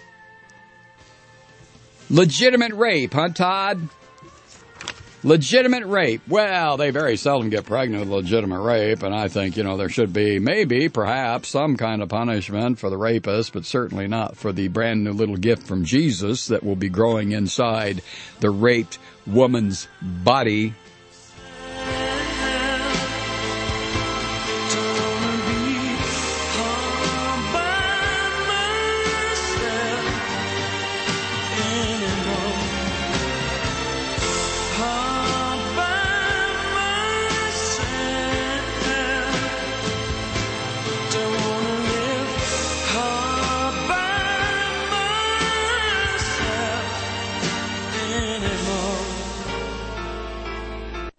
legitimate rape, huh, Todd? Legitimate rape. Well, they very seldom get pregnant with legitimate rape, and I think, you know, there should be maybe, perhaps, some kind of punishment for the rapist, but certainly not for the brand new little gift from Jesus that will be growing inside the raped woman's body.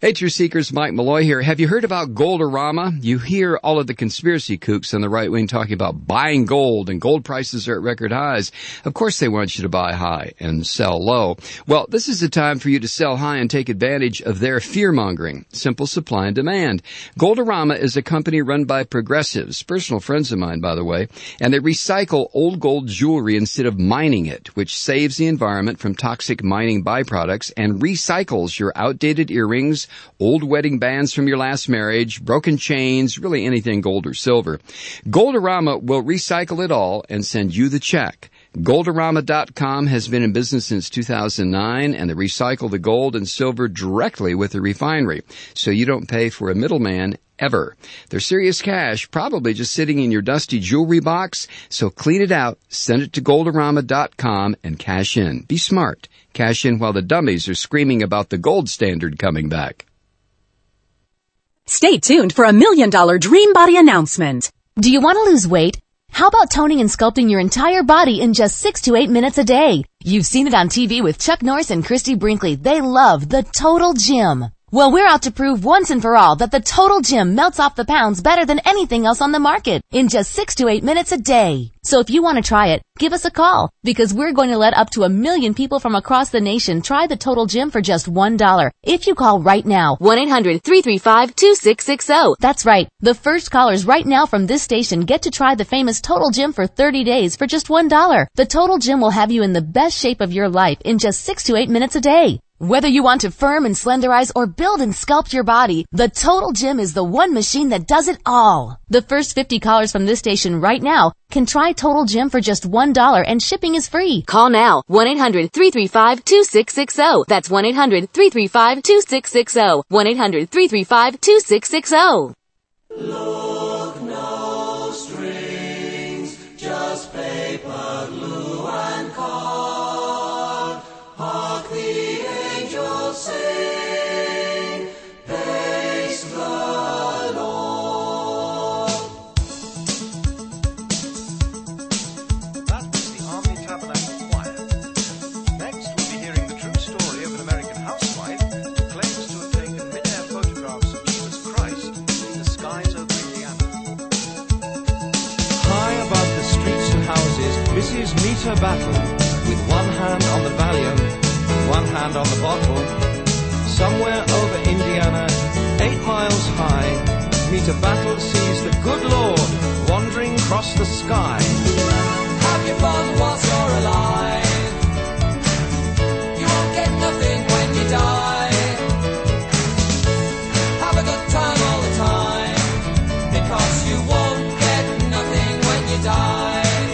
Hey, Truth Seekers, Mike Malloy here. Have you heard about Goldorama? You hear all of the conspiracy kooks on the right wing talking about buying gold, and gold prices are at record highs. Of course they want you to buy high and sell low. Well, this is the time for you to sell high and take advantage of their fear-mongering. Simple supply and demand. Goldorama is a company run by progressives, personal friends of mine, by the way, and they recycle old gold jewelry instead of mining it, which saves the environment from toxic mining byproducts and recycles your outdated earrings, old wedding bands from your last marriage, broken chains, really anything gold or silver. Goldorama will recycle it all and send you the check. Goldorama dot com has been in business since two thousand nine, and they recycle the gold and silver directly with the refinery, so you don't pay for a middleman ever. They're serious cash, probably just sitting in your dusty jewelry box, so clean it out, send it to Goldorama dot com, and cash in. Be smart. Cash in while the dummies are screaming about the gold standard coming back. Stay tuned for a million dollar Dream Body announcement. Do you want to lose weight? How about toning and sculpting your entire body in just six to eight minutes a day? You've seen it on T V with Chuck Norris and Christy Brinkley. They love the Total Gym. Well, we're out to prove once and for all that the Total Gym melts off the pounds better than anything else on the market in just six to eight minutes a day. So if you want to try it, give us a call, because we're going to let up to a million people from across the nation try the Total Gym for just one dollar. If you call right now, one eight hundred three three five two six six zero. That's right. The first callers right now from this station get to try the famous Total Gym for thirty days for just one dollar. The Total Gym will have you in the best shape of your life in just six to eight minutes a day. Whether you want to firm and slenderize or build and sculpt your body, the Total Gym is the one machine that does it all. The first fifty callers from this station right now can try Total Gym for just one dollar, and shipping is free. Call now, one eight hundred three three five two six six zero. That's one eight hundred three three five two six six zero. one eight hundred three three five two six six zero. Look, no strings, just paper, glue, and cord. Hark the angels sing, praise the Lord. That was the Army Tabernacle Choir. Next, we'll be hearing the true story of an American housewife who claims to have taken mid-air photographs of Jesus Christ in the skies over Indiana. High above the streets and houses, Missus Mita Battle, with one hand on the Valium, one hand on the bottle. Somewhere over Indiana, eight miles high, Mita Battle sees the good Lord wandering across the sky. Have your fun whilst you're alive. You won't get nothing when you die. Have a good time all the time, because you won't get nothing when you die.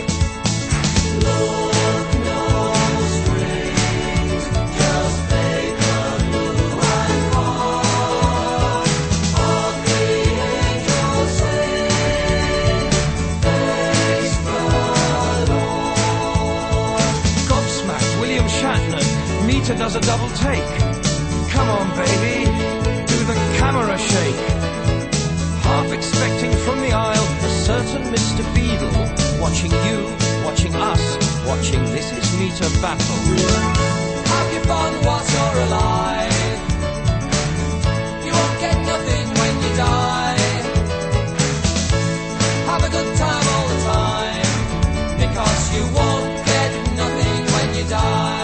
Mita does a double take. Come on, baby, do the camera shake. Half expecting from the aisle a certain Mister Beadle, watching you, watching us, watching This Is Mita Battle. Have your fun whilst you're alive. You won't get nothing when you die. Have a good time all the time, because you won't get nothing when you die.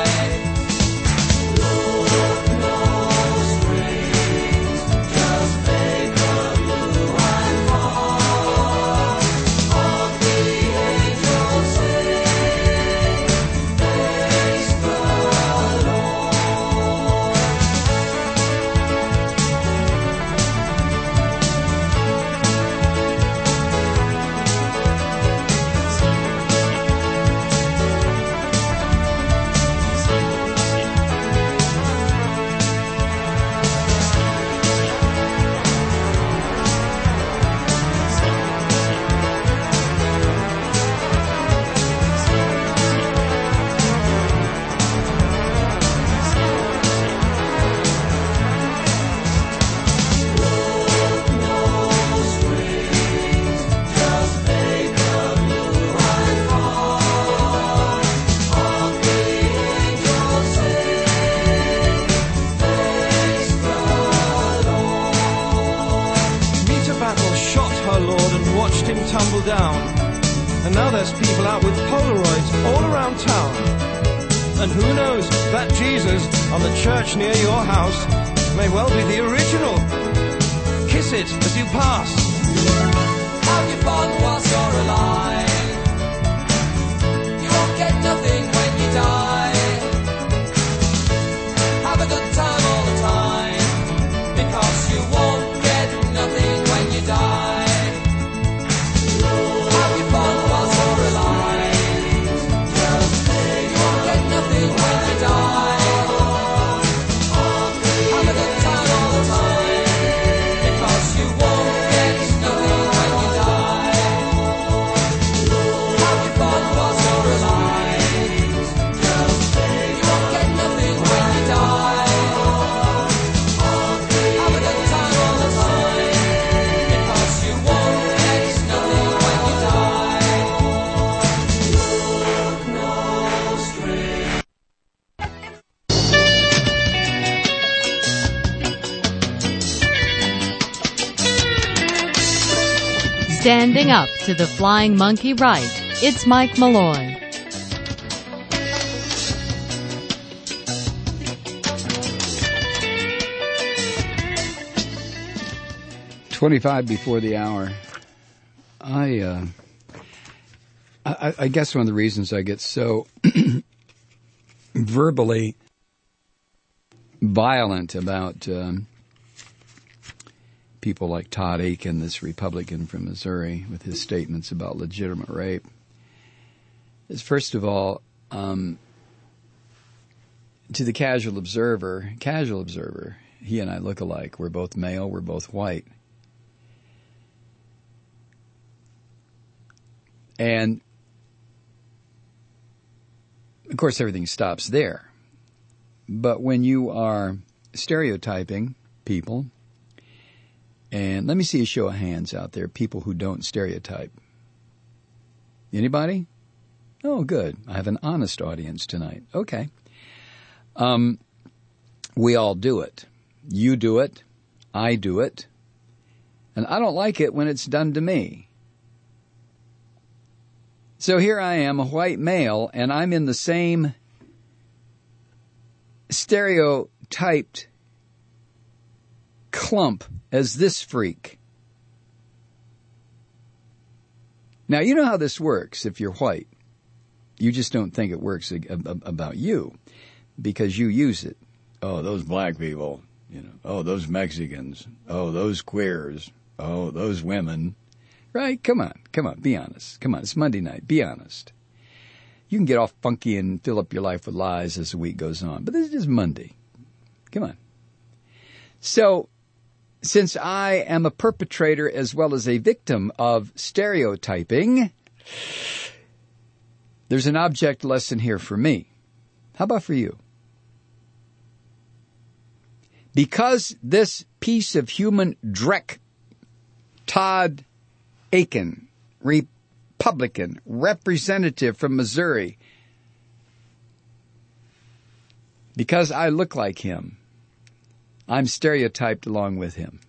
her lord and watched him tumble down. And now there's people out with Polaroids all around town. And who knows, that Jesus on the church near your house may well be the original. Kiss it as you pass. Have your fun whilst you're alive. You won't get nothing when you die. Have a good time all the time, because you won't get nothing when you die. Have your fun whilst you're alive. You won't get nothing when you die. Have a good time all the time, because you won't get nothing when you die. Have your fun whilst you're alive. You won't get nothing when you die. Have a good time all the time, because you won't get nothing when you die. Look no straight. Standing up to the flying monkey right, it's Mike Malloy. Twenty-five before the hour. I, uh, I, I guess one of the reasons I get so verbally violent about um, people like Todd Akin, this Republican from Missouri, with his statements about legitimate rape, is first of all, um, to the casual observer, casual observer, he and I look alike. We're both male, we're both white. And, of course, everything stops there. But when you are stereotyping people, and let me see a show of hands out there, people who don't stereotype. Anybody? Oh, good. I have an honest audience tonight. Okay. Um, we all do it. You do it. I do it. And I don't like it when it's done to me. So here I am, a white male, and I'm in the same stereotyped clump as this freak. Now, you know how this works if you're white. You just don't think it works about you because you use it. Oh, those black people, you know. Oh, those Mexicans. Oh, those queers. Oh, those women. Right? Come on. Come on. Be honest. Come on. It's Monday night. Be honest. You can get all funky and fill up your life with lies as the week goes on. But this is just Monday. Come on. So, since I am a perpetrator as well as a victim of stereotyping, there's an object lesson here for me. How about for you? Because this piece of human dreck, Todd Akin, Republican, representative from Missouri, because I look like him, I'm stereotyped along with him.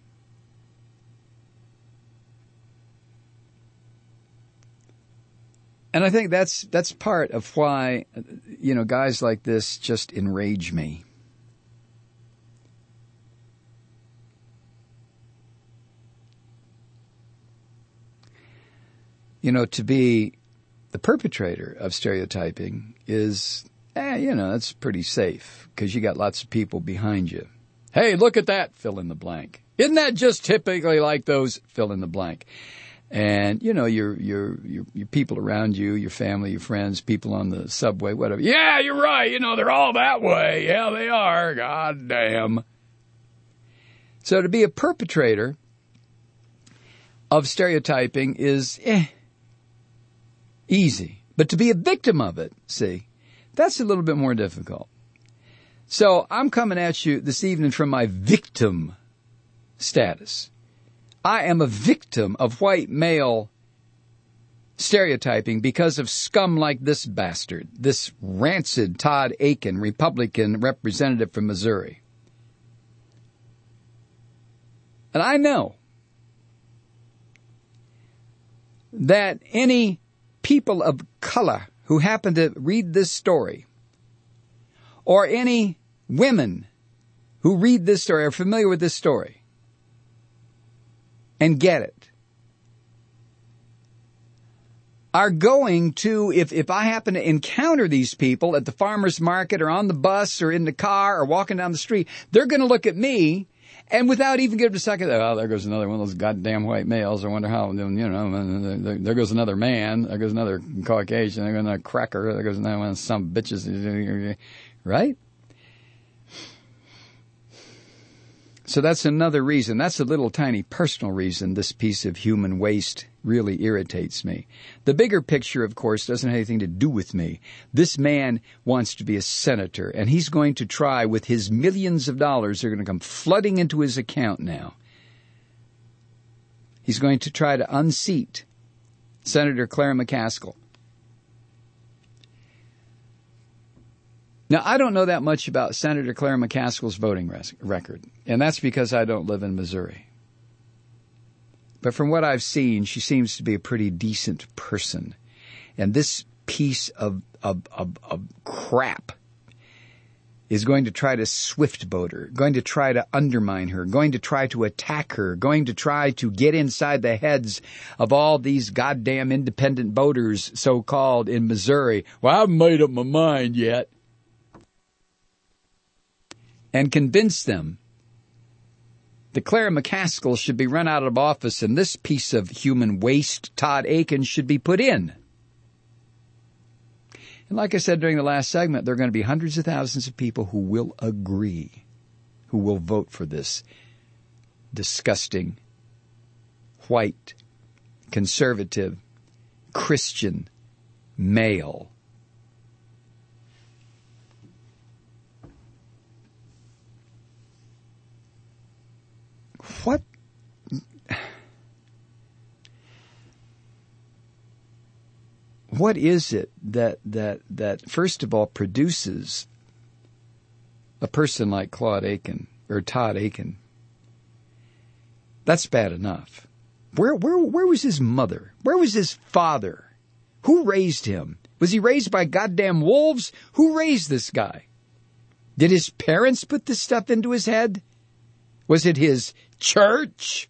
And I think that's that's part of why, you know, guys like this just enrage me. You know, to be the perpetrator of stereotyping is, eh, you know, that's pretty safe because you got lots of people behind you. Hey, look at that, fill in the blank. Isn't that just typically like those, fill in the blank? And, you know, your, your, your, your people around you, your family, your friends, people on the subway, whatever. Yeah, you're right. You know, they're all that way. Yeah, they are. God damn. So to be a perpetrator of stereotyping is, eh, easy. But to be a victim of it, see, that's a little bit more difficult. So I'm coming at you this evening from my victim status. I am a victim of white male stereotyping because of scum like this bastard, this rancid Todd Akin, Republican representative from Missouri. And I know that any people of color who happen to read this story, or any women who read this story, are familiar with this story, and get it, are going to, if, if I happen to encounter these people at the farmer's market or on the bus or in the car or walking down the street, they're going to look at me and without even giving a second, oh, there goes another one of those goddamn white males. I wonder how, you know, there goes another man. There goes another Caucasian. There goes another cracker. There goes another one of some bitches. Right? So that's another reason. That's a little tiny personal reason this piece of human waste really irritates me. The bigger picture, of course, doesn't have anything to do with me. This man wants to be a senator, and he's going to try with his millions of dollars that are going to come flooding into his account now. He's going to try to unseat Senator Claire McCaskill. Now, I don't know that much about Senator Claire McCaskill's voting res- record, and that's because I don't live in Missouri. But from what I've seen, she seems to be a pretty decent person. And this piece of, of, of, of crap is going to try to swift-boat her, going to try to undermine her, going to try to attack her, going to try to get inside the heads of all these goddamn independent voters, so-called, in Missouri. Well, I haven't made up my mind yet. And convince them that Claire McCaskill should be run out of office and this piece of human waste, Todd Akin, should be put in. And like I said during the last segment, there are going to be hundreds of thousands of people who will agree, who will vote for this disgusting, white, conservative, Christian male. What? What is it that, that, that first of all produces a person like Claude Akin or Todd Akin? That's bad enough. Where, where, where was his mother? Where was his father? Who raised him? Was he raised by goddamn wolves? Who raised this guy? Did his parents put this stuff into his head? Was it his church?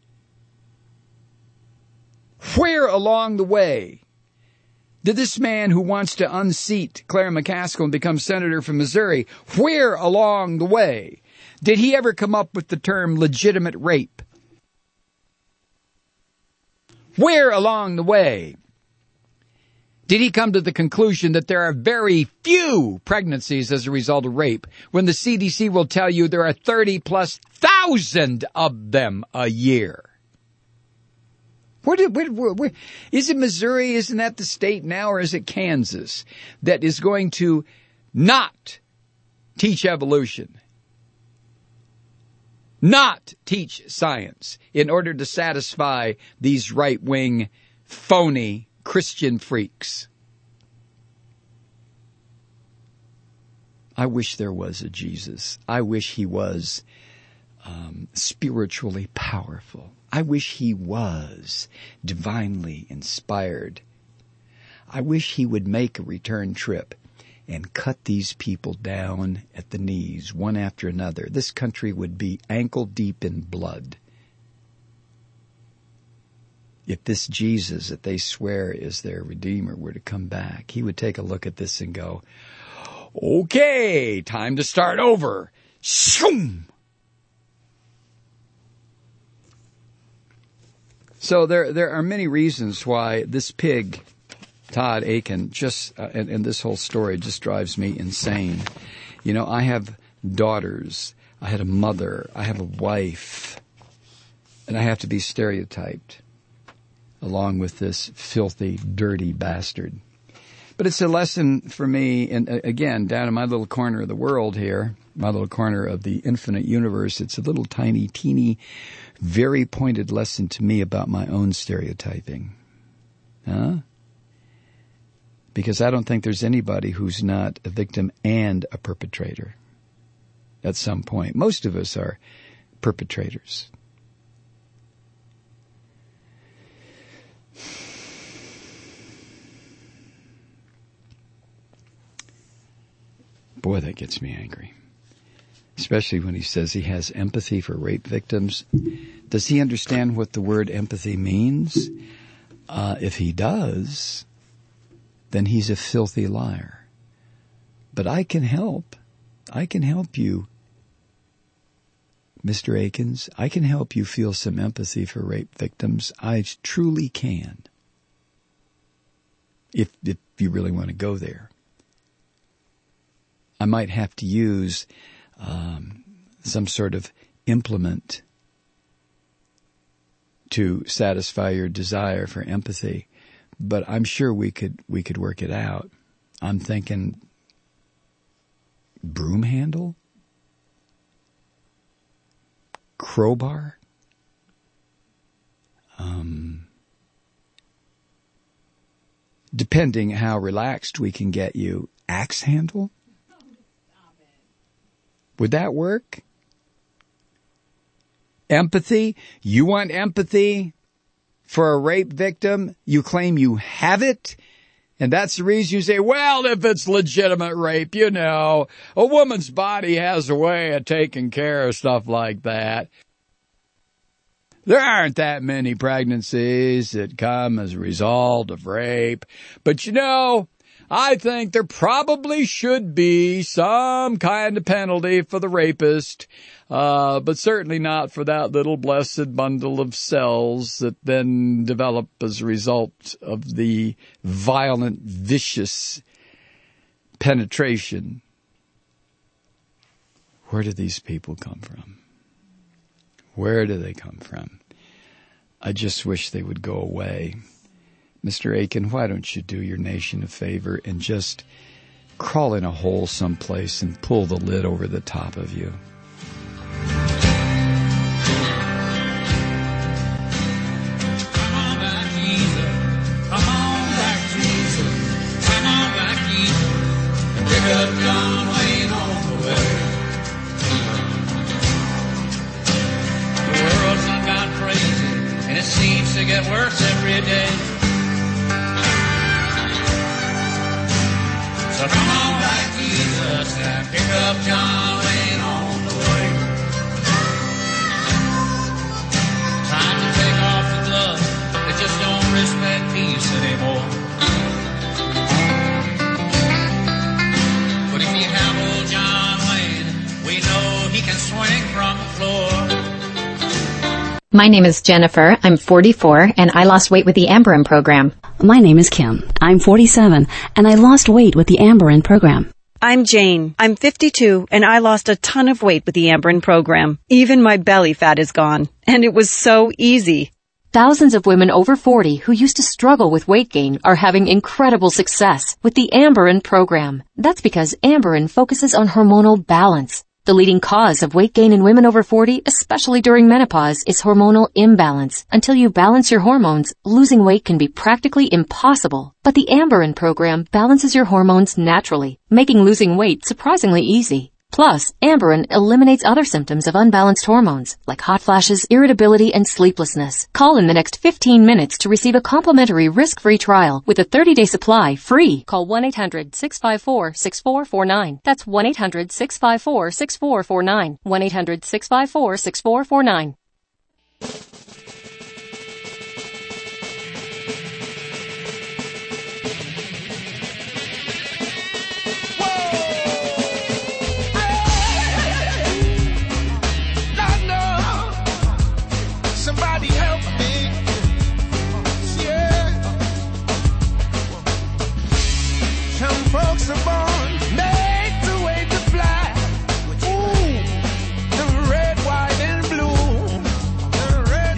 Where along the way did this man who wants to unseat Claire McCaskill and become senator from Missouri, where along the way did he ever come up with the term legitimate rape? Where along the way did he come to the conclusion that there are very few pregnancies as a result of rape, when the C D C will tell you there are thirty plus thousand of them a year? Where did, where, where, where, is it Missouri? Isn't that the state now, or is it Kansas that is going to not teach evolution, not teach science in order to satisfy these right-wing, phony Christian freaks? I wish there was a Jesus. I wish he was um, spiritually powerful. I wish he was divinely inspired. I wish he would make a return trip and cut these people down at the knees, one after another. This country would be ankle deep in blood if this Jesus that they swear is their Redeemer were to come back. He would take a look at this and go, okay, time to start over. Shoom! So there there are many reasons why this pig, Todd Akin, just uh, and, and this whole story just drives me insane. You know, I have daughters, I had a mother, I have a wife, and I have to be stereotyped along with this filthy, dirty bastard. But it's a lesson for me, and uh, again, down in my little corner of the world here, my little corner of the infinite universe, it's a little tiny, teeny, very pointed lesson to me about my own stereotyping. Huh? Because I don't think there's anybody who's not a victim and a perpetrator at some point. Most of us are perpetrators. Boy, that gets me angry. Especially when he says he has empathy for rape victims. Does he understand what the word empathy means? Uh, if he does, then he's a filthy liar. But I can help. I can help you, Mister Akins. I can help you feel some empathy for rape victims. I truly can. If, if you really want to go there. I might have to use um, some sort of implement to satisfy your desire for empathy, but I'm sure we could we could work it out. I'm thinking broom handle, crowbar, um, depending how relaxed we can get you, axe handle. Would that work? Empathy? You want empathy for a rape victim? You claim you have it? And that's the reason you say, well, if it's legitimate rape, you know, a woman's body has a way of taking care of stuff like that. There aren't that many pregnancies that come as a result of rape. But you know, I think there probably should be some kind of penalty for the rapist, uh, but certainly not for that little blessed bundle of cells that then develop as a result of the violent, vicious penetration. Where do these people come from? Where do they come from? I just wish they would go away. Mister Aiken, why don't you do your nation a favor and just crawl in a hole someplace and pull the lid over the top of you? Come on back, Jesus. Come on back, Jesus. Come on back, Jesus. And pick up John Wayne on the way. The world's done gone crazy, and it seems to get worse every day. So come on back, Jesus, and pick up John Wayne on the way. Time to take off the gloves that just don't respect peace anymore. But if you have old John Wayne, we know he can swing from the floor. My name is Jennifer. I'm forty-four, and I lost weight with the Amberin program. My name is Kim. I'm forty-seven, and I lost weight with the Amberin program. I'm Jane. I'm fifty-two, and I lost a ton of weight with the Amberin program. Even my belly fat is gone, and it was so easy. Thousands of women over forty who used to struggle with weight gain are having incredible success with the Amberin program. That's because Amberin focuses on hormonal balance. The leading cause of weight gain in women over forty, especially during menopause, is hormonal imbalance. Until you balance your hormones, losing weight can be practically impossible. But the Amberin program balances your hormones naturally, making losing weight surprisingly easy. Plus, Amberin eliminates other symptoms of unbalanced hormones, like hot flashes, irritability, and sleeplessness. Call in the next fifteen minutes to receive a complimentary risk-free trial with a thirty-day supply free. Call one eight hundred six five four six four four nine. That's one eight hundred six five four six four four nine. one eight hundred six five four six four four nine. Somebody help me. Yeah. Some folks are born made to wait to fly. Ooh, the red, white, and blue. The red,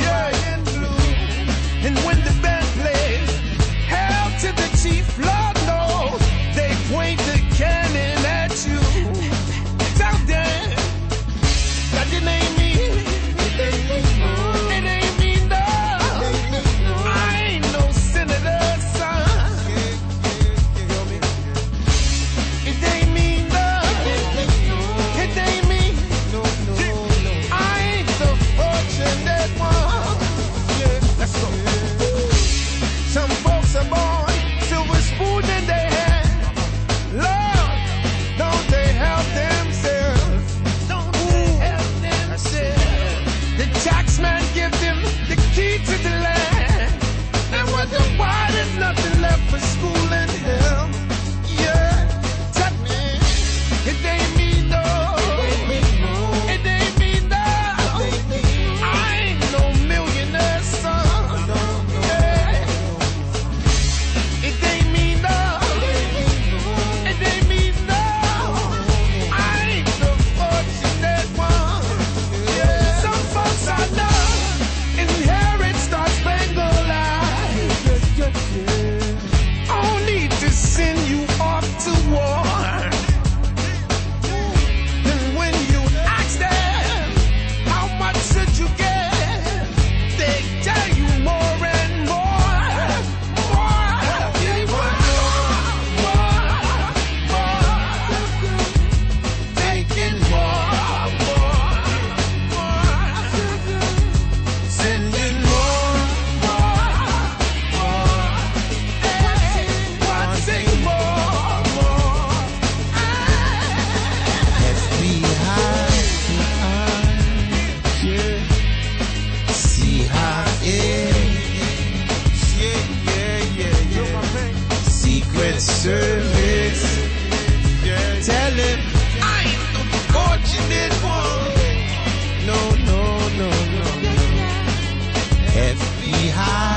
me high.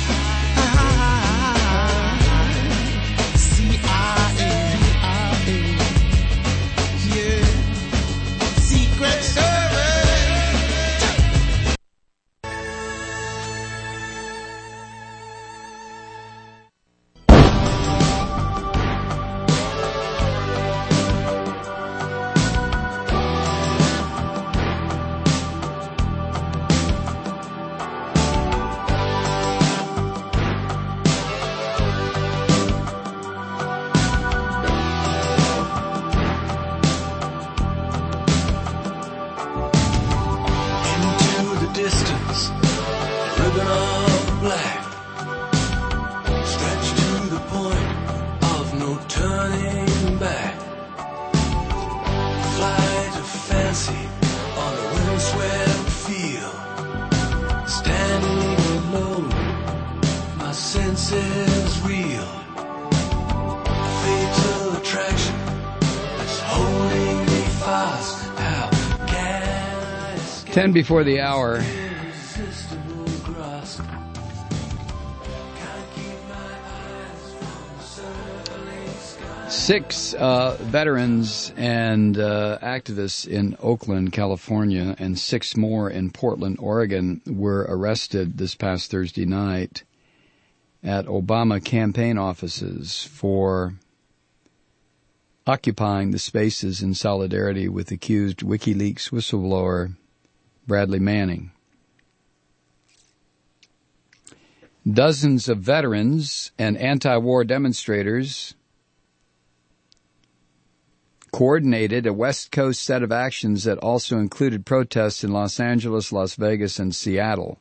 C I A, yeah, Secret Service. Into the distance, a ribbon of black, stretched to the point of no turning back. Flight of fancy on a windswept field, standing alone, my senses reel. A fatal attraction that's holding me fast. How can I escape? Ten before the hour. Irresistible grasp? Can't keep my eyes from the circling sky. Six uh, veterans and uh, activists in Oakland, California, and six more in Portland, Oregon, were arrested this past Thursday night at Obama campaign offices for occupying the spaces in solidarity with accused WikiLeaks whistleblower Bradley Manning. Dozens of veterans and anti-war demonstrators coordinated a West Coast set of actions that also included protests in Los Angeles, Las Vegas, and Seattle.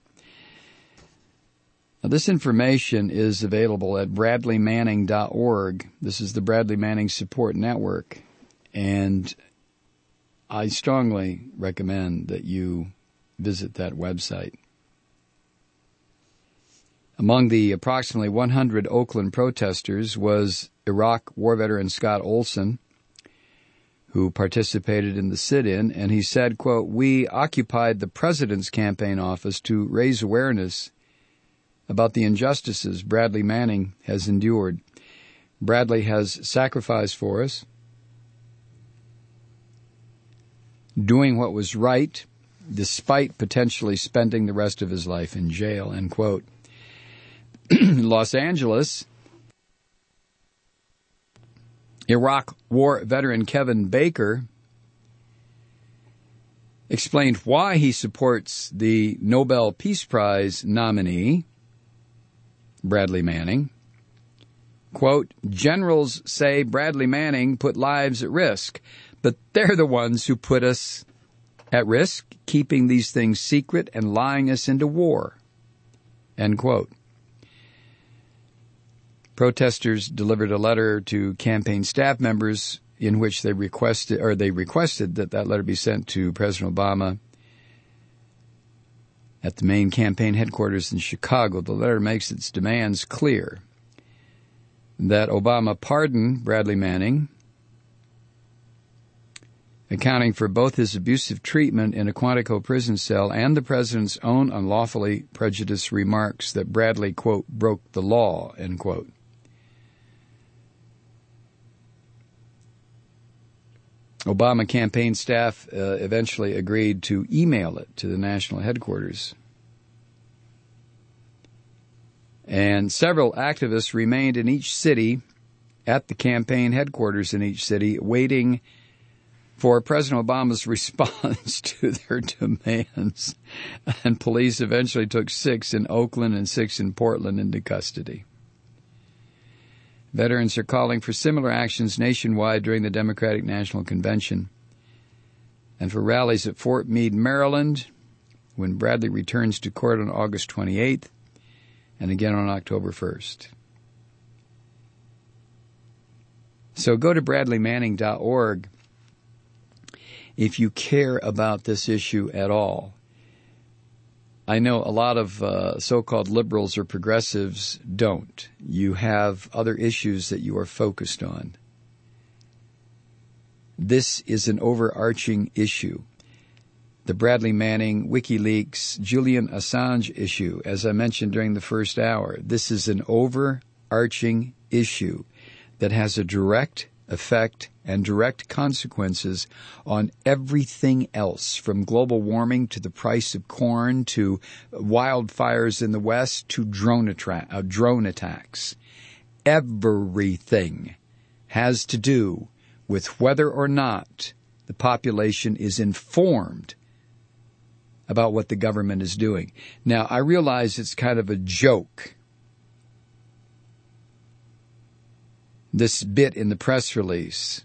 Now, this information is available at bradley manning dot org. This is the Bradley Manning Support Network, and I strongly recommend that you visit that website. Among the approximately one hundred Oakland protesters was Iraq war veteran Scott Olson, who participated in the sit-in, and he said, quote, "We occupied the president's campaign office to raise awareness about the injustices Bradley Manning has endured. Bradley has sacrificed for us, doing what was right, despite potentially spending the rest of his life in jail," end quote. Los Angeles, Iraq war veteran Kevin Baker explained why he supports the Nobel Peace Prize nominee, Bradley Manning. Quote, "Generals say Bradley Manning put lives at risk, but they're the ones who put us at risk, keeping these things secret and lying us into war," end quote. Protesters delivered a letter to campaign staff members in which they requested, or they requested that that letter be sent to President Obama at the main campaign headquarters in Chicago. The letter makes its demands clear: that Obama pardon Bradley Manning, accounting for both his abusive treatment in a Quantico prison cell and the president's own unlawfully prejudiced remarks that Bradley, quote, "broke the law," end quote. Obama campaign staff uh, eventually agreed to email it to the national headquarters. And several activists remained in each city, at the campaign headquarters in each city, waiting for President Obama's response to their demands. And police eventually took six in Oakland and six in Portland into custody. Veterans are calling for similar actions nationwide during the Democratic National Convention and for rallies at Fort Meade, Maryland, when Bradley returns to court on August twenty-eighth and again on October first. So go to bradley manning dot org if you care about this issue at all. I know a lot of uh, so-called liberals or progressives don't. You have other issues that you are focused on. This is an overarching issue. the Bradley Manning, WikiLeaks, Julian Assange issue, as I mentioned during the first hour. This is an overarching issue that has a direct effect and direct consequences on everything else, from global warming to the price of corn to wildfires in the West to drone, attra- uh, drone attacks. Everything has to do with whether or not the population is informed about what the government is doing. Now, I realize it's kind of a joke, this bit in the press release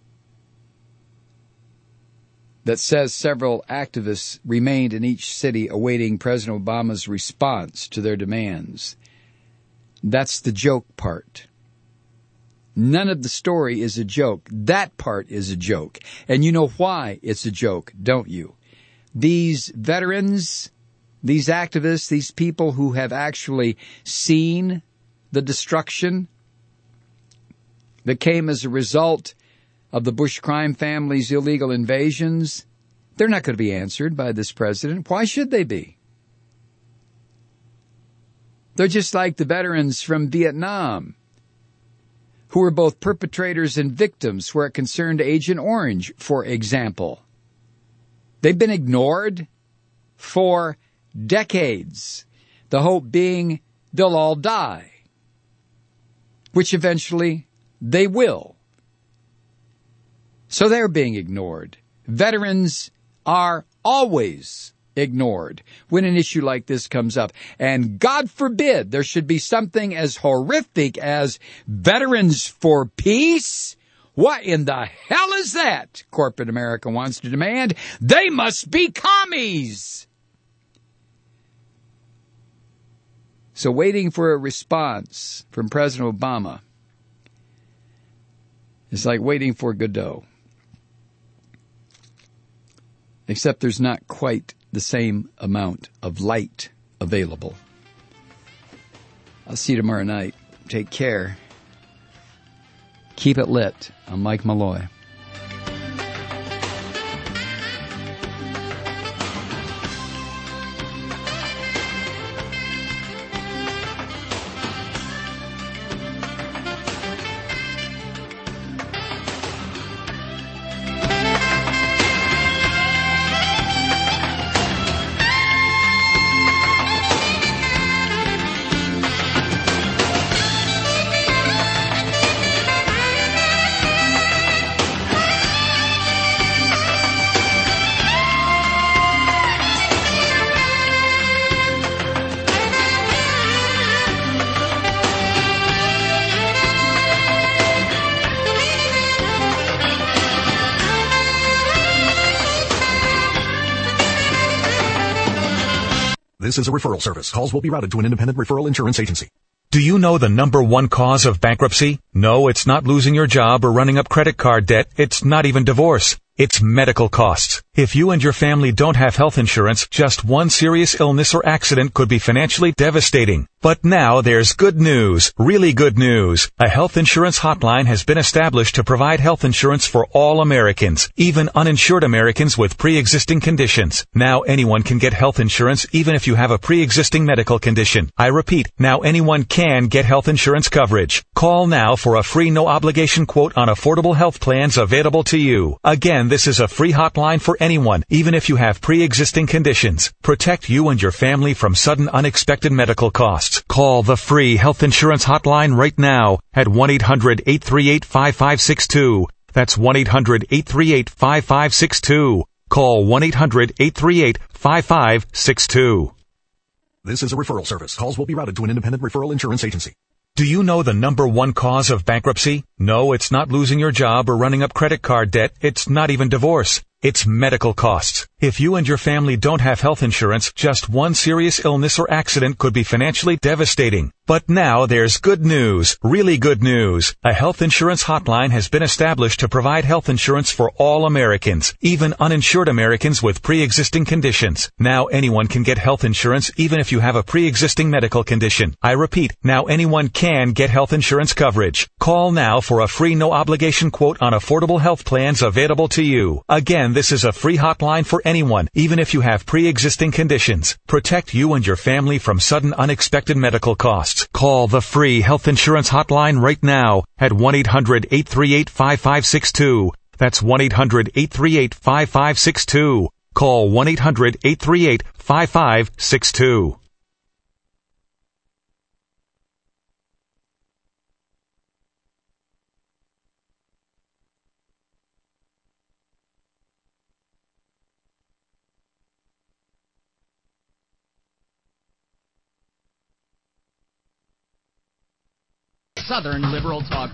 that says several activists remained in each city awaiting President Obama's response to their demands. That's the joke part. None of the story is a joke. That part is a joke. And you know why it's a joke, don't you? These veterans, these activists, these people who have actually seen the destruction that came as a result of the Bush crime family's illegal invasions, they're not going to be answered by this president. Why should they be? They're just like the veterans from Vietnam, who were both perpetrators and victims where it concerned Agent Orange, for example. They've been ignored for decades, the hope being they'll all die, which eventually they will. So they're being ignored. Veterans are always ignored when an issue like this comes up. And God forbid there should be something as horrific as Veterans for Peace. What in the hell is that? Corporate America wants to demand. They must be commies. So waiting for a response from President Obama is like waiting for Godot. Except there's not quite the same amount of light available. I'll see you tomorrow night. Take care. Keep it lit. I'm Mike Malloy. This is a referral service. Calls will be routed to an independent referral insurance agency. Do you know the number one cause of bankruptcy? No, it's not losing your job or running up credit card debt. It's not even divorce. It's medical costs. If you and your family don't have health insurance, just one serious illness or accident could be financially devastating. But now there's good news, really good news. A health insurance hotline has been established to provide health insurance for all Americans, even uninsured Americans with pre-existing conditions. Now anyone can get health insurance even if you have a pre-existing medical condition. I repeat, now anyone can get health insurance coverage. Call now for a free no-obligation quote on affordable health plans available to you. Again, this is a free hotline for anyone, even if you have pre-existing conditions. Protect you and your family from sudden unexpected medical costs. Call the free health insurance hotline right now at one eight hundred eight three eight five five six two. That's one eight hundred eight three eight five five six two. Call one eight hundred eight three eight five five six two. This is a referral service. Calls will be routed to an independent referral insurance agency. Do you know the number one cause of bankruptcy? No, it's not losing your job or running up credit card debt. It's not even divorce. It's medical costs. If you and your family don't have health insurance, just one serious illness or accident could be financially devastating. But now there's good news, really good news. A health insurance hotline has been established to provide health insurance for all Americans, even uninsured Americans with pre-existing conditions. Now anyone can get health insurance even if you have a pre-existing medical condition. I repeat, now anyone can get health insurance coverage. Call now for a free no-obligation quote on affordable health plans available to you. Again, And this is a free hotline for anyone, even if you have pre-existing conditions. Protect you and your family from sudden unexpected medical costs. Call the free health insurance hotline right now at one eight hundred eight three eight five five six two. That's one eight hundred eight three eight five five six two. Call one eight hundred eight three eight five five six two. Southern Liberal Talk